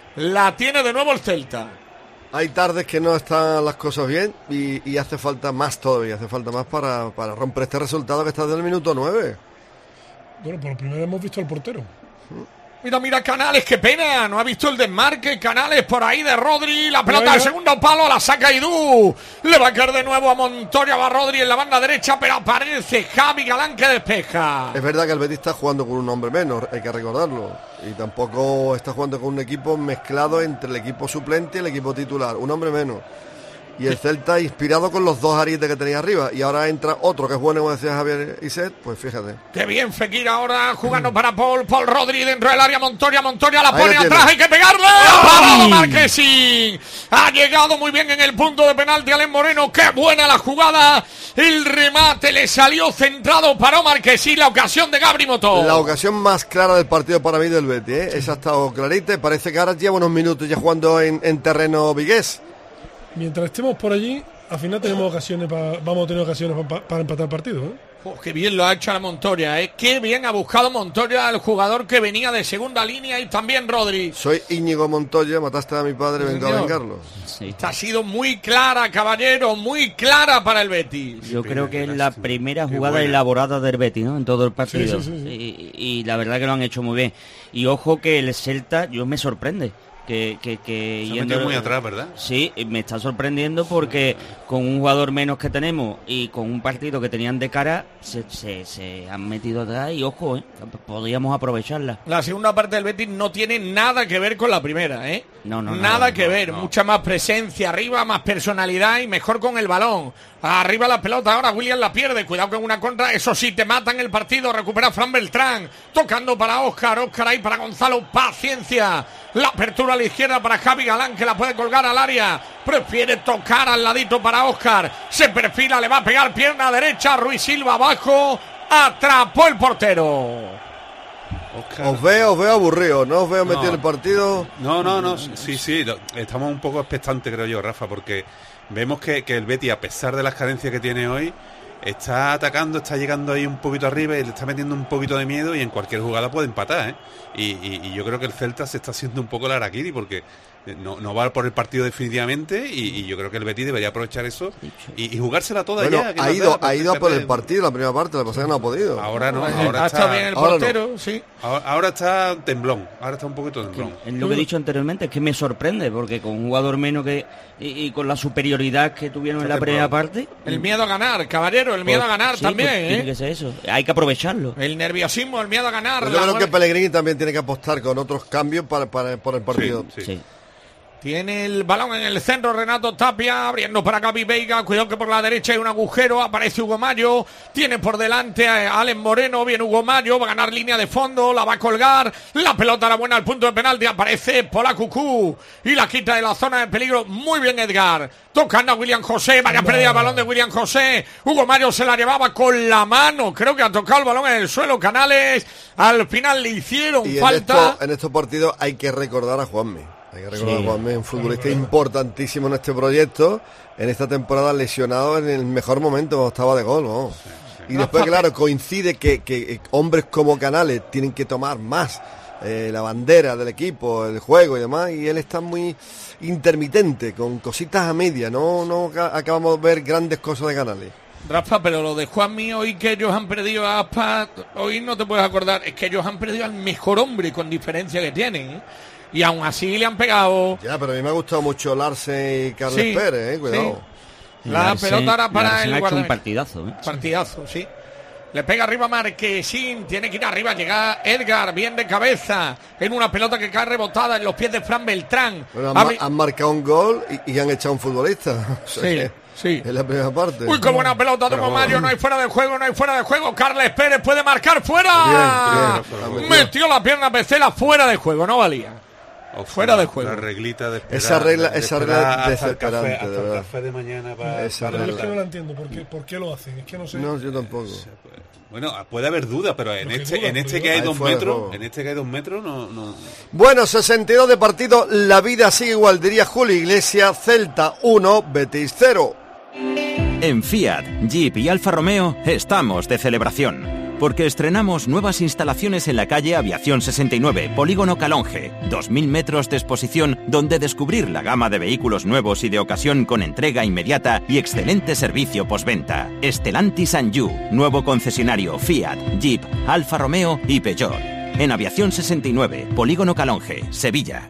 La tiene de nuevo el Celta. Hay tardes que no están las cosas bien y, y hace falta más todavía, hace falta más para, para romper este resultado que está desde el minuto nueve. Bueno, por primera vez hemos visto al portero. Mira, mira Canales, qué pena, no ha visto el desmarque. Canales por ahí de Rodri, la pelota al segundo palo, la saca Idú. Le va a caer de nuevo a Montoya, va Rodri en la banda derecha, pero aparece Javi Galán que despeja. Es verdad que el Betis está jugando con un hombre menos, hay que recordarlo. Y tampoco está jugando con un equipo mezclado entre el equipo suplente y el equipo titular, un hombre menos. Y el Celta inspirado con los dos arietes que tenía arriba. Y ahora entra otro que es bueno, como decía Javier Iset, pues fíjate. Qué bien Fekir ahora jugando para Paul. Paul Rodri dentro del área. Montoya, Montoya la pone Ahí atrás. Hay que pegarle. ¡Ha parado Marquesín! Ha llegado muy bien en el punto de penalti Alen Moreno. ¡Qué buena la jugada! El remate le salió centrado. Paró Marquesín. La ocasión de Gabri Motó. La ocasión más clara del partido para mí del Betis, ¿eh? Esa ha estado clarita. Parece que ahora lleva unos minutos ya jugando en, en terreno vigués. Mientras estemos por allí, al final tenemos ocasiones para, vamos a tener ocasiones para, para empatar el partido, ¿eh? Oh, qué bien lo ha hecho la Montoya, ¿eh? Qué bien ha buscado Montoya al jugador que venía de segunda línea y también Rodri. Soy Íñigo Montoya, mataste a mi padre, vengo a vengarlo. Sí. Esta ha sido muy clara, caballero, muy clara para el Betis. Yo creo que es la primera jugada elaborada del Betis, ¿no? En todo el partido. Sí, sí, sí, sí. Y, y la verdad que lo han hecho muy bien. Y ojo que el Celta, yo me sorprende. Que, que, que Se yendo, metió muy atrás, ¿verdad? Sí, me está sorprendiendo porque con un jugador menos que tenemos y con un partido que tenían de cara, se, se, se han metido atrás y ojo, ¿eh? Podríamos aprovecharla. La segunda parte del Betis no tiene nada que ver con la primera, ¿eh? No, no, nada no, que no, ver, no. mucha más presencia arriba, más personalidad y mejor con el balón. Arriba la pelota, ahora William la pierde, cuidado con una contra, eso sí, te matan el partido, recupera Fran Beltrán, tocando para Óscar, Óscar ahí para Gonzalo, paciencia, la apertura a la izquierda para Javi Galán, que la puede colgar al área, prefiere tocar al ladito para Óscar, se perfila, le va a pegar pierna derecha, Ruiz Silva abajo, atrapó el portero. Oscar. Os veo, os veo aburrido, no os veo No. metido en el partido. No, no, no, sí, sí, no, estamos un poco expectantes, creo yo, Rafa, porque vemos que, que el Betis, a pesar de las carencias que tiene hoy, está atacando, está llegando ahí un poquito arriba y le está metiendo un poquito de miedo y en cualquier jugada puede empatar, ¿eh? Y, y, y yo creo que el Celta se está haciendo un poco la araquiri porque no, no va por el partido definitivamente y, y yo creo que el Betis debería aprovechar eso y, y jugársela toda Bueno, ya. que ha nos ido, da, ha ido a por perder. el partido, la primera parte, la pasada que no ha podido. Ahora no, ahora ha está, estado bien el ahora portero, no. sí. ahora, ahora está temblón, ahora está un poquito temblón. Es lo que he dicho anteriormente, es que me sorprende, porque con un jugador menos que y, y con la superioridad que tuvieron en la primera parte. El miedo a ganar, caballero, el miedo pues, a ganar sí, también, pues, ¿eh? Tiene que ser eso, hay que aprovecharlo. El nerviosismo, el miedo a ganar. Pues yo la creo que buena- Pellegrini también tiene que apostar con otros cambios para, para, por el partido. Sí, sí. Sí. Tiene el balón en el centro Renato Tapia, abriendo para Gaby Veiga, cuidado que por la derecha hay un agujero, aparece Hugo Mayo, tiene por delante a Alen Moreno, viene Hugo Mayo, va a ganar línea de fondo, la va a colgar, la pelota la buena al punto de penalti, aparece Pola Cucú y la quita de la zona de peligro, muy bien Edgar, tocando a William José, vaya pérdida el balón de William José, Hugo Mayo se la llevaba con la mano, creo que ha tocado el balón en el suelo, Canales, al final le hicieron Y en, falta. esto, en estos partidos hay que recordar a Juanmi. Hay que recordar Sí. a Juanmi, un futbolista importantísimo en este proyecto, en esta temporada lesionado en el mejor momento cuando estaba de gol, ¿no? Y después, claro, coincide que, que hombres como Canales tienen que tomar más eh, la bandera del equipo, el juego y demás, y él está muy intermitente, con cositas a media, no, no ca- acabamos de ver grandes cosas de Canales. Rafa, pero lo de Juanmi hoy que ellos han perdido a Aspas, hoy no te puedes acordar, es que ellos han perdido al mejor hombre con diferencia que tienen, ¿eh? Y aún así le han pegado. Ya, pero a mí me ha gustado mucho Larsen y Carles Sí, Pérez, eh, cuidado. sí. La Larsen- pelota ahora para Larsen el ha hecho un guardameta. partidazo, ¿eh? Partidazo, sí. Le pega arriba Marquesín, tiene que ir arriba, llega Edgar, bien de cabeza, en una pelota que cae rebotada en los pies de Fran Beltrán. Bueno, han, Abre- ma- han marcado un gol y, y han echado un futbolista. O sea Sí, que sí. Es la primera parte. Uy, qué buena pelota de Pero- Mario, no hay fuera de juego, no hay fuera de juego. Carles Pérez puede marcar fuera. Bien, bien. Metió la pierna Pecela fuera de juego, no valía. Fuera de juego. La reglita de esperar, Esa regla- de esa esperar regla hasta el desesperante, café- hasta de el verdad. café de mañana para, Esa para Pero es regla. que no la entiendo, ¿por qué, por qué lo hacen? Es que no sé. No, yo tampoco. Bueno, puede haber duda, pero en Lo que este, duda, en este pero que hay Ahí dos fuera de metros, juego. en este que hay dos metros, no, no. Bueno, sesenta y dos de partido, la vida sigue igual, diría Julio Iglesias. Celta uno, Betis cero. En Fiat, Jeep y Alfa Romeo estamos de celebración. Porque estrenamos nuevas instalaciones en la calle Aviación sesenta y nueve, Polígono Calonge. dos mil metros de exposición donde descubrir la gama de vehículos nuevos y de ocasión con entrega inmediata y excelente servicio postventa. Stellantis Anjou, nuevo concesionario Fiat, Jeep, Alfa Romeo y Peugeot. En Aviación sesenta y nueve, Polígono Calonge, Sevilla.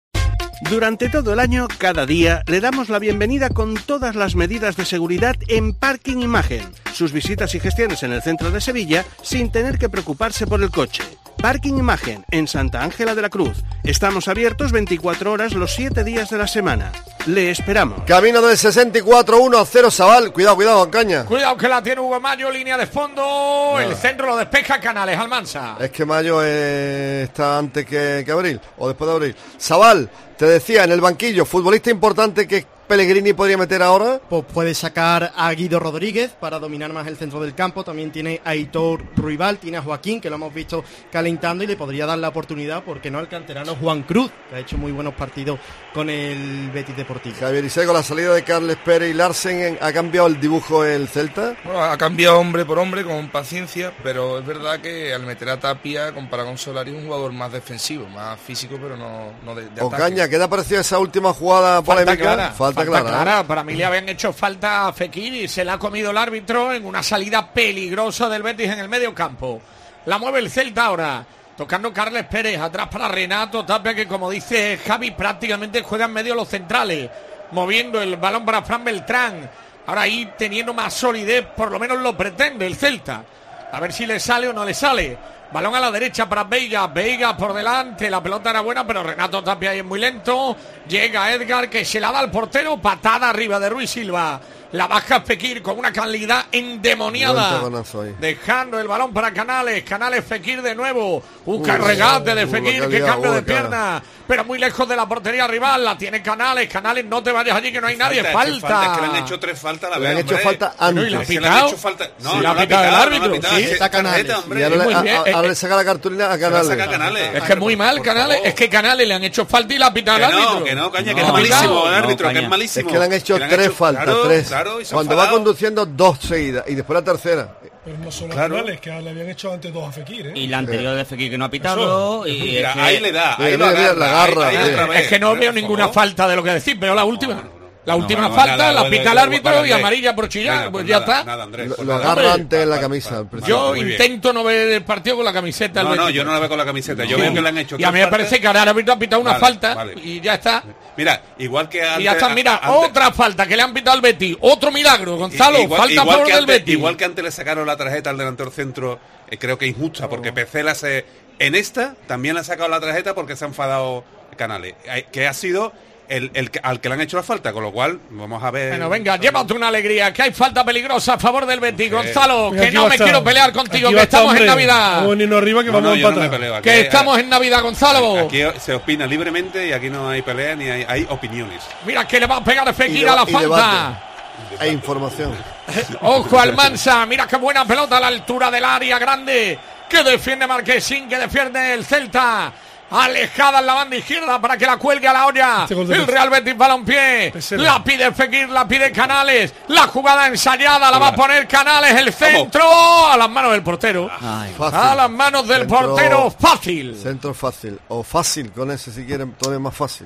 Durante todo el año, cada día, le damos la bienvenida con todas las medidas de seguridad en Parking Imagen. Sus visitas y gestiones en el centro de Sevilla sin tener que preocuparse por el coche. Parking Imagen, en Santa Ángela de la Cruz. Estamos abiertos veinticuatro horas los siete días de la semana. Le esperamos. Camino del sesenta y cuatro uno a cero Sabal. Cuidado, cuidado, Caña. Cuidado que la tiene Hugo Mayo, línea de fondo. Nada. El centro lo despeja Canales, Almansa. Es que Mayo eh, está antes que, que Abril, o después de Abril. Sabal, te decía, en el banquillo, futbolista importante que Pellegrini podría meter ahora. Pues puede sacar a Guido Rodríguez para dominar más el centro del campo. También tiene a Aitor Ruibal, tiene a Joaquín, que lo hemos visto calentando, y le podría dar la oportunidad, porque no, al canterano Juan Cruz, que ha hecho muy buenos partidos con el Betis Deportivo. Javier Isego, la salida de Carles Pérez y Larsen, ¿ha cambiado el dibujo el Celta? Bueno, ha cambiado hombre por hombre con paciencia, pero es verdad que al meter a Tapia, comparado con Solari, es un jugador más defensivo, más físico, pero no, no de, de Ocaña, ¿qué te ha parecido esa última jugada polémica? Clara, falta, falta clara. clara. Para mí le habían hecho falta a Fekir y se la ha comido el árbitro en una salida peligrosa del Betis en el medio campo. La mueve el Celta ahora, tocando Carles Pérez, atrás para Renato Tapia, que como dice Javi, prácticamente juega en medio los centrales, moviendo el balón para Fran Beltrán. Ahora ahí teniendo más solidez, por lo menos lo pretende el Celta. A ver si le sale o no le sale. Balón a la derecha para Veiga, Veiga por delante, la pelota era buena, pero Renato Tapia ahí es muy lento. Llega Edgar, que se la da al portero, patada arriba de Ruiz Silva. La baja Fekir con una calidad endemoniada, dejando el balón para Canales. Canales, Fekir de nuevo. Un regate de Fekir, que cambio de pierna, pero muy lejos de la portería rival. La tiene Canales. Canales, no te vayas allí, que no hay nadie. Falta. falta. falta. Es que le han hecho tres faltas. La le han hecho hombre. falta antes. No, y la ha pitado. No, sí, la ha pitado el árbitro. Sí, está Canales. Y ahora, le, a, ahora le saca la cartulina a Canales. Saca Canales. Es que es muy mal, Canales. Es que Canales le han hecho falta y la ha pitado el árbitro. No, que no, Caña, que es malísimo el árbitro, que es malísimo. Es que le han hecho tres faltas, tres. Cuando va conduciendo, dos seguidas, y después la tercera. Pero no solo claro. Canales, que le habían hecho antes dos a Fekir, ¿eh? Y la anterior de Fekir, que no ha pitado. Y mira, es que... ahí le da, ahí mira, lo agarra, mira, la agarra. ahí, ahí Es, es que no veo ninguna falta de lo que decir, pero la última. La última no, no, falta, nada, la bueno, pita el bueno, árbitro bueno, y amarilla por chillar, Venga, pues pues ya nada, está. Nada, Andrés, lo, pues lo nada. agarra Hombre, antes en la pa, camisa. pa, pa, Yo muy bien. intento no ver el partido con la camiseta. No, del no, Betis. yo no la veo con la camiseta. Yo Sí. veo que le han hecho Y a mí me tres parece faltas. que ahora el árbitro ha pitado una Vale, falta vale. y ya está. Mira, igual que antes, Y ya está, mira, antes, otra falta que le han pitado al Betis. Otro milagro, Gonzalo, igual, falta igual a favor que del antes, Betis. Igual que antes le sacaron la tarjeta al delantero centro, eh, creo que injusta, porque Pecela se... En esta también le han sacado la tarjeta porque se ha enfadado Canales, eh, que ha sido el, el al que le han hecho la falta, con lo cual vamos a ver... Bueno, venga, llévate una alegría, que hay falta peligrosa a favor del Betis. Sí. Gonzalo, Venga, que aquí no va me a estar. quiero pelear contigo, Aquí que va a estar, estamos en hombre. Navidad. Vamos a venirnos arriba, que No, vamos no, a yo no me empatar. peleo. Aquí, Que estamos en Navidad, Gonzalo. Aquí se opina libremente y aquí no hay pelea ni hay, hay opiniones. Mira que le va a pegar a Fekir Y a la deba- y falta. E información. Ojo al Mansa, mira qué buena pelota a la altura del área grande, que defiende Marquesín, que defiende el Celta. Alejada en la banda izquierda para que la cuelgue a la olla. Este gol de El Pes- Real Betis balompié. Pesela. La pide Fekir, la pide Canales. La jugada ensayada la va a poner Canales. El centro a las manos del portero. Ay, Fácil. A las manos del Centro- portero, fácil. Centro fácil. O fácil, con ese si quieren, todavía más fácil.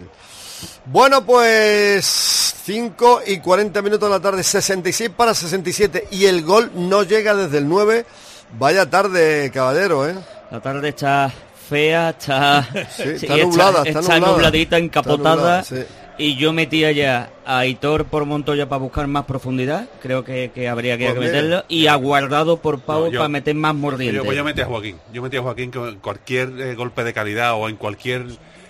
Bueno, pues cinco y cuarenta minutos de la tarde, sesenta y seis para sesenta y siete. Y el gol no llega desde el nueve. Vaya tarde, caballero, ¿eh? la tarde está fea, está, Sí, está nublada, está nublada. nubladita, encapotada. Está nublada, sí. Y yo metía ya a Aitor por Montoya para buscar más profundidad, creo que, que habría que Pues mira. meterlo, y a Guardado por Pau No, yo- para meter más mordientes. Yo, pues yo metí a Joaquín. Yo metí a Joaquín con cualquier eh, golpe de calidad o en cualquier...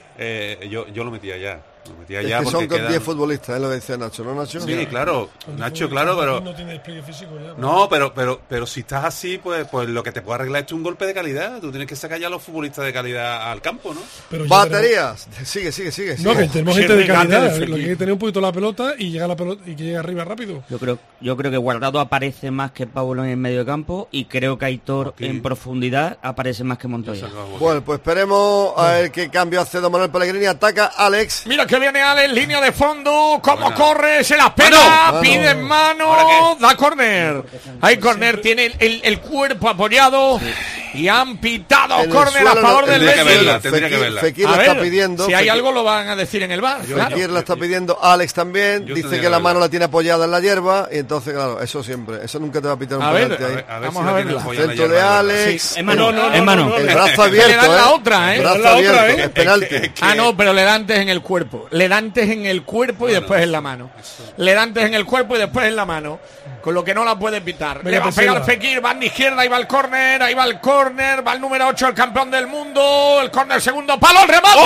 eh, yo, yo lo metía ya. Lo metía Es ya que porque son con quedan- diez futbolistas, es lo que decía Nacho, ¿no, Nacho? Sí, claro, Nacho, claro, pero... No tiene despliegue físico ya. No, pero, pero, pero si estás así, pues, pues lo que te puede arreglar es un golpe de calidad. Tú tienes que sacar ya a los futbolistas de calidad al campo, ¿no? Pero ya Baterías. Sigue, sigue, sigue. No, sigue. que tenemos Sí, gente de regate calidad. del Lo que Fekir. hay que tener un poquito la pelota y llega la pelota y que llegue arriba rápido. Yo creo, yo creo que Guardado aparece más que Paulo en el medio de campo, y creo que Aitor Aquí. en profundidad aparece más que Montoya. Bueno, pues esperemos a ver qué cambio hace Don Manuel Pellegrini. Ataca Alex. Mira qué que viene Alex, línea de fondo, como Bueno. corre, se la espera, Mano. pide Mano. mano, da córner. Hay córner, tiene el, el- el cuerpo apoyado y han pitado En el córner a suelo, favor en del el Betis. suelo, verla, tendría que Fekir- verla. Fekir A la ver, está pidiendo. si hay Fekir- algo lo van a decir en el bar. Fekir claro. la está pidiendo, Alex también, Yo dice tendría que la que mano verla. la tiene apoyada en la hierba y entonces, claro, eso siempre, eso nunca te va a pitar un A ver, penalti a ahí. ver, A ver vamos si a la tiene verla. apoyada en la Centro de hierba, Alex, Sí, es mano, no, no, es no, mano. no, el no. brazo Que le abierto, dan la ¿eh? otra, ¿eh? El brazo Le dan la otra, abierto, ¿eh? es penalti. Es que- Ah, no, pero le da antes en el cuerpo. Le da antes en el cuerpo y Bueno, después en la mano. Le da antes en el cuerpo y después en la mano. Con lo que no la puede pitar. Venga, Le va a pues, pegar Silva. Fekir, va de izquierda, ahí va el córner, ahí va el córner, va el número ocho, el campeón del mundo. El córner segundo palo, el remate,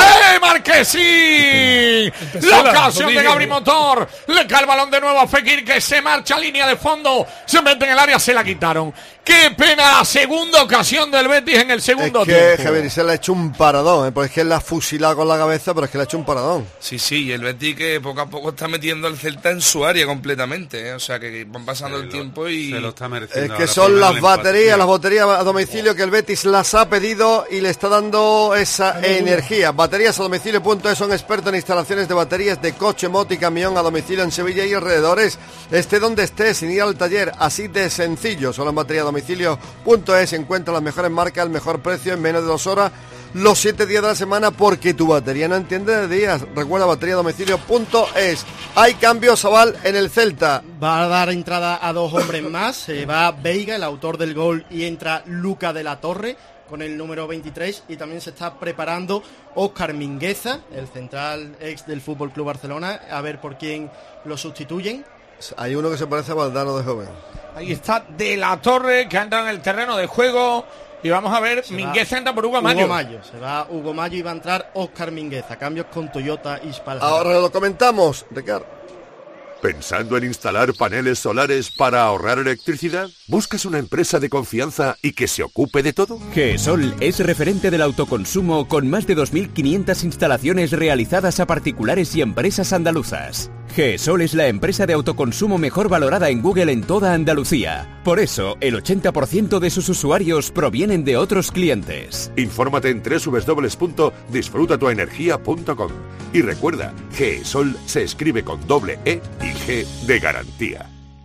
Marquesín. La Silva, ocasión lo de dije. Gabri Motor. Le cae el balón de nuevo a Fekir que se marcha a línea de fondo. Se mete en el área, se la quitaron. Qué pena la segunda ocasión del Betis en el segundo Es que tiempo. Javier Isel le ha hecho un paradón, ¿eh? Porque es que él la ha fusilado con la cabeza, pero es que le ha hecho un paradón. Sí, sí, y el Betis que poco a poco está metiendo al Celta en su área completamente, ¿eh? O sea que van pasando Se el lo- tiempo y... Se lo está Es mereciendo. que ahora son por las el empate. baterías, las baterías a domicilio que el Betis las ha pedido y le está dando esa energía. Baterías a domicilio.es son expertos en instalaciones de baterías de coche, moto y camión a domicilio en Sevilla y alrededores. Esté donde esté, sin ir al taller, así de sencillo. Solo en batería a domicilio.es encuentra las mejores marcas, el mejor precio en menos de dos horas, los siete días de la semana, porque tu batería no entiende de días. Recuerda, batería a domicilio.es. Hay cambios, Zabal, en el Celta. Va a dar entrada a dos hombres más. Se va Veiga, el autor del gol, y entra Luca de la Torre con el número veintitrés. Y también se está preparando Óscar Mingueza, el central ex del F C Barcelona, a ver por quién lo sustituyen. Hay uno que se parece a Valdano de joven. Ahí está De la Torre, que ha entrado en el terreno de juego. Y vamos a ver, Se Mingueza va entra por Hugo Mayo. Hugo Mayo. Se va Hugo Mayo y va a entrar Óscar Mingueza. Cambios con Toyota Ispal. Ahora lo comentamos, Ricardo. ¿Pensando en instalar paneles solares para ahorrar electricidad? ¿Buscas una empresa de confianza y que se ocupe de todo? GESOL es referente del autoconsumo con más de dos mil quinientas instalaciones realizadas a particulares y empresas andaluzas. GESOL es la empresa de autoconsumo mejor valorada en Google en toda Andalucía. Por eso, el ochenta por ciento de sus usuarios provienen de otros clientes. Infórmate en doble u doble u doble u punto disfruta tu energía punto com. Y recuerda, GESOL se escribe con doble E y G de garantía.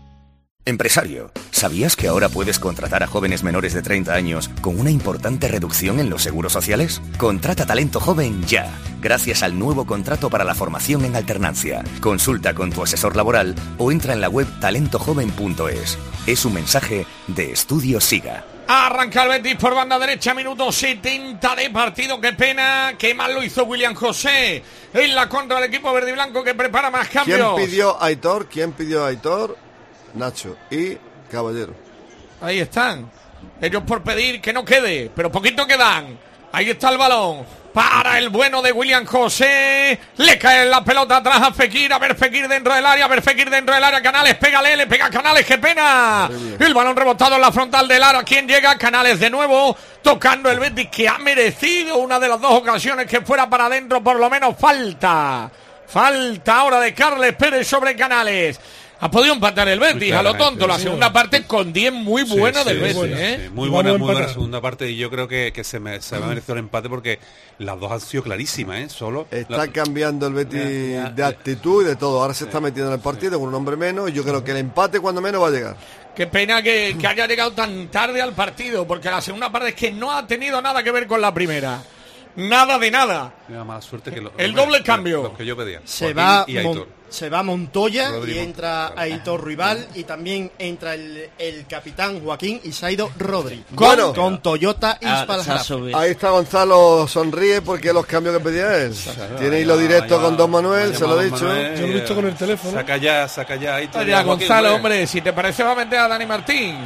Empresario, ¿sabías que ahora puedes contratar a jóvenes menores de treinta años con una importante reducción en los seguros sociales? Contrata talento joven ya, gracias al nuevo contrato para la formación en alternancia. Consulta con tu asesor laboral o entra en la web talento joven punto es. Es un mensaje de Estudio Siga. Arranca el Betis por banda derecha, minuto setenta de partido. Qué pena, qué mal lo hizo William José en la contra del equipo verde y blanco, que prepara más cambios. ¿Quién pidió a Aitor? ¿Quién pidió a Aitor? Nacho y Caballero. Ahí están. Ellos por pedir que no quede, pero poquito quedan. Ahí está el balón para el bueno de William José. Le cae la pelota atrás a Fekir. A ver Fekir dentro del área. A ver Fekir dentro del área. Canales, pégale, le pega a Canales. ¡Qué pena! El balón rebotado en la frontal del área. ¿Quién llega? Canales de nuevo. Tocando el Betis, que ha merecido una de las dos ocasiones que fuera para adentro. Por lo menos falta. Falta ahora de Carles Pérez sobre Canales. Ha podido empatar el Betis a lo tonto. La segunda parte con diez muy buena Sí, del sí, Betis. sí, ¿eh? sí. Muy buena, muy buena segunda parte, y yo creo que, que se me se me ha merecido el empate porque las dos han sido clarísimas, ¿eh? Solo Está la- cambiando el Betis Ya, ya, de actitud y de todo. Ahora se está metiendo en el partido con un hombre menos y yo creo que el empate cuando menos va a llegar. Qué pena que, que haya llegado tan tarde al partido, porque la segunda parte es que no ha tenido nada que ver con la primera. Nada de nada. Mira, mala suerte que lo- El lo- doble lo- cambio. Los que yo pedía. Se Joaquín va, y Aitor. Mon- se va Montoya Rodrigo. y entra Aitor Rival, y también entra el, el capitán Joaquín y se ha ido Rodri. Bueno. con, con Toyota Ah, Ispal se ha Jarafe. subido. Ahí está Gonzalo, sonríe porque los cambios que pedía él. Tiene hilo directo con Don Manuel, se lo he dicho. Yo lo he visto con el teléfono. Saca ya, saca ya. Ahí está Ya, Joaquín, Gonzalo, hombre, si te parece va a meter a Dani Martín.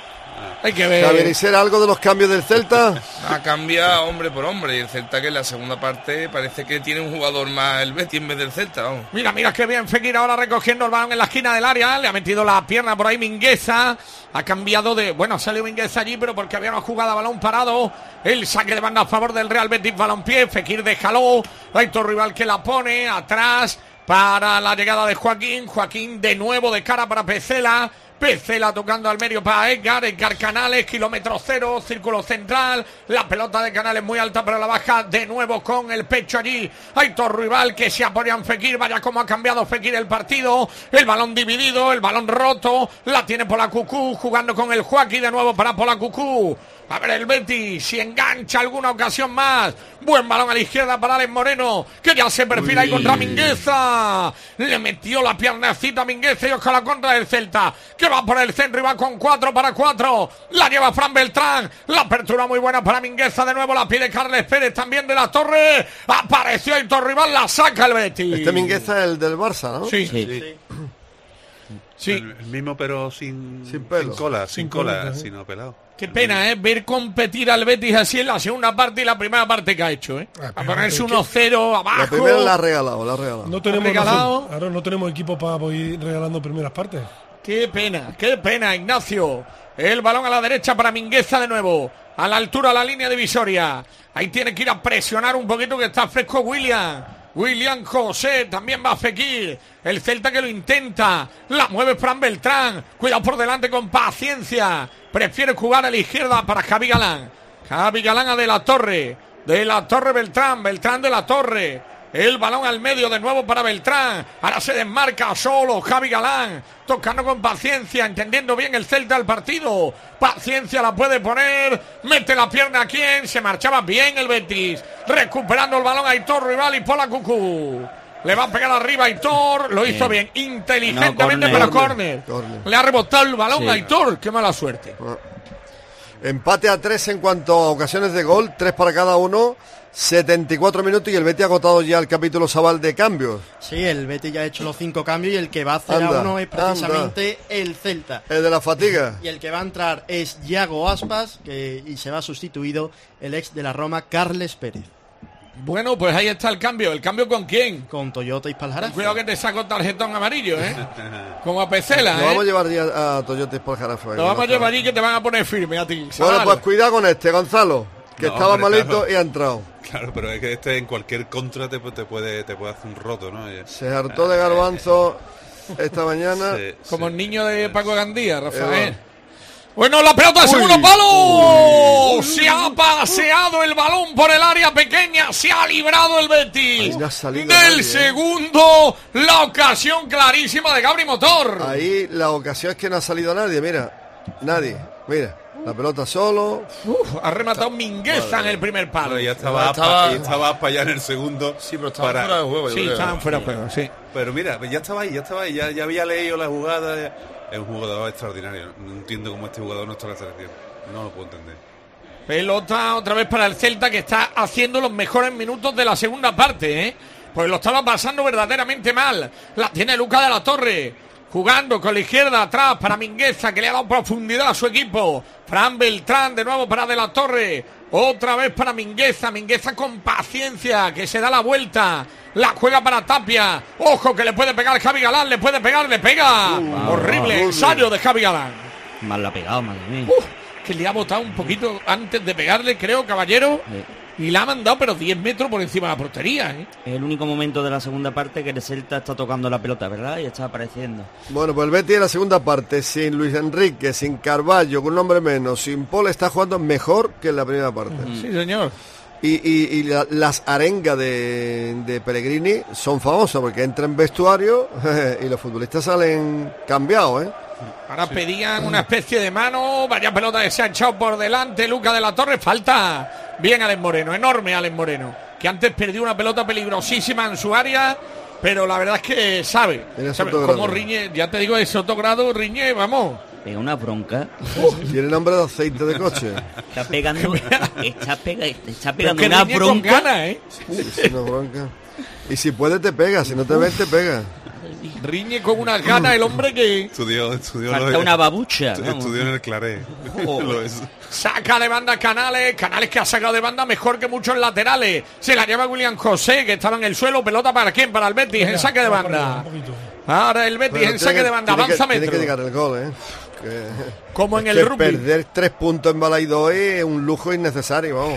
Hay que ver. Javier Isera, ¿algo de los cambios del Celta? Ha cambiado hombre por hombre, y el Celta, que en la segunda parte parece que tiene un jugador más el Betis en vez del Celta, vamos. Mira, mira qué bien Fekir ahora recogiendo el balón en la esquina del área. Le ha metido la pierna por ahí Mingueza. Ha cambiado de... Bueno, ha salido Mingueza allí, pero porque había una jugada a balón parado. El saque de banda a favor del Real Betis Balompié. Fekir déjalo. Aitor Rival que la pone atrás para la llegada de Joaquín. Joaquín de nuevo de cara para Pecela. Pecela tocando al medio para Edgar, Edgar Canales, kilómetro cero, círculo central, la pelota de Canales muy alta pero la baja de nuevo con el pecho allí, Aitor Ruibal que se apoya en Fekir, vaya como ha cambiado Fekir el partido, el balón dividido, el balón roto, la tiene Polacucú, jugando con el Joaquín de nuevo para Polacucú. A ver el Betis, si engancha alguna ocasión más. Buen balón a la izquierda para Alex Moreno, que ya se perfila ahí contra Mingueza. Le metió la piernecita a Mingueza y ojo a la contra del Celta, que va por el centro y va con cuatro para cuatro. La lleva Fran Beltrán. La apertura muy buena para Mingueza. De nuevo la pide Carles Pérez también de la Torre. Apareció Aitor Rival, la saca el Betis. Este Mingueza es el del Barça, ¿no? Sí, sí. sí. Sí. El, el mismo pero sin, sin, pelo. sin cola, sin, sin cola, cola, sino pelado. Qué pena, ¿eh? Ver competir al Betis así en la segunda parte y la primera parte que ha hecho, ¿eh? A ponerse uno cero abajo. La primera la ha regalado, la ha regalado. No tenemos, regalado. Ahora no tenemos equipo para ir regalando primeras partes. Qué pena, qué pena, Ignacio. El balón a la derecha para Mingueza de nuevo. A la altura de la línea divisoria. Ahí tiene que ir a presionar un poquito que está fresco William. William José, también va a Fekir. El Celta que lo intenta. La mueve Fran Beltrán. Cuidado por delante con paciencia. Prefiere jugar a la izquierda para Javi Galán. Javi Galán a De la Torre. De la Torre Beltrán. Beltrán de la Torre. El balón al medio de nuevo para Beltrán. Ahora se desmarca solo Javi Galán. Tocando con paciencia, entendiendo bien el Celta el partido. Paciencia la puede poner. Mete la pierna a quien. Se marchaba bien el Betis. Recuperando el balón a Aitor Rival y Polacucú. Le va a pegar arriba a Aitor. Lo hizo bien. Inteligentemente, no, pero córner. Le ha rebotado el balón sí. a Aitor. Qué mala suerte. Empate a tres en cuanto a ocasiones de gol. Tres para cada uno. setenta y cuatro minutos y el Betis ha agotado ya el capítulo Sabal de cambios. Sí, el Betis ya ha hecho los cinco cambios y el que va a hacer anda, a uno es precisamente anda. el Celta. El de la fatiga. Y el que va a entrar es Yago Aspas que, y se va sustituido el ex de la Roma, Carles Pérez. Bueno, pues ahí está el cambio. ¿El cambio con quién? Con Toyota y Paljarafe. Cuidado que te saco tarjetón amarillo, ¿eh? Como a Pecela, Lo ¿eh? vamos a llevar ya a Toyota y Paljarafe. Lo vamos a llevar allí que te van a poner firme a ti. Bueno, pues cuidado con este, Gonzalo. Que no, estaba hombre, malito claro. y ha entrado. Claro, pero es que este en cualquier contra te, te puede te puede hacer un roto, ¿no? Se hartó de garbanzo esta mañana. Sí, como sí. el niño de Paco Gandía, Rafael. Eh, bueno, la pelota al segundo palo. Uy, se ha paseado el balón por el área pequeña. Se ha librado el Betis. Del nadie, segundo, eh. la ocasión clarísima de Gabri Motor. Ahí la ocasión es que no ha salido nadie, mira. Nadie, mira. La pelota solo. Uf, ha rematado Mingueza en el primer palo. Pero ya estaba, estaba, Aspa, estaba Aspa ya en el segundo. Sí, pero estaba para... fuera de juego. Sí, estaban fuera de juego, sí. Pero mira, ya estaba ahí, ya estaba ahí. Ya, ya había leído la jugada. Ya... Es un jugador extraordinario. No entiendo cómo este jugador no está en la selección. No lo puedo entender. Pelota otra vez para el Celta, que está haciendo los mejores minutos de la segunda parte, ¿eh? Pues lo estaba pasando verdaderamente mal. La tiene Luca de la Torre. Jugando con la izquierda atrás para Mingueza, que le ha dado profundidad a su equipo. Fran Beltrán de nuevo para De la Torre. Otra vez para Mingueza. Mingueza con paciencia, que se da la vuelta. La juega para Tapia. Ojo que le puede pegar Javi Galán. Le puede pegar, le pega. Uh, Horrible uh, ensayo de Javi Galán. Mal la ha pegado, madre mía. Uh, que le ha botado un poquito antes de pegarle, creo, Caballero. Sí. Y la ha mandado, pero diez metros por encima de la portería, ¿eh? Es el único momento de la segunda parte que el Celta está tocando la pelota, ¿verdad? Y está apareciendo. Bueno, pues el Betis en la segunda parte, sin Luis Enrique, sin Carballo, con un hombre menos, sin Paul, está jugando mejor que en la primera parte. Uh-huh. Sí, señor. Y, y, y la, las arengas de, de Pellegrini son famosas porque entra en vestuario y los futbolistas salen cambiados, ¿eh? Ahora pedían una especie de mano. Vaya pelota que se ha echado por delante Luca de la Torre. Falta bien Alex Moreno, enorme Alex Moreno, que antes perdió una pelota peligrosísima en su área, pero la verdad es que sabe, sabe cómo riñe. Ya te digo, de Sotogrado riñe, vamos. Pega una bronca. Uh, tiene nombre de aceite de coche. Está pegando, está, pega, está pegando una bronca. Con ganas, ¿eh? Sí, es una bronca. Y si puede te pega, si no te ves te pega. Riñe con unas ganas el hombre que... Estudió, estudió Falta lo, una babucha. Estudió, estudió en el Claré. Oh. Saca de banda Canales. Canales que ha sacado de banda mejor que muchos laterales. Se la lleva William José, que estaba en el suelo. Pelota para quién, para el Betis, venga, en saque de banda. Ahora el Betis en saque que, de banda. Avanza que, metro. Tiene que llegar el gol, ¿eh? Que, Como en el que rugby. Perder tres puntos en Balaidoy es un lujo innecesario, vamos.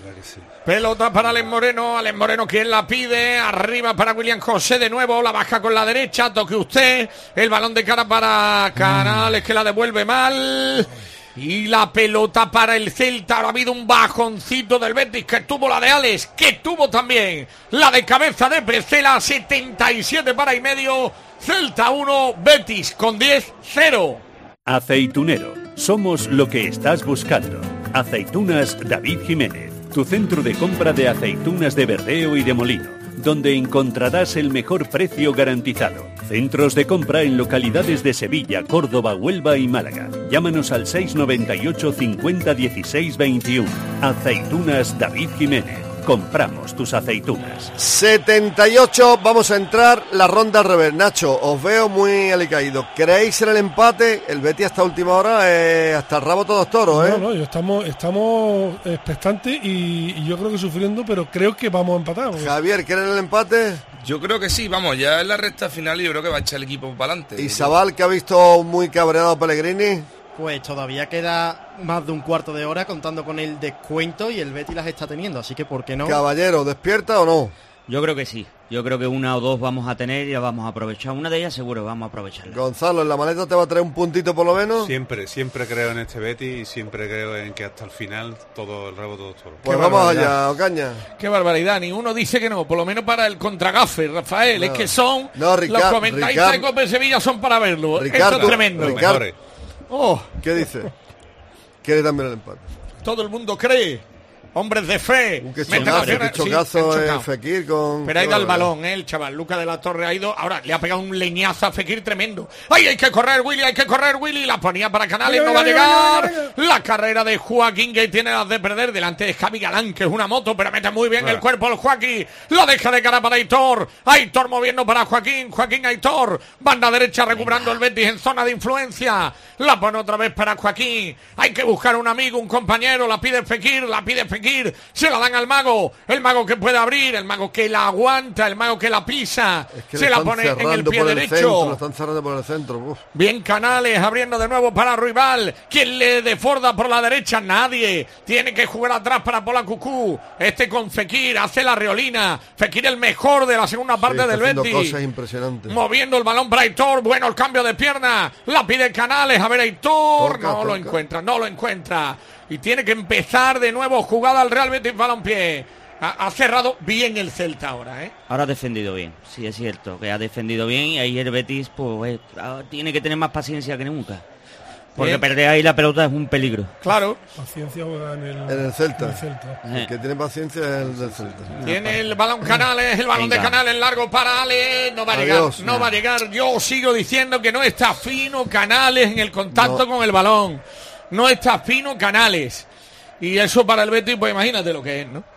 que sí. Pelota para Alex Moreno, Alex Moreno quien la pide, arriba para William José de nuevo, la baja con la derecha, toque usted, el balón de cara para Canales que la devuelve mal, y la pelota para el Celta. Ahora ha habido un bajoncito del Betis, que tuvo la de Alex, que tuvo también la de cabeza de Pesela, setenta y siete para y medio, Celta uno, Betis con diez cero. Aceitunero, somos lo que estás buscando. Aceitunas David Jiménez, tu centro de compra de aceitunas de verdeo y de molino, donde encontrarás el mejor precio garantizado. Centros de compra en localidades de Sevilla, Córdoba, Huelva y Málaga. Llámanos al seis noventa y ocho cincuenta dieciséis veintiuno. Aceitunas David Jiménez. Compramos tus aceitunas. setenta y ocho, vamos a entrar la ronda al revés. Nacho, os veo muy alicaído. ¿Creéis en el empate? El Betis hasta última hora, eh, hasta el rabo todos toros, ¿eh? No, no, yo estamos, estamos expectantes y, y yo creo que sufriendo, pero creo que vamos a empatar. Porque... Javier, ¿quieren el empate? Yo creo que sí, vamos, ya en la recta final yo creo que va a echar el equipo para adelante. ¿Y Sabal, que ha visto muy cabreado a Pellegrini? Pues todavía queda más de un cuarto de hora contando con el descuento y el Betis las está teniendo, así que ¿por qué no? Caballero, ¿despierta o no? Yo creo que sí, yo creo que una o dos vamos a tener y las vamos a aprovechar, una de ellas seguro vamos a aprovecharla. Gonzalo, ¿en la maleta te va a traer un puntito por lo menos? Siempre, siempre creo en este Betis y siempre creo en que hasta el final todo el rabo, todo toro. Pues vamos allá, Ocaña. Qué barbaridad, ni uno dice que no, por lo menos para el contragafe, Rafael, no. es que son, no, Ricard, los comentaristas Ricard, de Cope Sevilla son para verlo, Ricardo, esto es tremendo. Ricardo, oh. ¿qué dice? Quiere también el empate. Todo el mundo cree. Hombres de fe. Un que chocazo, que chocazo sí, es Fekir con... Pero ha ido al balón, ¿eh? El chaval. Lucas de la Torre ha ido... Ahora le ha pegado un leñazo a Fekir tremendo. ¡Ay, hay que correr, Willy! ¡Hay que correr, Willy! La ponía para Canales, ay, no ay, va a llegar. Ay, ay, ay. La carrera de Joaquín, que tiene las de perder. Delante de Javi Galán, que es una moto, pero mete muy bien ah. el cuerpo el Joaquín. La deja de cara para Aitor. Aitor moviendo para Joaquín. Joaquín Aitor. Banda derecha recuperando el Betis en zona de influencia. La pone otra vez para Joaquín. Hay que buscar un amigo, un compañero. La pide Fekir, la pide Fekir. Se la al mago, el mago que puede abrir, el mago que la aguanta, el mago que la pisa, es que se la pone en el pie el derecho. Centro, lo están cerrando por el centro. Uf. Bien Canales abriendo de nuevo para Ruibal. ¿Quién le desborda por la derecha? Nadie. Tiene que jugar atrás para Pola Cucú. Este con Fekir hace la reolina. Fekir el mejor de la segunda parte sí, del Betis. Cosas impresionantes. Moviendo el balón para Aitor. Bueno, el cambio de pierna. La pide Canales. A ver, Aitor. Toca, no toca. lo encuentra, no lo encuentra. Y tiene que empezar de nuevo jugada al Real Betis Balompié. Ha, ha cerrado bien el Celta ahora, ¿eh? Ahora ha defendido bien, sí es cierto, que ha defendido bien y ahí el Betis pues, tiene que tener más paciencia que nunca. Porque bien. Perder ahí la pelota es un peligro. Claro. Paciencia en el, en el Celta. En el Celta. El que tiene paciencia es el del Celta. Tiene el balón Canales, el balón Venga. de Canales largo para Ale. No va a Adiós, llegar, no, no va a llegar. Yo sigo diciendo que no está fino Canales en el contacto no. con el balón. No está fino Canales. Y eso para el Betis, pues imagínate lo que es, ¿no?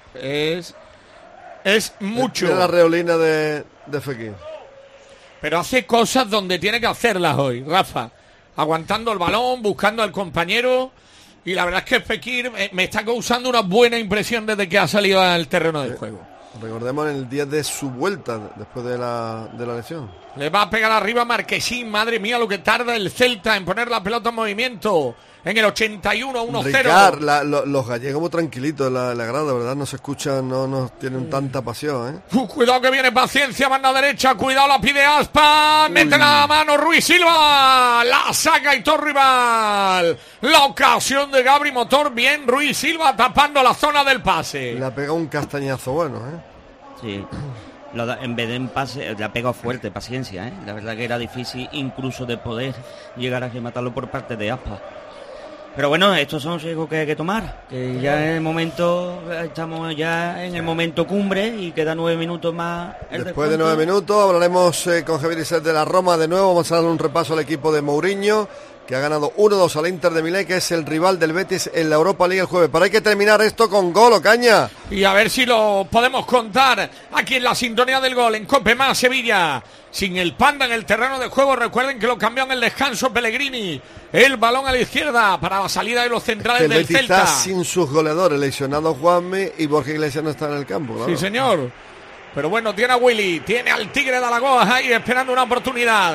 Es es mucho. Mira la reolina de, de Fekir. Pero hace cosas donde tiene que hacerlas hoy, Rafa. Aguantando el balón, buscando al compañero. Y la verdad es que Fekir me, me está causando una buena impresión desde que ha salido al terreno del juego. Recordemos en el día de su vuelta, después de la, de la lesión. Le va a pegar arriba Marquesín. Madre mía, lo que tarda el Celta en poner la pelota en movimiento. En el ochenta y uno, uno cero. Ricard, la, lo, los gallegos muy tranquilitos en la, la grada, ¿verdad? No se escuchan, no, no tienen tanta pasión, ¿eh? Uh, cuidado que viene paciencia, banda derecha. Cuidado, la pide Aspa. Uy. Mete la mano Ruiz Silva. La saca Aitor Rival. La ocasión de Gabri Motor. Bien, Ruiz Silva tapando la zona del pase. Le ha pegado un castañazo bueno, ¿eh? Sí. Lo da, en vez de en pase, le ha pegado fuerte, paciencia, ¿eh? La verdad que era difícil incluso de poder llegar a rematarlo por parte de Aspa. Pero bueno, estos son riesgos que hay que tomar, que ya en el momento, estamos ya en el momento cumbre y queda nueve minutos más. Después descuento. de nueve minutos hablaremos eh, con Javier Isset de la Roma de nuevo, vamos a dar un repaso al equipo de Mourinho, que ha ganado uno dos al Inter de Milán, que es el rival del Betis en la Europa League el jueves. Pero hay que terminar esto con gol, Ocaña. Y a ver si lo podemos contar aquí en la sintonía del gol, en Cope Más Sevilla. Sin el Panda en el terreno de juego, recuerden que lo cambió en el descanso Pellegrini. El balón a la izquierda para la salida de los centrales el del Betis Celta. Está sin sus goleadores, lesionado Juanmi y Borja Iglesias no está en el campo. Claro. Sí, señor. Pero bueno, tiene a Willy, tiene al Tigre de Alagoas ahí esperando una oportunidad.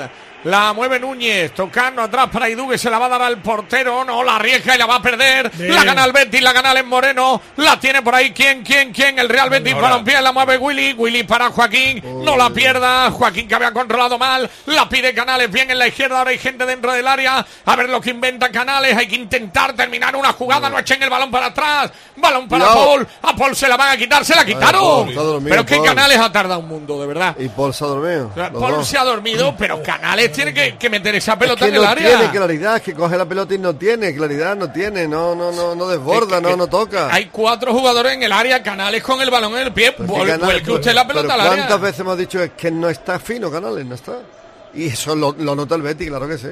La mueve Núñez, tocando atrás para Idú, que se la va a dar al portero. No, la arriesga y la va a perder. Bien. La gana el Betis, la gana el Moreno. La tiene por ahí. ¿Quién, quién, quién? El Real Betis. Balompié, la mueve Willy. Willy para Joaquín. Oh. No la pierda. Joaquín, que había controlado mal. La pide Canales bien en la izquierda. Ahora hay gente dentro del área. A ver lo que inventa Canales. Hay que intentar terminar una jugada. Oh. No echen el balón para atrás. Balón para no. Paul. A Paul se la van a quitar. Se la quitaron. Ay, Paul, pero es que Canales ha tardado un mundo, de verdad. Y Paul se ha dormido. Paul dos. se ha dormido, pero Canales tiene que, que meter esa pelota es que en no el área. No tiene claridad, que coge la pelota y no tiene claridad, no tiene, no no no no desborda, es que, no no toca. Hay cuatro jugadores en el área, Canales con el balón en el pie, vuelque usted la pelota al área. ¿Cuántas veces hemos dicho es que no está fino Canales, no está? Y eso lo, lo nota el Betis, claro que sí.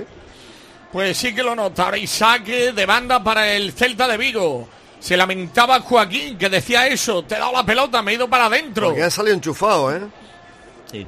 Pues sí que lo nota. Ahora y saque de banda para el Celta de Vigo. Se lamentaba Joaquín, que decía eso, te he dado la pelota, me he ido para adentro. Porque ha salido enchufado, ¿eh? Sí.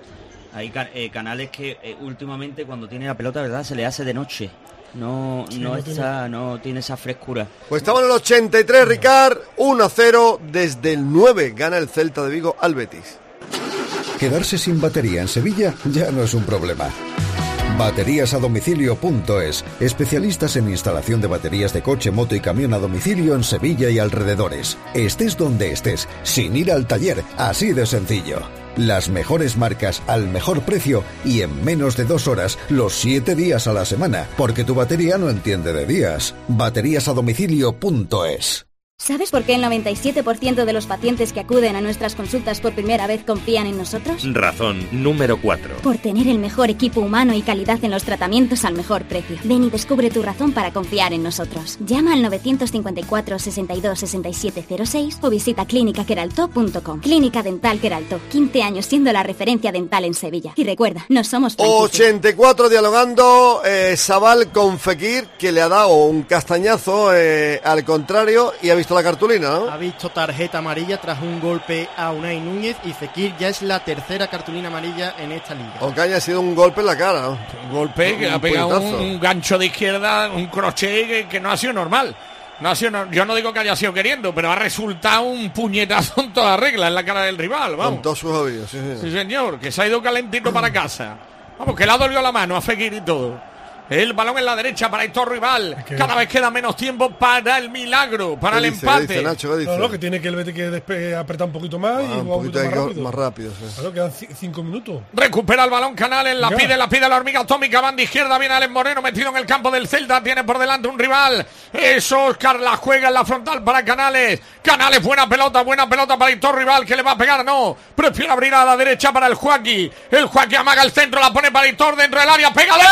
Hay eh, Canales que eh, últimamente cuando tiene la pelota, ¿verdad? Se le hace de noche. No, sí, no, no, está, tiene... no tiene esa frescura. Pues estamos en el ochenta y tres, Ricard. uno a cero desde el nueve. Gana el Celta de Vigo al Betis. Quedarse sin batería en Sevilla ya no es un problema. Baterías a domicilio punto es. Especialistas en instalación de baterías de coche, moto y camión a domicilio en Sevilla y alrededores. Estés donde estés, sin ir al taller, así de sencillo. Las mejores marcas al mejor precio y en menos de dos horas, los siete días a la semana, porque tu batería no entiende de días. Baterías a domicilio punto es. ¿Sabes por qué el noventa y siete por ciento de los pacientes que acuden a nuestras consultas por primera vez confían en nosotros? Razón número cuatro. Por tener el mejor equipo humano y calidad en los tratamientos al mejor precio. Ven y descubre tu razón para confiar en nosotros. Llama al novecientos cincuenta y cuatro, sesenta y dos, sesenta y siete cero seis o visita clínica queralto punto com. Clínica Dental Queralto, quince años siendo la referencia dental en Sevilla. Y recuerda, no somos franquicia. ochenta y cuatro dialogando eh, Sabal con Fekir, que le ha dado un castañazo eh, al contrario y ha visto la cartulina, ¿no? Ha visto tarjeta amarilla tras un golpe a Unai Núñez y Fekir ya es la tercera cartulina amarilla en esta liga. Aunque haya sido un golpe en la cara, ¿no? Un golpe que un ha pegado un, un gancho de izquierda, un crochet que, que no ha sido normal. No ha sido, yo no digo que haya sido queriendo, pero ha resultado un puñetazo en toda regla en la cara del rival, vamos. Con todos sus oídos, sí, sí. Sí, señor, que se ha ido calentito para casa. Vamos, que le ha dolido la mano a Fekir y todo. El balón en la derecha para Héctor Rival. Cada vez queda menos tiempo para el milagro, para el dice, empate. Dice, Nacho, no, no, que tiene que el Betis que despe- apretar un poquito más ah, y un poquito más rápido. Más rápido sí. Claro, quedan c- cinco minutos. Recupera el balón Canales, la Venga. pide, la pide la hormiga atómica, banda izquierda, viene Alex Moreno metido en el campo del Celta, tiene por delante un rival. Es Oscar, la juega en la frontal para Canales. Canales, buena pelota, buena pelota para Héctor Rival, que le va a pegar, no. Prefiere abrir a la derecha para el Joaquín. El Joaquín amaga el centro, la pone para Héctor dentro del área, pégale.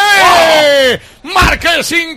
¡Oh! Marque sin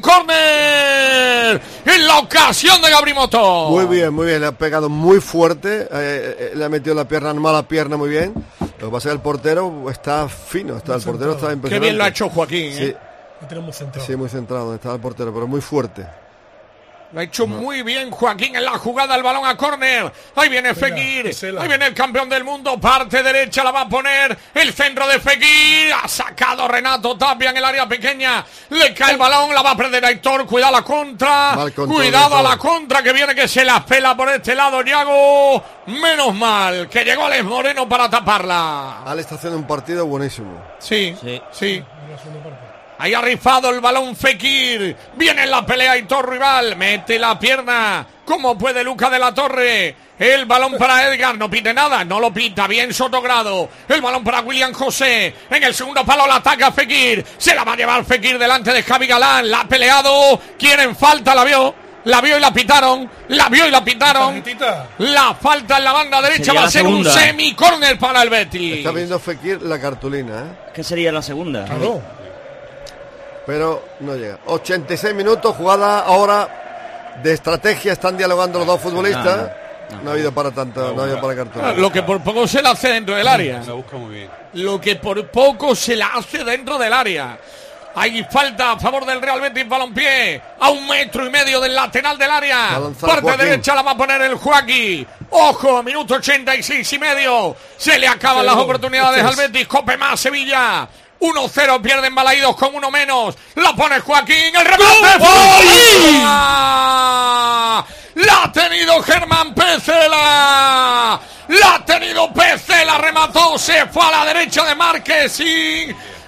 córner en la ocasión de Gabri Moto. Muy bien, muy bien, le ha pegado muy fuerte, eh, eh, le ha metido la pierna, mala pierna muy bien. Lo que pasa es que el portero está fino, está, el portero está impresionante. Qué bien lo ha hecho Joaquín, sí. ¿eh? Muy centrado. Sí, muy centrado, donde estaba el portero, pero muy fuerte. Lo ha hecho no. muy bien Joaquín en la jugada, el balón a córner. Ahí viene Fekir, ahí viene el campeón del mundo, parte derecha la va a poner, el centro de Fekir, ha sacado Renato Tapia en el área pequeña, le cae el balón, la va a perder Héctor, cuidado la contra, cuidado a la contra que viene que se la pela por este lado, Yago, menos mal que llegó Alex Moreno para taparla. Ale está haciendo un partido buenísimo. Sí, sí, sí. Ahí ha rifado el balón Fekir. Viene en la pelea Héctor Rival. Mete la pierna. ¿Cómo puede Luca de la Torre? El balón para Edgar. No pide nada. No lo pita. Bien Sotogrado. El balón para William José. En el segundo palo la ataca Fekir. Se la va a llevar Fekir delante de Javi Galán. La ha peleado. Quieren falta. La vio. La vio y la pitaron. La vio y la pitaron. La falta en la banda derecha. Sería va a ser segunda. Un semi-corner para el Betis. Está viendo Fekir la cartulina, ¿eh? ¿Qué sería la segunda? Claro. Pero no llega. ochenta y seis minutos, jugada ahora de estrategia, están dialogando los dos futbolistas. No, no, no. no ha habido para tanto, no ha habido para cartón. Lo que por poco se la hace dentro del área. Se busca muy bien. Lo que por poco se la hace dentro del área. Hay falta a favor del Real Betis Balompié. A un metro y medio del lateral del área. Parte Joaquín. Derecha la va a poner el Joaquín. Ojo, minuto ochenta y seis y medio. Se le acaban sí, las oportunidades es. al Betis. Cope más Sevilla. uno cero, pierden Balaídos con uno menos. La pone Joaquín, el remate. La ha tenido Germán Pecela. La ha tenido Pecela, remató, se fue a la derecha de Marquesín.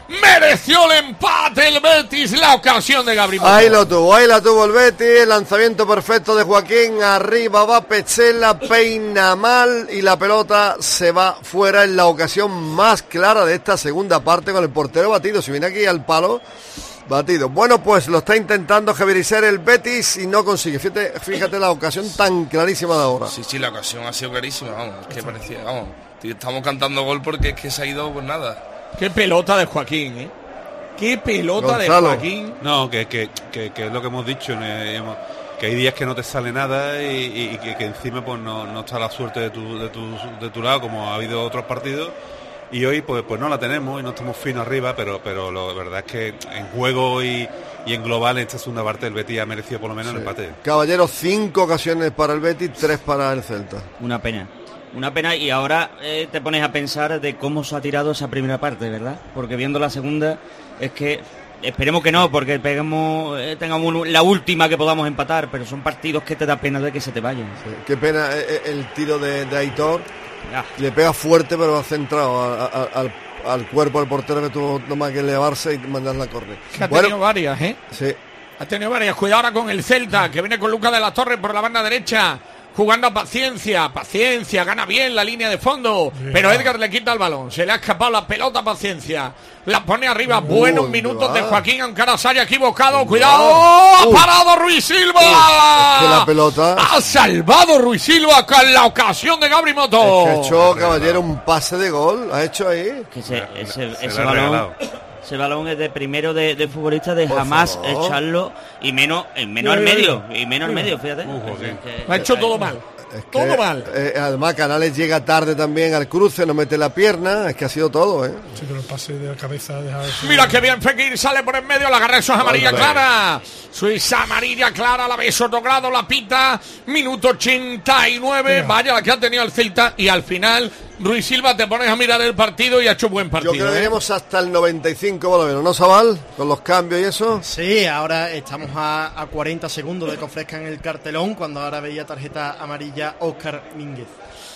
Mereció el empate el Betis, la ocasión de Gabri Moto. Ahí lo tuvo, ahí la tuvo el Betis, el lanzamiento perfecto de Joaquín, arriba va Petzela, peina mal y la pelota se va fuera en la ocasión más clara de esta segunda parte con el portero batido. Si viene aquí al palo, batido. Bueno, pues lo está intentando Javier Isser el Betis y no consigue. Fíjate, fíjate la ocasión tan clarísima de ahora. Sí, sí, la ocasión ha sido clarísima, vamos, es que parecía, vamos, estamos cantando gol porque es que se ha ido pues nada. Qué pelota de Joaquín, ¿eh? Qué pelota Gonzalo. de Joaquín. No, que, que, que, que es lo que hemos dicho, eh, hemos, que hay días que no te sale nada y, y, y que, que encima pues no, no está la suerte de tu, de, tu, de tu lado, como ha habido otros partidos. Y hoy pues pues no la tenemos y no estamos finos arriba, pero pero la verdad es que en juego y, y en global en esta segunda parte el Betis ha merecido por lo menos Sí. el empate. Caballero, cinco ocasiones para el Betis, tres para el Celta. Una pena. Una pena y ahora eh, te pones a pensar de cómo se ha tirado esa primera parte, ¿verdad? Porque viendo la segunda es que esperemos que no, porque pegamos, eh, tengamos un- la última que podamos empatar, pero son partidos que te da pena de que se te vayan. Qué pena eh, eh, el tiro de, de Aitor. Le pega fuerte, pero ha centrado a- a- al, al cuerpo del portero que tuvo nomás que elevarse y mandarla a córner. Que ha tenido varias, ¿eh? Sí. Ha tenido varias. Cuidado ahora con el Celta, que viene con Lucas de la Torre por la banda derecha. Jugando a paciencia, paciencia, gana bien la línea de fondo, pero Edgar le quita el balón, se le ha escapado la pelota, paciencia, la pone arriba, Uh, buenos ¿dónde minutos va? de Joaquín, aunque ahora se haya equivocado, cuidado, ¡ha Uh. parado Ruiz Silva! Es que la pelota... Ha salvado Ruiz Silva con la ocasión de Gabri Moto. Es que ha hecho, caballero, un pase de gol, ha hecho ahí. Que ese, ese, se ese la ha balón, regalado. ese balón es de primero de, de futbolista de Por jamás favor. echarlo y menos, en menos al Mira, medio, mira. y menos al medio, fíjate. Lo ha hecho todo mal. Que, Todo mal. eh, además, Canales llega tarde también al cruce, no mete la pierna, es que ha sido todo, ¿eh? Sí, pero el pase de la cabeza deja eso. Mira que bien Fekir sale por en medio, la agarra, eso es amarilla Vale. clara. Suiza amarilla clara, la ves otro grado, la pita. Minuto ochenta y nueve. Mira. Vaya la que ha tenido el Celta. Y al final, Ruiz Silva te pones a mirar el partido y ha hecho buen Yo partido. creo que ¿eh? iremos hasta el noventa y cinco por lo menos, ¿no, Sabal? Con los cambios y eso. Sí, ahora estamos a, a cuarenta segundos de que ofrezcan el cartelón, cuando ahora veía tarjeta amarilla Óscar Mínguez.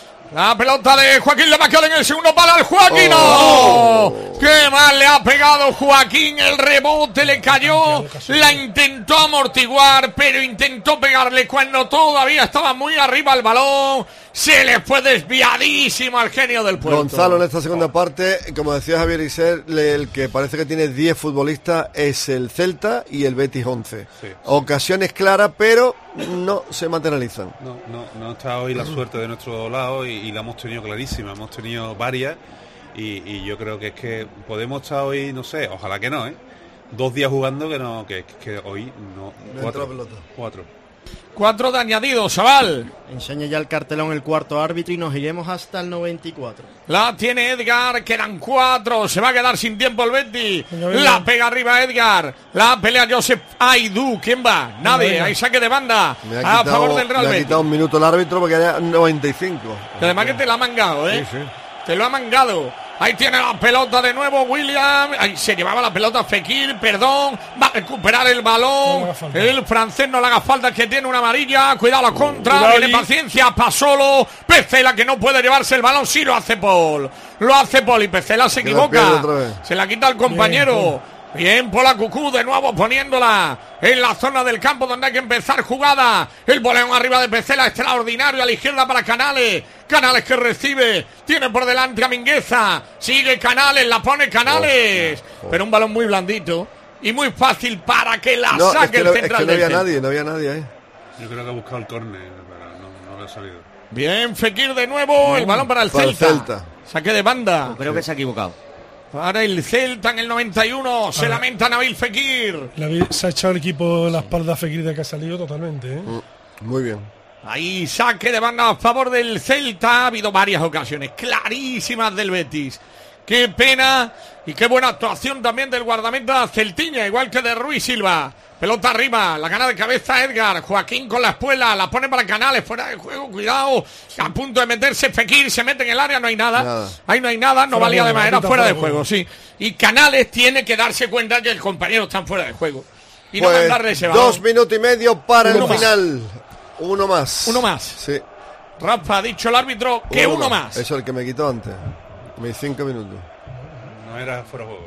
La pelota de Joaquín Lemacal en el segundo palo al Joaquín. Oh. ¡Oh! ¡Qué mal le ha pegado Joaquín! El rebote le cayó. La intentó amortiguar, pero intentó pegarle cuando todavía estaba muy arriba el balón. Se le fue desviadísimo al genio del puerto. Gonzalo, en esta segunda parte, como decía Javier Isser, le- el que parece que tiene diez futbolistas es el Celta y el Betis once. Sí. Ocasiones claras, pero no se materializan. No, no, no está hoy la suerte de nuestro lado y, y la hemos tenido clarísima, hemos tenido varias y, y yo creo que es que podemos estar hoy, no sé, ojalá que no, ¿eh? Dos días jugando que no, que, que hoy no. No Cuatro. entra la pelota. Cuatro. Cuatro de añadido, Sabal. Enseña ya el cartelón el cuarto árbitro y nos iremos hasta el noventa y cuatro. La tiene Edgar, quedan cuatro, se va a quedar sin tiempo el Betis. venga. La pega arriba Edgar, la pelea Joseph Aidú, ¿quién va? Nadie, venga. hay saque de banda Me ha a quitado, favor del Real le ha Betis. quitado un minuto el árbitro porque era noventa y cinco. Y además que te la ha mangado, ¿eh? Sí, sí. Te lo ha mangado. Ahí tiene la pelota de nuevo William. Ahí se llevaba la pelota Fekir, perdón. Va a recuperar el balón. El francés no le haga falta, que tiene una amarilla. Cuidado la contra. Cuidado Viene ahí. paciencia. Pasolo. Pecela que no puede llevarse el balón. Sí lo hace Paul. Lo hace Paul y Pecela se Que la pierde equivoca. otra vez. Se la quita el compañero. Bien, Pola Cucú de nuevo poniéndola en la zona del campo donde hay que empezar jugada. El boleón arriba de Pecela, extraordinario a la izquierda para Canales. Canales que recibe, tiene por delante a Mingueza. Sigue Canales, la pone Canales. Pero un balón muy blandito y muy fácil para que la No, es saque que el no, es central que no del había Celta. nadie, no había nadie ahí. Yo creo que ha buscado el córner, pero no, no le ha salido. Bien, Fekir de nuevo, el balón para el Para el Celta. Celta. Saque de banda. Creo que se ha equivocado. Para el Celta en el noventa y uno, se lamenta Nabil Fekir. Le habéis- se ha echado el equipo en la espalda a Fekir de que ha salido totalmente, ¿eh? Muy bien. Ahí saque de banda a favor del Celta. Ha habido varias ocasiones clarísimas del Betis. Qué pena y qué buena actuación también del guardameta Celtiña, igual que de Ruiz Silva. Pelota arriba, la gana de cabeza Edgar. Joaquín con la espuela, la pone para Canales, fuera de juego, cuidado. A punto de meterse Fekir, se mete en el área, no hay nada. Nada. Ahí no hay nada, no Fuera valía de de juego, manera quita fuera de fuera de juego, sí. Y Canales tiene que darse cuenta que el compañero está fuera de juego. Y no Pues, mandarle ese balón. dos minutos y medio para Uno el más. final. Uno más. Uno más. Sí. Rafa, ha dicho el árbitro que uno, más. Eso es el que me quitó antes. Mis cinco minutos. No era fuera de juego.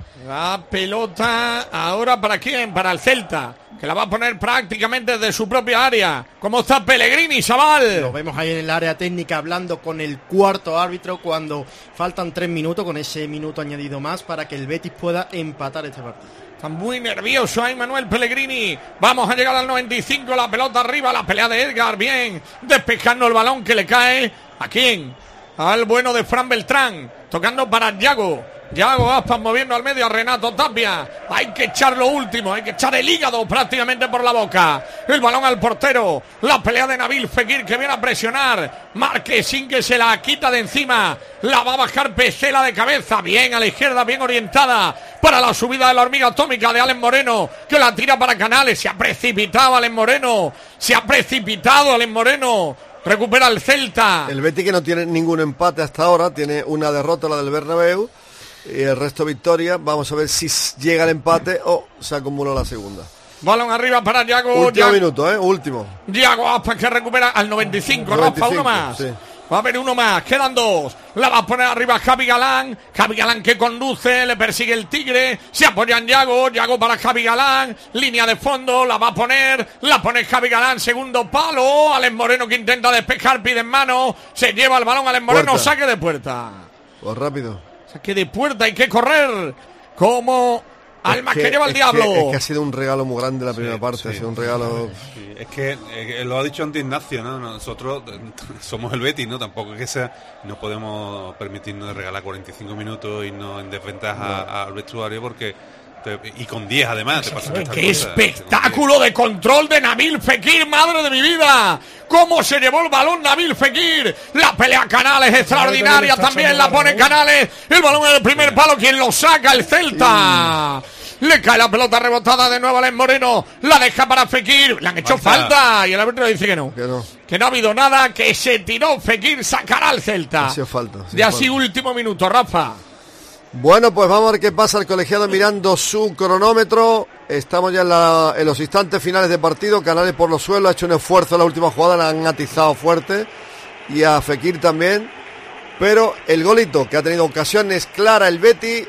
La pelota ahora ¿para quién? Para el Celta, que la va a poner prácticamente desde su propia área. ¿Cómo está Pellegrini, chaval? Lo vemos ahí en el área técnica hablando con el cuarto árbitro cuando faltan tres minutos, con ese minuto añadido más para que el Betis pueda empatar este partido. Está muy nervioso ahí Manuel Pellegrini. Vamos a llegar al noventa y cinco, la pelota arriba, la pelea de Edgar, bien, despejando el balón que le cae. ¿A quién? Al bueno de Fran Beltrán, tocando para Yago. Yago Aspas moviendo al medio a Renato Tapia. Hay que echar lo último, hay que echar el hígado prácticamente por la boca. El balón al portero. La pelea de Nabil Fekir que viene a presionar. Marquesín que se la quita de encima. La va a bajar Pesela de cabeza. Bien a la izquierda, bien orientada para la subida de la hormiga atómica de Alen Moreno, que la tira para Canales. Se ha precipitado Alen Moreno. Se ha precipitado Alen Moreno. Recupera el Celta. El Betis, que no tiene ningún empate hasta ahora, tiene una derrota, la del Bernabéu, y el resto victoria. Vamos a ver si llega el empate o se acumula la segunda. Balón arriba para Yago. Último Yago. minuto, ¿eh? Último. Yago Aspas que recupera al noventa y cinco. noventa y cinco, Rafa, uno más. Sí. Va a haber uno más, quedan dos. La va a poner arriba Javi Galán. Javi Galán que conduce, le persigue el Tigre. Se apoya en Yago, Yago para Javi Galán. Línea de fondo, la va a poner. La pone Javi Galán, segundo palo. Alen Moreno que intenta despejar, pide en mano. Se lleva el balón Alen Moreno, Puerta. saque de puerta. Pues rápido. Saque de puerta, hay que correr. Como alma que, que lleva el es diablo. Que, es que ha sido un regalo muy grande la primera Sí, parte, sí. ha sido un regalo. Sí, es que eh, lo ha dicho antes Ignacio, ¿no? Nosotros eh, somos el Betis, ¿no? Tampoco es que sea, no podemos permitirnos regalar cuarenta y cinco minutos y no en desventaja no. al vestuario porque te, y con diez además te pasan estas ¡Qué cosas. espectáculo de control de Nabil Fekir, madre de mi vida! ¡Cómo se llevó el balón Nabil Fekir! La pelea Canales extraordinaria, también la pone Canales. El balón en el primer palo, quien lo saca, el Celta. Le cae la pelota rebotada de nuevo a Alen Moreno. La deja para Fekir. Le han hecho falta. falta y el árbitro dice que no. Que no. Que no ha habido nada. Que se tiró Fekir. Sacará al Celta. Ha sido falta. De así falta. Último minuto, Rafa. Bueno, pues vamos a ver qué pasa. El colegiado mirando su cronómetro. Estamos ya en, la, en los instantes finales de partido. Canales por los suelos. Ha hecho un esfuerzo en la última jugada. La han atizado fuerte. Y a Fekir también. Pero el golito, que ha tenido ocasiones claras el Betis,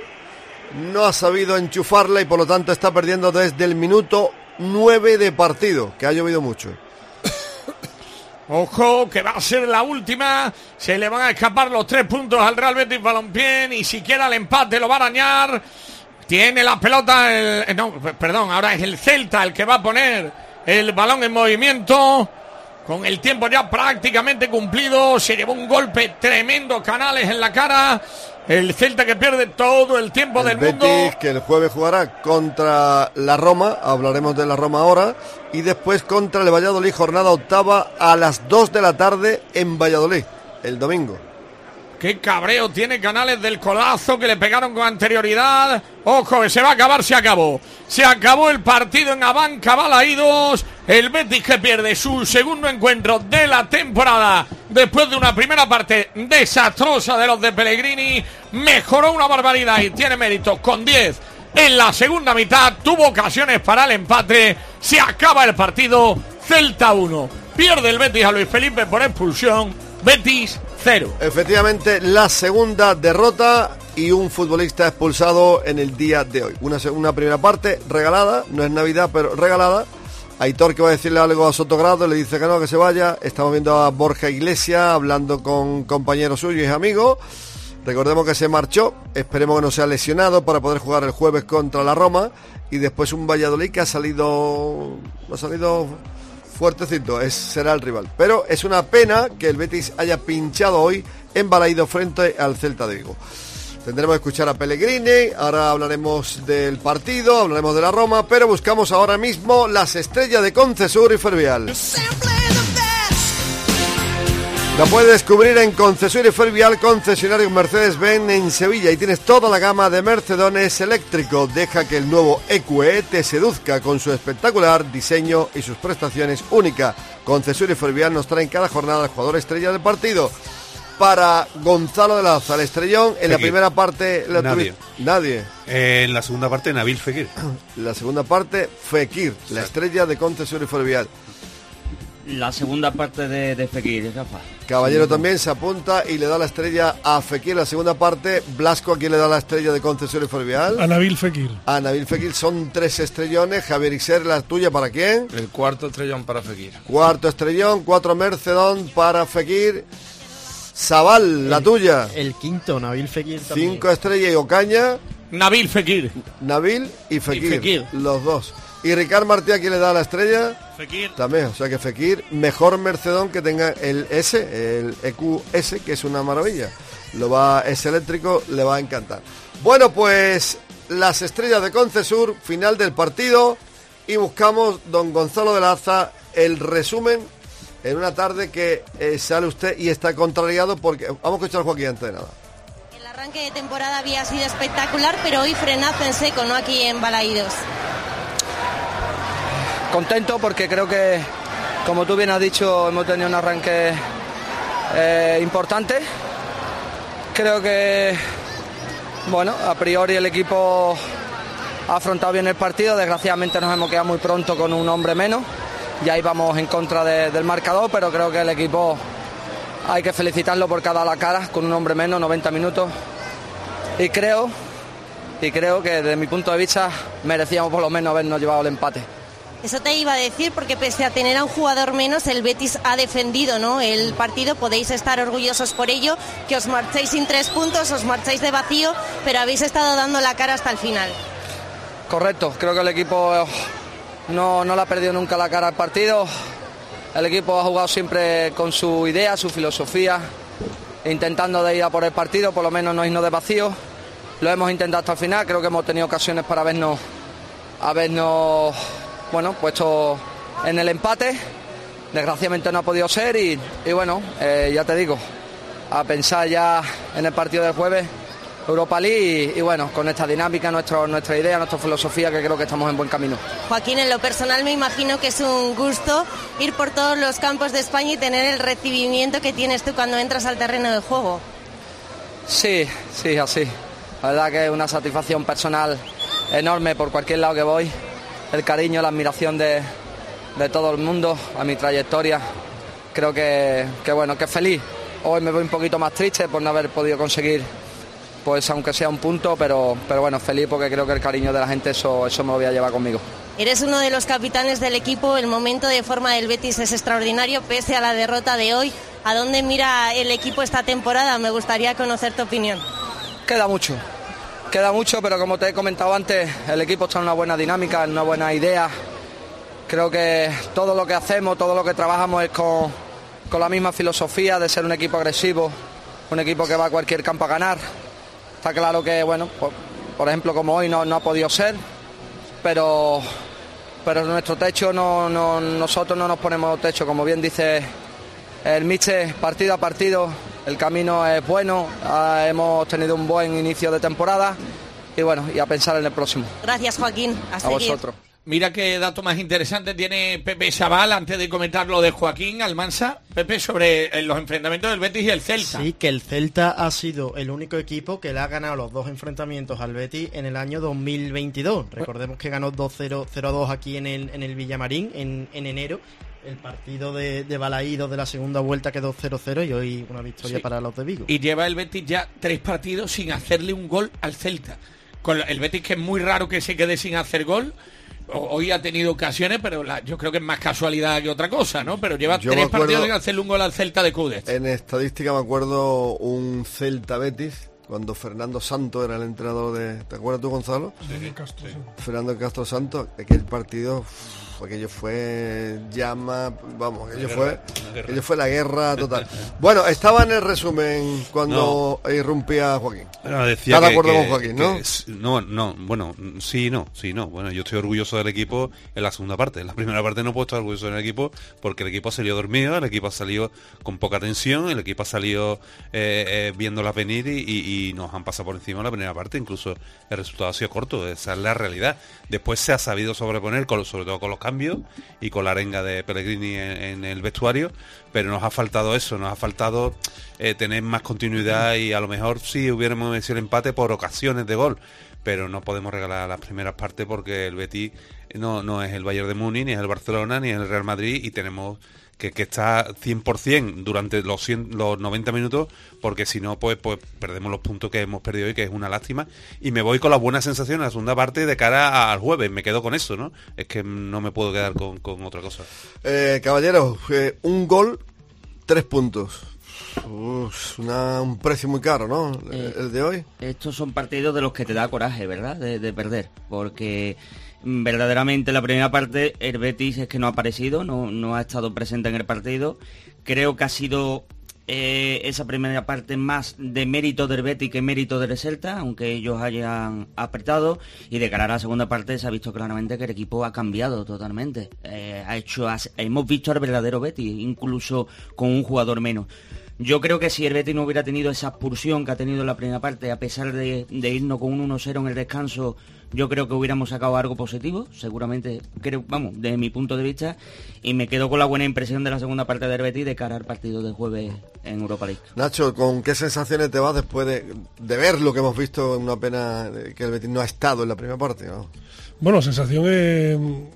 no ha sabido enchufarla y por lo tanto está perdiendo desde el minuto nueve de partido, que ha llovido mucho. Ojo, que va a ser la última. Se le van a escapar los tres puntos al Real Betis Balompié. Ni siquiera el empate lo va a arañar. Tiene la pelota el, no, perdón, ahora es el Celta el que va a poner el balón en movimiento. Con el tiempo ya prácticamente cumplido. Se llevó un golpe tremendo Canales en la cara. El Celta que pierde todo el tiempo el del Betis, mundo. Que el jueves jugará contra la Roma, hablaremos de la Roma ahora, y después contra el Valladolid, jornada octava a las dos de la tarde en Valladolid, el domingo. Qué cabreo tiene Canales del colazo que le pegaron con anterioridad. Ojo, que se va a acabar, se acabó. Se acabó el partido en Abanca Balaídos. El Betis que pierde su segundo encuentro de la temporada después de una primera parte desastrosa de los de Pellegrini. Mejoró una barbaridad y tiene mérito con diez en la segunda mitad. Tuvo ocasiones para el empate. Se acaba el partido. Celta uno. Pierde el Betis a Luis Felipe por expulsión. Betis cero. Efectivamente, la segunda derrota y un futbolista expulsado en el día de hoy. Una, una primera parte regalada, no es Navidad, pero regalada. Aitor, que va a decirle algo a Sotogrado, le dice que no, que se vaya. Estamos viendo a Borja Iglesias hablando con compañeros suyos y amigos. Recordemos que se marchó, esperemos que no sea lesionado para poder jugar el jueves contra la Roma. Y después un Valladolid que ha salido... ha salido... fuertecito, es, será el rival. Pero es una pena que el Betis haya pinchado hoy en Balaídos frente al Celta de Vigo. Tendremos que escuchar a Pellegrini, ahora hablaremos del partido, hablaremos de la Roma, pero buscamos ahora mismo las estrellas de Concesur y Fervial. La puedes descubrir en Concesur y Fervial, concesionario Mercedes-Benz en Sevilla, y tienes toda la gama de Mercedones eléctricos. Deja que el nuevo E Q E te seduzca con su espectacular diseño y sus prestaciones únicas. Concesur y Fervial nos traen cada jornada al jugador estrella del partido. Para Gonzalo de la Laza, el estrellón, en Fekir. La primera parte... La Nadie. Tuvi... Nadie. Eh, en la segunda parte, Nabil Fekir. La segunda parte, Fekir, la estrella de Concesur y Fervial. La segunda parte de, de Fekir, Rafa. Caballero también se apunta y le da la estrella a Fekir la segunda parte. Blasco, ¿a quién le da la estrella de Concesión y Ferrovial? A Nabil Fekir. A Nabil Fekir, son tres estrellones. Javier Ixer, ¿la tuya para quién? El cuarto estrellón para Fekir. Cuarto estrellón, cuatro Mercedón para Fekir. Sabal, la el, tuya. El quinto, Nabil Fekir también. Cinco estrellas y Ocaña. Nabil Fekir. Nabil y Fekir, y Fekir. Los dos. ¿Y Ricard Martí, a quién le da la estrella? Fekir. También, o sea que Fekir, mejor Mercedón que tenga el S, el E Q S, que es una maravilla. Lo va, es eléctrico, le va a encantar. Bueno, pues las estrellas de Concesur, final del partido, y buscamos, don Gonzalo de la Aza, el resumen en una tarde que eh, sale usted y está contrariado porque... Vamos a escuchar a Joaquín antes de nada. El arranque de temporada había sido espectacular, pero hoy frenazo en seco, ¿no? Aquí en Balaídos. Contento porque creo que, como tú bien has dicho, hemos tenido un arranque eh, importante. Creo que, bueno, a priori el equipo ha afrontado bien el partido. Desgraciadamente nos hemos quedado muy pronto con un hombre menos. Y ahí vamos en contra de, del marcador, pero creo que el equipo hay que felicitarlo porque ha dado la cara con un hombre menos, noventa minutos. Y creo, y creo que desde mi punto de vista merecíamos por lo menos habernos llevado el empate. Eso te iba a decir, porque pese a tener a un jugador menos, el Betis ha defendido, ¿no?, el partido. Podéis estar orgullosos por ello, que os marcháis sin tres puntos, os marcháis de vacío, pero habéis estado dando la cara hasta el final. Correcto, creo que el equipo no, no le ha perdido nunca la cara al partido. El equipo ha jugado siempre con su idea, su filosofía, intentando de ir a por el partido, por lo menos no irnos de vacío. Lo hemos intentado hasta el final, creo que hemos tenido ocasiones para habernos, habernos bueno, puesto en el empate. Desgraciadamente no ha podido ser y, y bueno, eh, ya te digo, a pensar ya en el partido del jueves, Europa League, y, y bueno, con esta dinámica, nuestro, nuestra idea, nuestra filosofía, que creo que estamos en buen camino. Joaquín, en lo personal me imagino que es un gusto ir por todos los campos de España y tener el recibimiento que tienes tú cuando entras al terreno de juego. Sí, sí, así. La verdad que es una satisfacción personal enorme por cualquier lado que voy. El cariño, la admiración de, de todo el mundo a mi trayectoria. Creo que, que bueno, que feliz. Hoy me voy un poquito más triste por no haber podido conseguir, pues aunque sea un punto, pero, pero bueno, feliz porque creo que el cariño de la gente, eso, eso me lo voy a llevar conmigo. Eres uno de los capitanes del equipo, el momento de forma del Betis es extraordinario, pese a la derrota de hoy. ¿A dónde mira el equipo esta temporada? Me gustaría conocer tu opinión. Queda mucho. Queda mucho, pero como te he comentado antes, el equipo está en una buena dinámica, en una buena idea. Creo que todo lo que hacemos, todo lo que trabajamos es con, con la misma filosofía de ser un equipo agresivo, un equipo que va a cualquier campo a ganar. Está claro que, bueno, por, por ejemplo, como hoy no, no ha podido ser, pero, pero nuestro techo, no, no, nosotros no nos ponemos techo, como bien dice el míster, partido a partido. El camino es bueno, uh, hemos tenido un buen inicio de temporada y bueno, y a pensar en el próximo. Gracias, Joaquín. A, a seguir. vosotros. Mira qué dato más interesante tiene Pepe Sabal, antes de comentar lo de Joaquín Almansa. Pepe, sobre los enfrentamientos del Betis y el Celta. Sí, que el Celta ha sido el único equipo que le ha ganado los dos enfrentamientos al Betis en el año dos mil veintidós. Recordemos que ganó dos cero, cero dos aquí en el, en el Villamarín en, en enero. El partido de, de Balaídos de la segunda vuelta quedó cero cero y hoy una victoria sí. para los de Vigo. Y lleva el Betis ya tres partidos sin hacerle un gol al Celta. Con el Betis, que es muy raro que se quede sin hacer gol. Hoy ha tenido ocasiones, pero la, yo creo que es más casualidad que otra cosa, ¿no? Pero lleva yo tres acuerdo, partidos sin hacerle un gol al Celta de Cúdez. En estadística me acuerdo un Celta Betis, cuando Fernando Santos era el entrenador de... ¿Te acuerdas tú, Gonzalo? Sí, Castro, sí. Fernando Castro Santos, aquel partido... aquello fue llama, vamos, aquello guerra, fue aquello fue la guerra total. Bueno, estaba en el resumen cuando no. irrumpía Joaquín. Bueno, decía ¿Estás que, de acuerdo que, con Joaquín, no? Que, no, no, bueno, sí, no, sí, no. Bueno, yo estoy orgulloso del equipo en la segunda parte. En la primera parte no puedo estar orgulloso del equipo porque el equipo ha salido dormido, el equipo ha salido con poca tensión, el equipo ha salido eh, eh, viéndolas venir y, y, y nos han pasado por encima en la primera parte. Incluso el resultado ha sido corto, esa es la realidad. Después se ha sabido sobreponer, con, sobre todo con los cambios y con la arenga de Pellegrini en, en el vestuario, pero nos ha faltado eso, nos ha faltado eh, tener más continuidad y a lo mejor sí hubiéramos hecho el empate por ocasiones de gol, pero no podemos regalar las primeras partes porque el Betis no, no es el Bayern de Múnich, ni es el Barcelona, ni es el Real Madrid y tenemos que, que está cien por ciento durante los, cien, los noventa minutos, porque si no, pues, pues perdemos los puntos que hemos perdido hoy, que es una lástima. Y me voy con la buena sensación a la segunda parte de cara al jueves, me quedo con eso, ¿no? Es que no me puedo quedar con, con otra cosa. Eh, caballeros, eh, un gol, tres puntos. Uf, una, un precio muy caro, ¿no? Eh, el de hoy. Estos son partidos de los que te da coraje, ¿verdad? De, de perder, porque verdaderamente la primera parte el Betis es que no ha aparecido, no, no ha estado presente en el partido. Creo que ha sido eh, esa primera parte más de mérito del Betis que mérito del Celta, aunque ellos hayan apretado, y de cara a la segunda parte se ha visto claramente que el equipo ha cambiado totalmente. Eh, ha hecho, hemos visto al verdadero Betis, incluso con un jugador menos. Yo creo que si el Betis no hubiera tenido esa expulsión que ha tenido en la primera parte, a pesar de, de irnos con un uno cero en el descanso, yo creo que hubiéramos sacado algo positivo, seguramente, creo, vamos, desde mi punto de vista, y me quedo con la buena impresión de la segunda parte del Betis de cara al partido de jueves en Europa League. Nacho, ¿con qué sensaciones te vas después de, de ver lo que hemos visto? Una pena que el Betis no ha estado en la primera parte, ¿no? Bueno, sensación eh,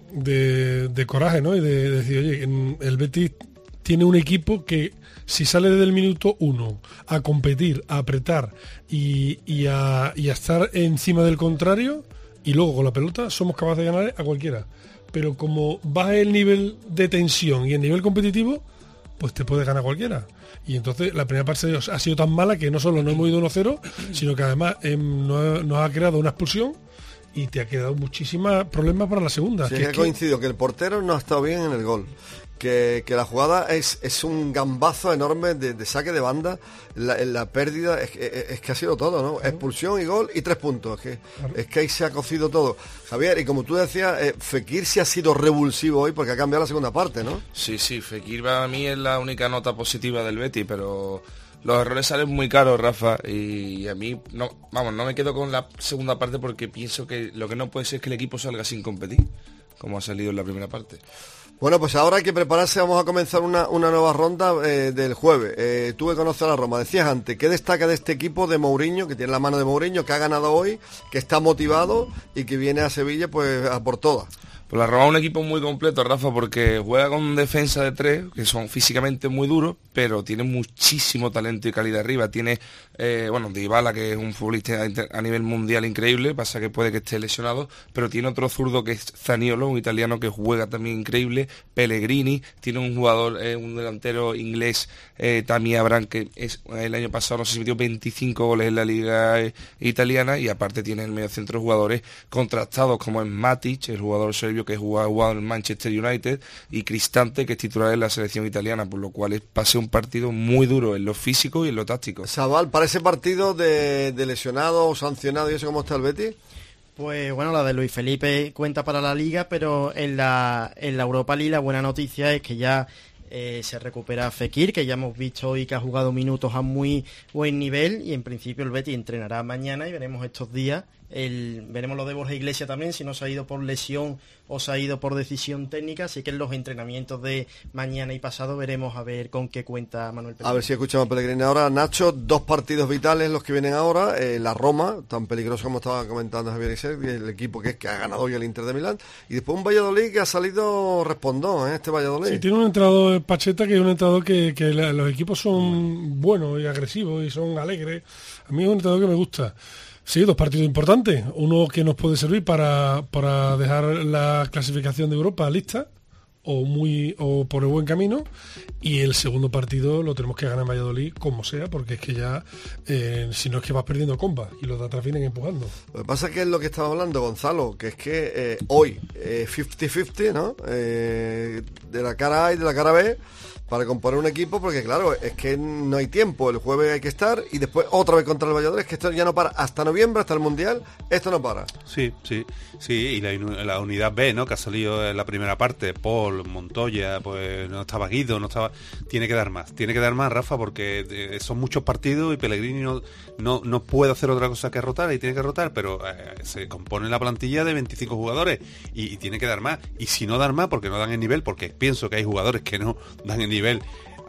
de, de coraje, ¿no? Y de, de decir, oye, el Betis tiene un equipo que si sale desde el minuto uno a competir, a apretar y, y, a, y a estar encima del contrario, y luego con la pelota somos capaces de ganar a cualquiera. Pero como baja el nivel de tensión y el nivel competitivo, pues te puede ganar cualquiera. Y entonces la primera parte ha sido tan mala que no solo no hemos ido uno cero, sino que además eh, nos, nos ha creado una expulsión y te ha quedado muchísimos problemas para la segunda. Sí, que es que coincido que el portero no ha estado bien en el gol. Que, que la jugada es, es un gambazo enorme de, de saque de banda, la, la pérdida es, es, es que ha sido todo, ¿no? Expulsión y gol y tres puntos, es que, es que ahí se ha cocido todo. Javier, y como tú decías, eh, Fekir sí ha sido revulsivo hoy porque ha cambiado la segunda parte, ¿no? Sí, sí, Fekir para mí es la única nota positiva del Betis, pero los errores salen muy caros, Rafa, y a mí, no, vamos, no me quedo con la segunda parte porque pienso que lo que no puede ser es que el equipo salga sin competir, como ha salido en la primera parte. Bueno, pues ahora hay que prepararse, vamos a comenzar una, una nueva ronda eh, del jueves. Eh, tú que conoces a la Roma, decías antes, ¿qué destaca de este equipo de Mourinho, que tiene la mano de Mourinho, que ha ganado hoy, que está motivado y que viene a Sevilla pues a por todas? Pues la Roma es un equipo muy completo, Rafa, porque juega con defensa de tres, que son físicamente muy duros, pero tiene muchísimo talento y calidad arriba. Tiene, eh, bueno, Dybala, que es un futbolista a nivel mundial increíble, pasa que puede que esté lesionado, pero tiene otro zurdo que es Zaniolo, un italiano que juega también increíble, Pellegrini, tiene un jugador, eh, un delantero inglés, eh, Tammy Abraham, que es, el año pasado no sé si metió veinticinco goles en la liga eh, italiana, y aparte tiene en el medio centro jugadores contrastados como es Matic, el jugador serbio que jugaba, jugaba en Manchester United, y Cristante, que es titular en la selección italiana, por lo cual es pase un partido muy duro en lo físico y en lo táctico. Sabal, para ese partido de, de lesionado o sancionado, ¿y eso cómo está el Betis? Pues bueno, la de Luis Felipe cuenta para la Liga, pero en la, en la Europa League la buena noticia es que ya eh, se recupera Fekir, que ya hemos visto hoy que ha jugado minutos a muy buen nivel, y en principio el Betis entrenará mañana y veremos estos días. El, veremos lo de Borja Iglesias también, si no se ha ido por lesión o se ha ido por decisión técnica, así que en los entrenamientos de mañana y pasado veremos a ver con qué cuenta Manuel Pellegrini. A ver si escuchamos a Pellegrini ahora. Nacho, dos partidos vitales los que vienen ahora, eh, la Roma, tan peligroso como estaba comentando Javier Isel, el equipo que, es, que ha ganado hoy el Inter de Milán, y después un Valladolid que ha salido respondón, ¿eh? Este Valladolid. Sí, tiene un entrenador, Pacheta, que es un entrenador que, que la, los equipos son buenos y agresivos y son alegres. A mí es un entrenador que me gusta. Sí, dos partidos importantes. Uno que nos puede servir para, para dejar la clasificación de Europa lista o muy o por el buen camino, y el segundo partido lo tenemos que ganar en Valladolid como sea, porque es que ya eh, si no es que vas perdiendo comba y los de atrás vienen empujando. Lo que pasa es que es lo que estaba hablando Gonzalo, que es que eh, hoy eh, cincuenta cincuenta, ¿no? Eh, de la cara A y de la cara B para componer un equipo, porque claro, es que no hay tiempo, el jueves hay que estar y después otra vez contra el Valladolid, es que esto ya no para, hasta noviembre, hasta el Mundial, esto no para. Sí, sí, sí, y la, la unidad B, ¿no? Que ha salido en la primera parte, Paul, Montoya, pues no estaba Guido, no estaba, tiene que dar más, tiene que dar más, Rafa, porque eh, son muchos partidos y Pellegrini no, no, no puede hacer otra cosa que rotar, y tiene que rotar, pero eh, se compone la plantilla de veinticinco jugadores y, y tiene que dar más, y si no dar más, porque no dan el nivel, porque pienso que hay jugadores que no dan el nivel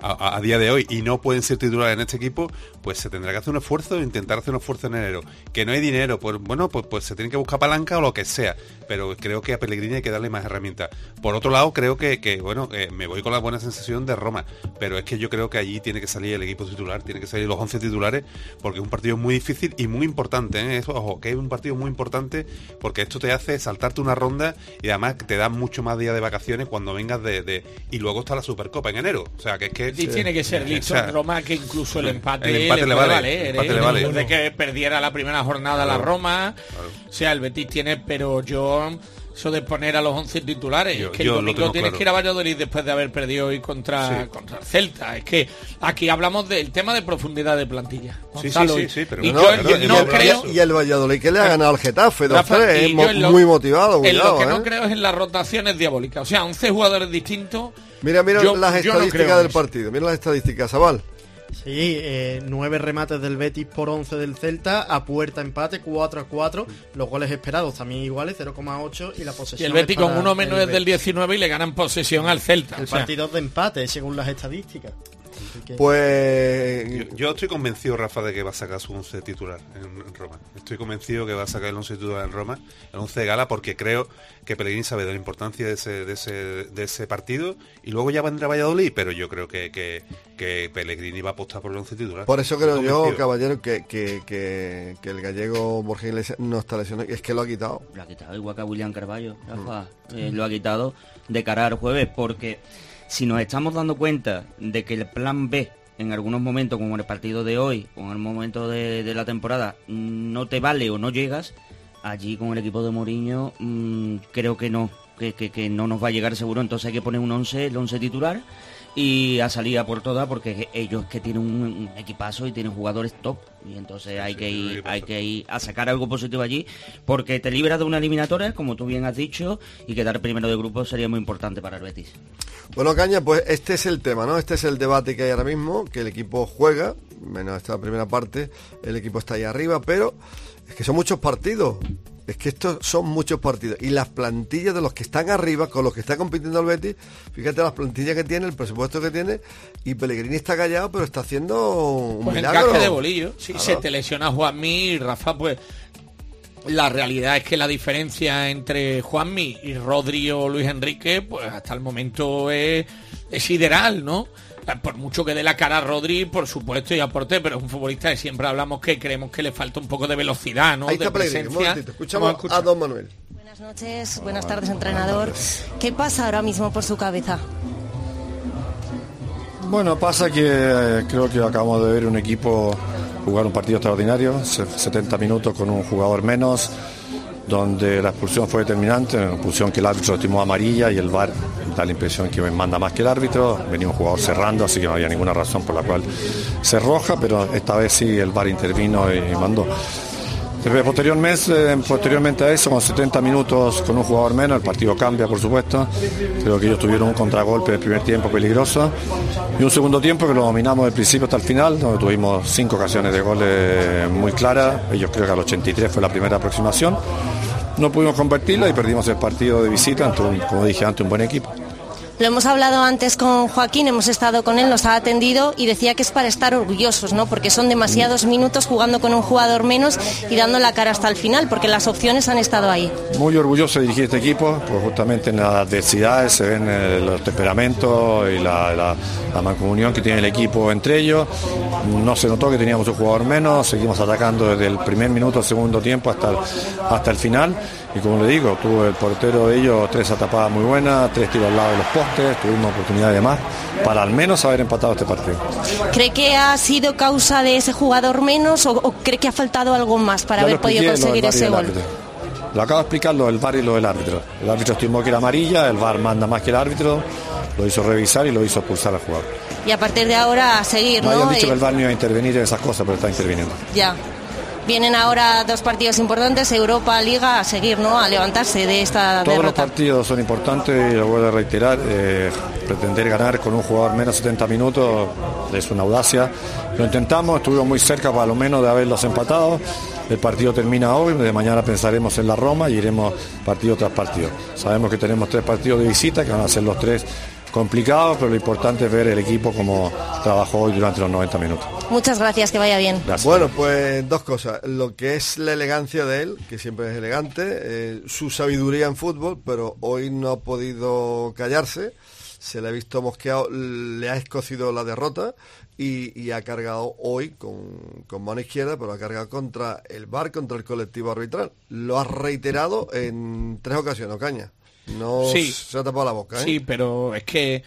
a, a día de hoy y no pueden ser titulares en este equipo, pues se tendrá que hacer un esfuerzo, intentar hacer un esfuerzo en enero. Que no hay dinero, pues bueno, pues, pues se tiene que buscar palanca o lo que sea, pero creo que a Pellegrini hay que darle más herramientas. Por otro lado, creo que, que bueno, eh, me voy con la buena sensación de Roma, pero es que yo creo que allí tiene que salir el equipo titular, tiene que salir los once titulares, porque es un partido muy difícil y muy importante, ¿eh? Eso, ojo, que es un partido muy importante, porque esto te hace saltarte una ronda y además te da mucho más días de vacaciones cuando vengas de, de... y luego está la Supercopa en enero, o sea que es que y tiene que ser listo, o sea, en Roma, que incluso el empate, el empate le, le vale, valer, el empate ¿eh? le vale. De que perdiera la primera jornada claro, la Roma, claro. O sea, el Betis tiene, pero yo eso de poner a los once titulares, yo, es que el domingo tienes claro. que ir a Valladolid después de haber perdido hoy contra, sí. contra el Celta, es que aquí hablamos del tema de profundidad de plantilla. Gonzalo, sí, sí, sí, sí, pero y no, yo, pero, yo y no el, creo y el Valladolid que le ha ganado al Getafe dos tres, mo lo, muy motivado, cuidado, en lo que ¿eh? no creo es en las rotaciones diabólicas, o sea, once jugadores distintos. Mira, mira yo, las yo estadísticas no del eso. partido, mira las estadísticas, Zabal. Sí, eh, nueve remates del Betis por once del Celta, a puerta empate, cuatro a cuatro, los goles esperados también iguales, cero coma ocho, y la posesión. Y el Betis con uno menos es del diecinueve y le ganan posesión al Celta. El o sea. partido de empate, según las estadísticas. Que... Pues yo, yo estoy convencido, Rafa, de que va a sacar su once titular en, en Roma. Estoy convencido que va a sacar el once titular en Roma, el once de gala, porque creo que Pellegrini sabe de la importancia de ese, de ese, de ese partido, y luego ya vendrá Valladolid, pero yo creo que, que, que Pellegrini va a apostar por el once titular. Por eso creo yo, caballero, que, que, que, que el gallego Borja Iglesias no está lesionado, es que lo ha quitado. Lo ha quitado, igual que a William Carballo, Rafa, mm. eh, lo ha quitado de cara al jueves, porque si nos estamos dando cuenta de que el plan B en algunos momentos, como en el partido de hoy o en el momento de, de la temporada, no te vale o no llegas, allí con el equipo de Mourinho mmm, creo que no, que, que, que no nos va a llegar seguro, entonces hay que poner un once, el once titular y a salir a por todas, porque ellos que tienen un equipazo y tienen jugadores top, y entonces hay que ir hay que ir a sacar algo positivo allí, porque te libras de una eliminatoria, como tú bien has dicho, y quedar primero de grupo sería muy importante para el Betis. Bueno, Caña, pues este es el tema, ¿no? Este es el debate que hay ahora mismo, que el equipo juega, menos esta primera parte, el equipo está ahí arriba, pero es que son muchos partidos. Es que estos son muchos partidos. Y las plantillas de los que están arriba, con los que está compitiendo el Betis, fíjate las plantillas que tiene, el presupuesto que tiene, y Pellegrini está callado, pero está haciendo un pues milagro. Encaje de bolillo. Si claro. se te lesiona Juanmi y Rafa, pues la realidad es que la diferencia entre Juanmi y Rodri o Luis Enrique, pues hasta el momento es, es sideral, ¿no? Por mucho que dé la cara a Rodri, por supuesto, y aporte, pero es un futbolista que siempre hablamos que creemos que le falta un poco de velocidad, ¿no? Ahí está de Pellegrini, un momentito. Escuchamos a, a Don Manuel. Buenas noches, buenas tardes, entrenador. ¿Qué pasa ahora mismo por su cabeza? Bueno, pasa que eh, creo que acabamos de ver un equipo jugar un partido extraordinario, setenta minutos con un jugador menos, donde la expulsión fue determinante, una expulsión que el árbitro estimó amarilla y el V A R da la impresión que manda más que el árbitro. Venía un jugador cerrando, así que no había ninguna razón por la cual se roja, pero esta vez sí el V A R intervino y mandó. Posteriormente, posteriormente a eso, con setenta minutos con un jugador menos, el partido cambia, por supuesto. Creo que ellos tuvieron un contragolpe del primer tiempo peligroso y un segundo tiempo que lo dominamos del principio hasta el final, donde tuvimos cinco ocasiones de goles muy claras. Ellos creo que al ochenta y tres fue la primera aproximación. No pudimos convertirla y perdimos el partido de visita ante un, como dije antes, un buen equipo. Lo hemos hablado antes con Joaquín, hemos estado con él, nos ha atendido y decía que es para estar orgullosos, ¿no? Porque son demasiados minutos jugando con un jugador menos y dando la cara hasta el final, porque las opciones han estado ahí. Muy orgulloso de dirigir este equipo, pues justamente en las adversidades se ven eh, los temperamentos y la, la, la mancomunión que tiene el equipo entre ellos. No se notó que teníamos un jugador menos, seguimos atacando desde el primer minuto al segundo tiempo hasta el, hasta el final. Y como le digo, tuvo el portero de ellos tres atapadas muy buenas, tres tiros al lado de los postes, tuvimos oportunidad de más para al menos haber empatado este partido. ¿Cree que ha sido causa de ese jugador menos o, o cree que ha faltado algo más para ya haber podido conseguir ese gol? Lo acabo de explicar, lo del V A R y lo del árbitro. El árbitro estimó que era amarilla, el V A R manda más que el árbitro, lo hizo revisar y lo hizo expulsar al jugador. Y a partir de ahora a seguir, ¿no? No habían dicho eh... que el V A R no iba a intervenir en esas cosas, pero está interviniendo. Ya. Vienen ahora dos partidos importantes, Europa, Liga, a seguir, ¿no? A levantarse de esta Todos derrota. los partidos son importantes y lo vuelvo a reiterar, eh, pretender ganar con un jugador menos setenta minutos es una audacia. Lo intentamos, estuvimos muy cerca para lo menos de haberlos empatado. El partido termina hoy, de mañana pensaremos en la Roma y iremos partido tras partido. Sabemos que tenemos tres partidos de visita, que van a ser los tres complicado, pero lo importante es ver el equipo como trabajó hoy durante los noventa minutos. Muchas gracias, que vaya bien. Gracias. Bueno, pues dos cosas. Lo que es la elegancia de él, que siempre es elegante, eh, su sabiduría en fútbol, pero hoy no ha podido callarse. Se le ha visto mosqueado, le ha escocido la derrota y, y ha cargado hoy con, con mano izquierda, pero ha cargado contra el V A R, contra el colectivo arbitral. Lo ha reiterado en tres ocasiones, Caña. No sí, se ha tapado la boca, ¿eh? Sí, pero es que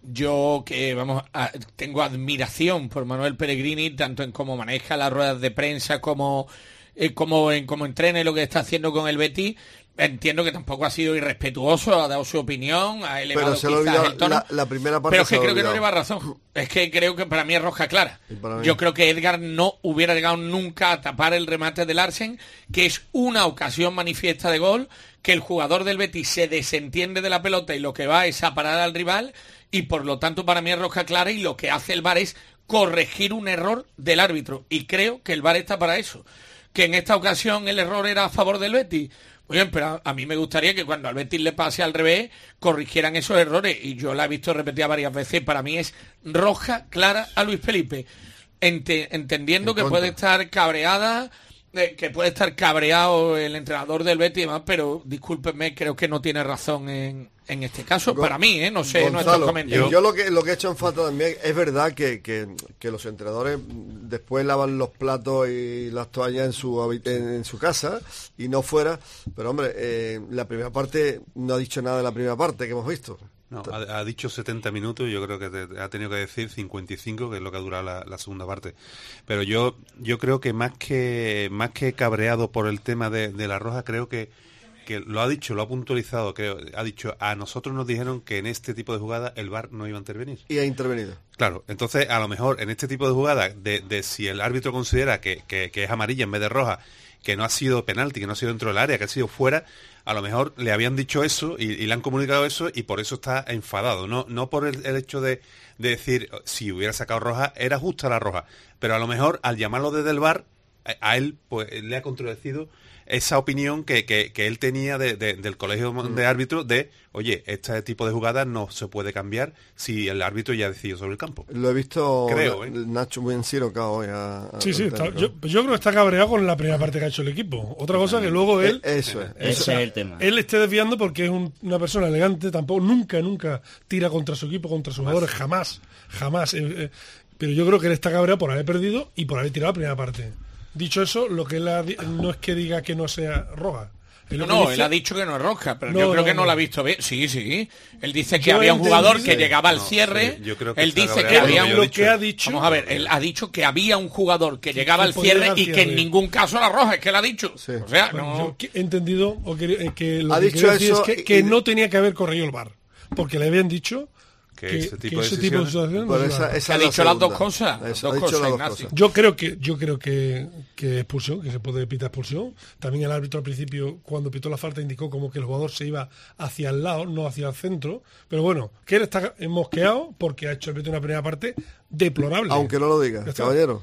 yo que vamos a, tengo admiración por Manuel Pellegrini, tanto en cómo maneja las ruedas de prensa como, eh, como en cómo entrena y lo que está haciendo con el Betis. Entiendo que tampoco ha sido irrespetuoso, ha dado su opinión, ha elevado pero se quizás olvidado, el tono. La, la primera parte pero es que creo olvidado. que no lleva razón. Es que creo que para mí es roja clara. Yo creo que Edgar no hubiera llegado nunca a tapar el remate del Larsen, que es una ocasión manifiesta de gol, que el jugador del Betis se desentiende de la pelota y lo que va es a parar al rival, y por lo tanto para mí es roja clara, y lo que hace el V A R es corregir un error del árbitro, y creo que el V A R está para eso. Que en esta ocasión el error era a favor del Betis. Oye, pero a mí me gustaría que cuando al Betis le pase al revés, corrigieran esos errores. Y yo la he visto repetida varias veces. Para mí es roja clara a Luis Felipe. Ente- entendiendo que puede estar cabreada, eh, que puede estar cabreado el entrenador del Betis y demás, pero discúlpenme, creo que no tiene razón en, en este caso. Para mí, ¿eh? No sé, Gonzalo, nuestros comentarios. yo lo que lo que he hecho en falta también es verdad que, que, que los entrenadores después lavan los platos y las toallas en su habit- en, en su casa y no fuera, pero hombre, eh, la primera parte no ha dicho nada de la primera parte que hemos visto. No, ha, ha dicho setenta minutos, yo creo que te, ha tenido que decir cincuenta y cinco, que es lo que ha durado la, la segunda parte. Pero yo yo creo que más que más que cabreado por el tema de, de la roja, creo que que lo ha dicho, lo ha puntualizado, creo, ha dicho, a nosotros nos dijeron que en este tipo de jugadas el V A R no iba a intervenir. Y ha intervenido. Claro, entonces a lo mejor en este tipo de jugadas, de, de si el árbitro considera que, que, que es amarilla en vez de roja, que no ha sido penalti, que no ha sido dentro del área, que ha sido fuera, a lo mejor le habían dicho eso y, y le han comunicado eso y por eso está enfadado, no no por el, el hecho de, de decir, si hubiera sacado roja, era justa la roja, pero a lo mejor al llamarlo desde el V A R, a, a él pues le ha contradecido esa opinión que, que, que él tenía de, de, del colegio de árbitros de, oye, este tipo de jugadas no se puede cambiar si el árbitro ya decidió sobre el campo. Lo he visto, creo, ¿eh? Nacho muy encirocado hoy. A, a sí, sí, está, yo, yo creo que está cabreado con la primera parte que ha hecho el equipo. Otra cosa que luego él... Eso es. Ese eso. es el tema. Él esté desviando porque es un, una persona elegante, tampoco, nunca, nunca tira contra su equipo, contra sus jugadores, jamás, jamás. Eh, eh, pero yo creo que él está cabreado por haber perdido y por haber tirado la primera parte. Dicho eso, lo que él ha, no es que diga que no sea roja. No, no, dice... él ha dicho que no es roja, pero no, yo creo no, que no, no la ha visto bien. Sí, sí. Él dice que yo había un jugador que sí. llegaba al no, cierre. Sí, yo creo que él dice que cabreado, había lo un... Lo dicho. que ha dicho... Vamos a ver, él ha dicho que había un jugador que llegaba que al cierre y cierre. que en ningún caso era roja, es que él ha dicho. Sí. O sea, bueno, no... yo he entendido o que, eh, que lo ha que dicho decir eso es que, que y... no tenía que haber corrido el V A R, porque le habían dicho... Que, que ese tipo que de ese tipo de situaciones no esa, esa ha es dicho la las dos cosas, Eso, dos ha dicho cosas, las dos Ignacio. cosas. Yo creo que yo creo que, que expulsión, que se puede pitar expulsión. También el árbitro al principio, cuando pitó la falta, indicó como que el jugador se iba hacia el lado, no hacia el centro. Pero bueno, que él está mosqueado porque ha hecho el una primera parte deplorable. Aunque no lo diga, caballero.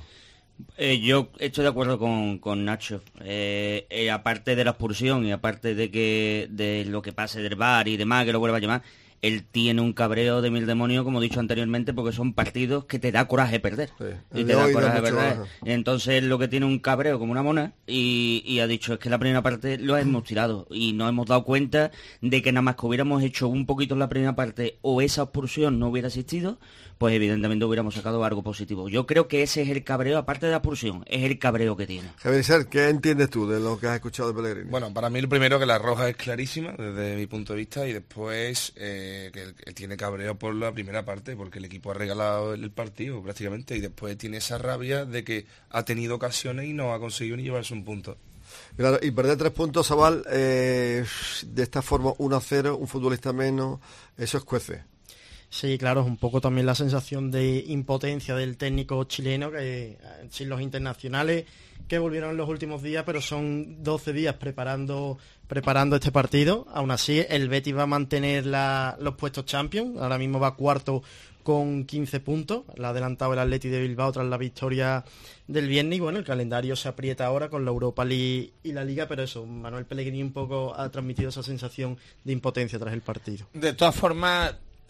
Eh, yo estoy de acuerdo con, con Nacho. Eh, eh, aparte de la expulsión y aparte de que de lo que pase del V A R y demás, que lo vuelva a llamar, él tiene un cabreo de mil demonios, como he dicho anteriormente, porque son partidos que te da coraje perder. Sí. Y te da coraje perder. Baja. Entonces lo que tiene un cabreo como una mona y, y ha dicho es que la primera parte lo hemos tirado y nos hemos dado cuenta de que nada más que hubiéramos hecho un poquito en la primera parte o esa expulsión no hubiera existido, pues evidentemente hubiéramos sacado algo positivo. Yo creo que ese es el cabreo, aparte de la expulsión, es el cabreo que tiene. Javier Isar, ¿qué entiendes tú de lo que has escuchado de Pellegrini? Bueno, para mí lo primero que la roja es clarísima desde mi punto de vista y después eh, que él, él tiene cabreo por la primera parte porque el equipo ha regalado el partido prácticamente y después tiene esa rabia de que ha tenido ocasiones y no ha conseguido ni llevarse un punto. Claro, y perder tres puntos, Sabal, eh, de esta forma uno a cero, un futbolista menos, eso escuece. Sí, claro, es un poco también la sensación de impotencia del técnico chileno, que sin los internacionales que volvieron en los últimos días, pero son doce días preparando preparando este partido. Aún así, el Betis va a mantener la, los puestos Champions, ahora mismo va cuarto con quince puntos, la ha adelantado el Atleti de Bilbao tras la victoria del viernes, y bueno, el calendario se aprieta ahora con la Europa League y la Liga, pero eso, Manuel Pellegrini un poco ha transmitido esa sensación de impotencia tras el partido. De todas formas,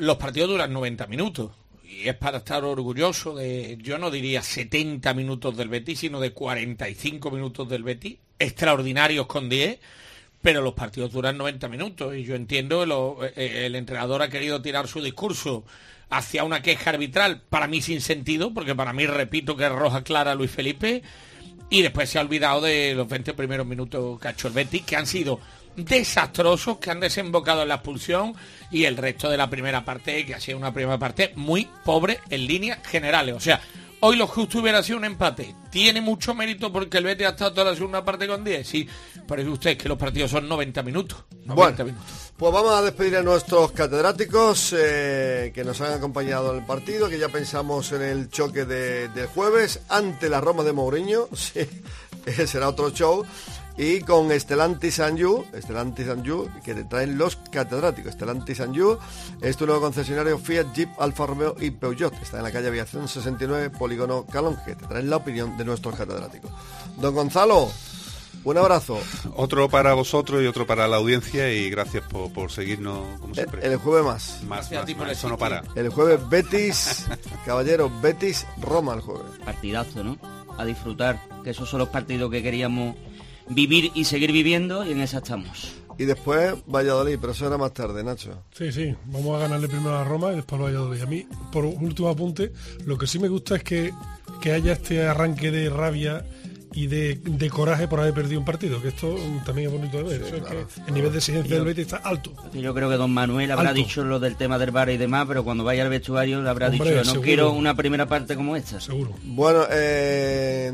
los partidos duran noventa minutos. Y es para estar orgulloso de, yo no diría setenta minutos del Betis, sino de cuarenta y cinco minutos del Betis, extraordinarios con diez, pero los partidos duran noventa minutos. Y yo entiendo, lo, eh, el entrenador ha querido tirar su discurso hacia una queja arbitral, para mí sin sentido, porque para mí, repito, que es roja clara Luis Felipe, y después se ha olvidado de los veinte primeros minutos que ha hecho el Betis, que han sido desastrosos, que han desembocado en la expulsión, y el resto de la primera parte, que ha sido una primera parte muy pobre en líneas generales. O sea, hoy lo justo hubiera sido un empate. Tiene mucho mérito porque el Betis ha estado toda la segunda parte con diez, sí, pero es usted que los partidos son noventa minutos. noventa Bueno, minutos. pues vamos a despedir a nuestros catedráticos eh, que nos han acompañado en el partido, que ya pensamos en el choque de, del jueves ante la Roma de Mourinho. Sí, será otro show. Y con Stellantis Anjou, Stellantis Anjou, que te traen los catedráticos. Stellantis Anjou es tu nuevo concesionario Fiat, Jeep, Alfa Romeo y Peugeot. Está en la calle Aviación sesenta y nueve, Polígono Calonge, que te traen la opinión de nuestros catedráticos. Don Gonzalo, un abrazo. Otro para vosotros y otro para la audiencia, y gracias por, por seguirnos como siempre. El, el jueves más. Más, más, más, eso no para. El jueves Betis, caballero, Betis, Roma el jueves. Partidazo, ¿no? A disfrutar, que esos son los partidos que queríamos vivir y seguir viviendo, y en esa estamos. Y después Valladolid, pero eso era más tarde, Nacho. Sí, sí, vamos a ganarle primero a la Roma y después a Valladolid. A mí, por último apunte, lo que sí me gusta es que, que haya este arranque de rabia y de, de coraje por haber perdido un partido, que esto también es bonito de ver. Sí, eso claro. Es que el nivel de exigencia del Betis está alto. Yo creo que don Manuel habrá alto. dicho lo del tema del V A R y demás, pero cuando vaya al vestuario le habrá Hombre, dicho, no seguro. quiero una primera parte como esta. Seguro. Bueno, eh...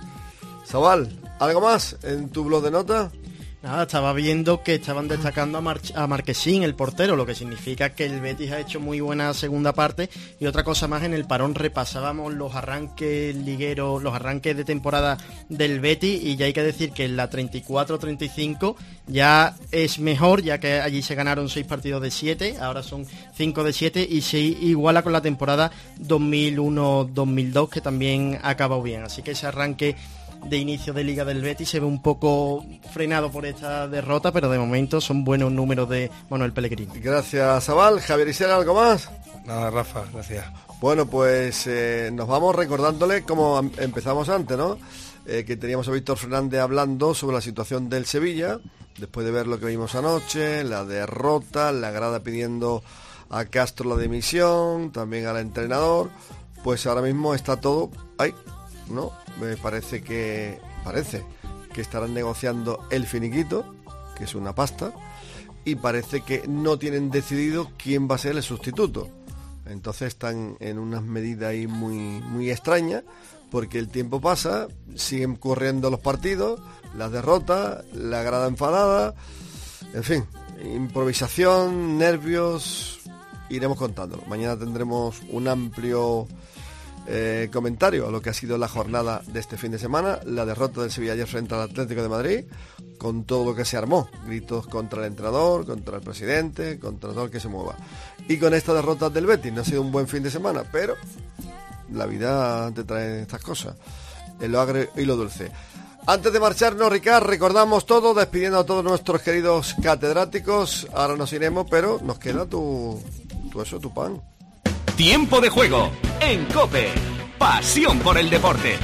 Sabal, ¿algo más en tu blog de notas? Nada, estaba viendo que estaban destacando a, Mar a Marquesín, el portero, lo que significa que el Betis ha hecho muy buena segunda parte. Y otra cosa más, en el parón repasábamos los arranques ligueros, los arranques de temporada del Betis, y ya hay que decir que en la treinta y cuatro treinta y cinco ya es mejor, ya que allí se ganaron seis partidos de siete, ahora son cinco de siete, y se iguala con la temporada dos mil uno dos mil dos, que también ha acabado bien. Así que ese arranque de inicio de Liga del Betis se ve un poco frenado por esta derrota, pero de momento son buenos números de Manuel Pellegrini. Gracias, Sabal. Javier Isera, ¿algo más? Nada, Rafa, gracias. Bueno, pues eh, nos vamos recordándole como empezamos antes, ¿no? Eh, que teníamos a Víctor Fernández hablando sobre la situación del Sevilla, después de ver lo que vimos anoche, la derrota, la grada pidiendo a Castro la dimisión, también al entrenador. Pues ahora mismo está todo ahí, ¿no? Me parece que parece que estarán negociando el finiquito, que es una pasta, y parece que no tienen decidido quién va a ser el sustituto. Entonces están en unas medidas ahí muy muy extrañas, porque el tiempo pasa, siguen corriendo los partidos, las derrotas, la grada enfadada, en fin, improvisación, nervios, iremos contándolo. Mañana tendremos un amplio Eh, comentario a lo que ha sido la jornada de este fin de semana, la derrota del Sevilla ayer frente al Atlético de Madrid, con todo lo que se armó, gritos contra el entrenador, contra el presidente, contra todo el que se mueva, y con esta derrota del Betis. No ha sido un buen fin de semana, pero la vida te trae estas cosas, el lo agrio y lo dulce. Antes de marcharnos, Ricard, recordamos todo, despidiendo a todos nuestros queridos catedráticos. Ahora nos iremos, pero nos queda tu, tu eso, tu pan. Tiempo de juego en COPE. Pasión por el deporte.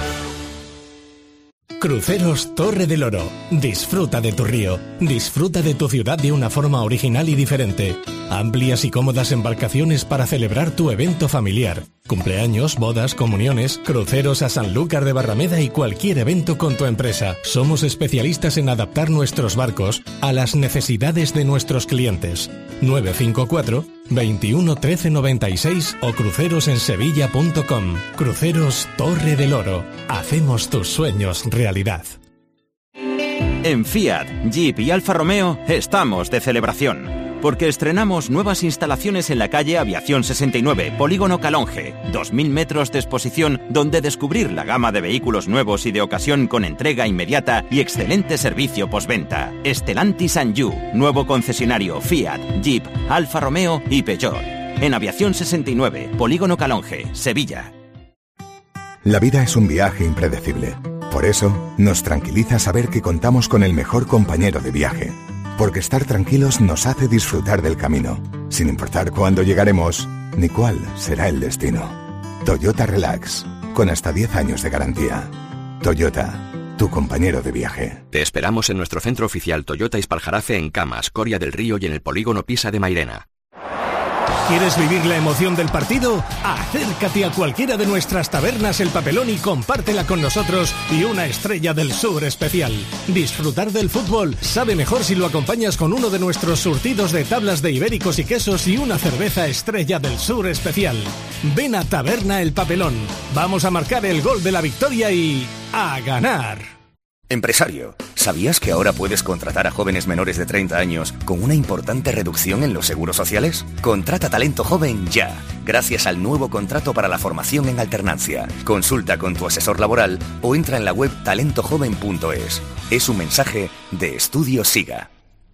Cruceros Torre del Oro. Disfruta de tu río. Disfruta de tu ciudad de una forma original y diferente. Amplias y cómodas embarcaciones para celebrar tu evento familiar. Cumpleaños, bodas, comuniones, cruceros a Sanlúcar de Barrameda y cualquier evento con tu empresa. Somos especialistas en adaptar nuestros barcos a las necesidades de nuestros clientes. nueve cinco cuatro, veintiuno, trece, noventa y seis o crucerosensevilla punto com. Cruceros Torre del Oro. Hacemos tus sueños realidad. En Fiat, Jeep y Alfa Romeo estamos de celebración. Porque estrenamos nuevas instalaciones en la calle Aviación sesenta y nueve, Polígono Calonge. dos mil metros de exposición donde descubrir la gama de vehículos nuevos y de ocasión con entrega inmediata y excelente servicio postventa. Stellantis Anjou, nuevo concesionario Fiat, Jeep, Alfa Romeo y Peugeot. En Aviación sesenta y nueve, Polígono Calonge, Sevilla. La vida es un viaje impredecible. Por eso, nos tranquiliza saber que contamos con el mejor compañero de viaje. Porque estar tranquilos nos hace disfrutar del camino. sin importar cuándo llegaremos ni cuál será el destino. Toyota Relax, con hasta diez años de garantía. Toyota, tu compañero de viaje. Te esperamos en nuestro centro oficial Toyota Ispaljarafe en Camas, Coria del Río y en el polígono Pisa de Mairena. ¿Quieres vivir la emoción del partido? Acércate a cualquiera de nuestras tabernas El Papelón y compártela con nosotros y una Estrella del Sur especial. Disfrutar del fútbol sabe mejor si lo acompañas con uno de nuestros surtidos de tablas de ibéricos y quesos y una cerveza Estrella del Sur especial. Ven a Taberna El Papelón. Vamos a marcar el gol de la victoria y ¡a ganar! Empresario, ¿sabías que ahora puedes contratar a jóvenes menores de treinta años con una importante reducción en los seguros sociales? Contrata talento joven ya, gracias al nuevo contrato para la formación en alternancia. Consulta con tu asesor laboral o entra en la web talento joven punto es. Es un mensaje de Estudio Siga.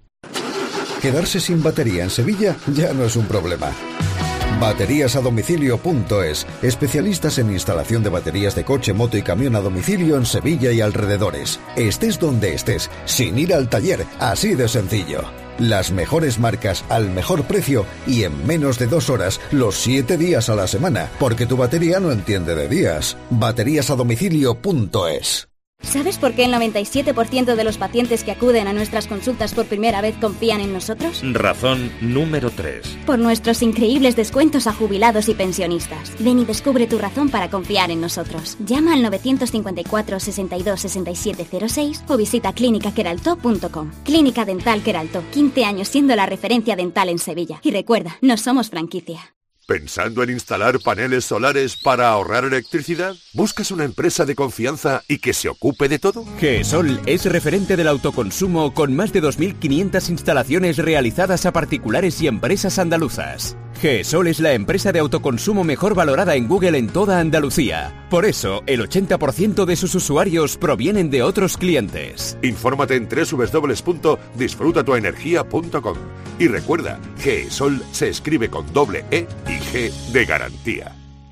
Quedarse sin batería en Sevilla ya no es un problema. Baterías a domicilio punto es, especialistas en instalación de baterías de coche, moto y camión a domicilio en Sevilla y alrededores. Estés donde estés, sin ir al taller, así de sencillo. Las mejores marcas al mejor precio y en menos de dos horas, los siete días a la semana, porque tu batería no entiende de días. Baterías a domicilio punto es. ¿Sabes por qué el noventa y siete por ciento de los pacientes que acuden a nuestras consultas por primera vez confían en nosotros? Razón número tres. Por nuestros increíbles descuentos a jubilados y pensionistas. Ven y descubre tu razón para confiar en nosotros. Llama al novecientos cincuenta y cuatro, sesenta y dos, sesenta y siete cero seis o visita clínica queraltó punto com. Clínica Dental Queraltó, quince años siendo la referencia dental en Sevilla. Y recuerda, no somos franquicia. ¿Pensando en instalar paneles solares para ahorrar electricidad? ¿Buscas una empresa de confianza y que se ocupe de todo? GESOL es referente del autoconsumo con más de dos mil quinientas instalaciones realizadas a particulares y empresas andaluzas. GESOL es la empresa de autoconsumo mejor valorada en Google en toda Andalucía. Por eso, el ochenta por ciento de sus usuarios provienen de otros clientes. Infórmate en doble u doble u doble u punto disfruta tu energía punto com. Y recuerda, GESOL se escribe con doble E y G de garantía.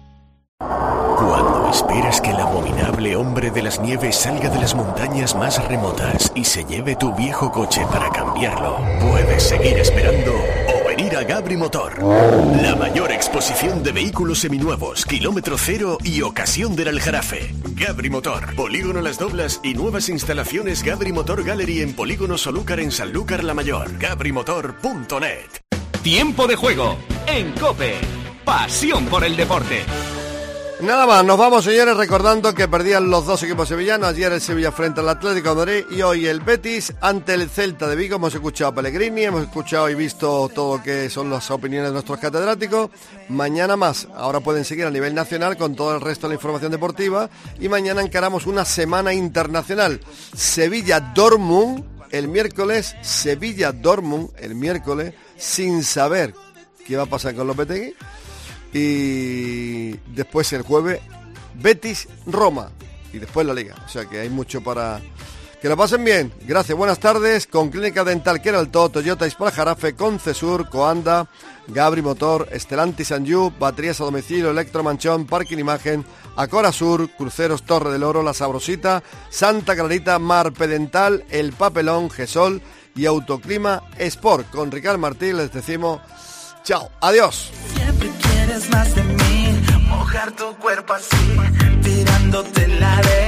Cuando esperas que el abominable hombre de las nieves salga de las montañas más remotas y se lleve tu viejo coche para cambiarlo, puedes seguir esperando o venir a Gabri Motor. La mayor exposición de vehículos seminuevos, kilómetro cero y ocasión del Aljarafe. Gabri Motor, Polígono Las Doblas y nuevas instalaciones Gabri Motor Gallery en Polígono Solúcar en Sanlúcar la Mayor. gabri motor punto net. Tiempo de juego en COPE. Pasión por el deporte. Nada más, nos vamos, señores, recordando que perdían los dos equipos sevillanos. Ayer el Sevilla frente al Atlético de Madrid y hoy el Betis ante el Celta de Vigo. Hemos escuchado a Pellegrini, hemos escuchado y visto todo lo que son las opiniones de nuestros catedráticos. Mañana más, ahora pueden seguir a nivel nacional con todo el resto de la información deportiva. Y mañana encaramos una semana internacional. Sevilla-Dortmund el miércoles, Sevilla-Dortmund el miércoles, sin saber qué va a pasar con Lopetegui. Y después el jueves Betis-Roma y después la Liga. O sea que hay mucho para que lo pasen bien. Gracias, buenas tardes. Con Clínica Dental Queraltó, Toyota Ispaljarafe, Concesur, Coanda, Gabri Motor, Stellantis Anju, baterías a domicilio, Electromanchón, Parking Imagen, Acora Sur, Cruceros Torre del Oro, La Sabrosita, Santa Clarita, Marpedental, El Papelón, GESOL y Autoclima Sport. Con Ricardo Martín les decimos chao, adiós. Más de mí, mojar tu cuerpo así, tirándote la arena.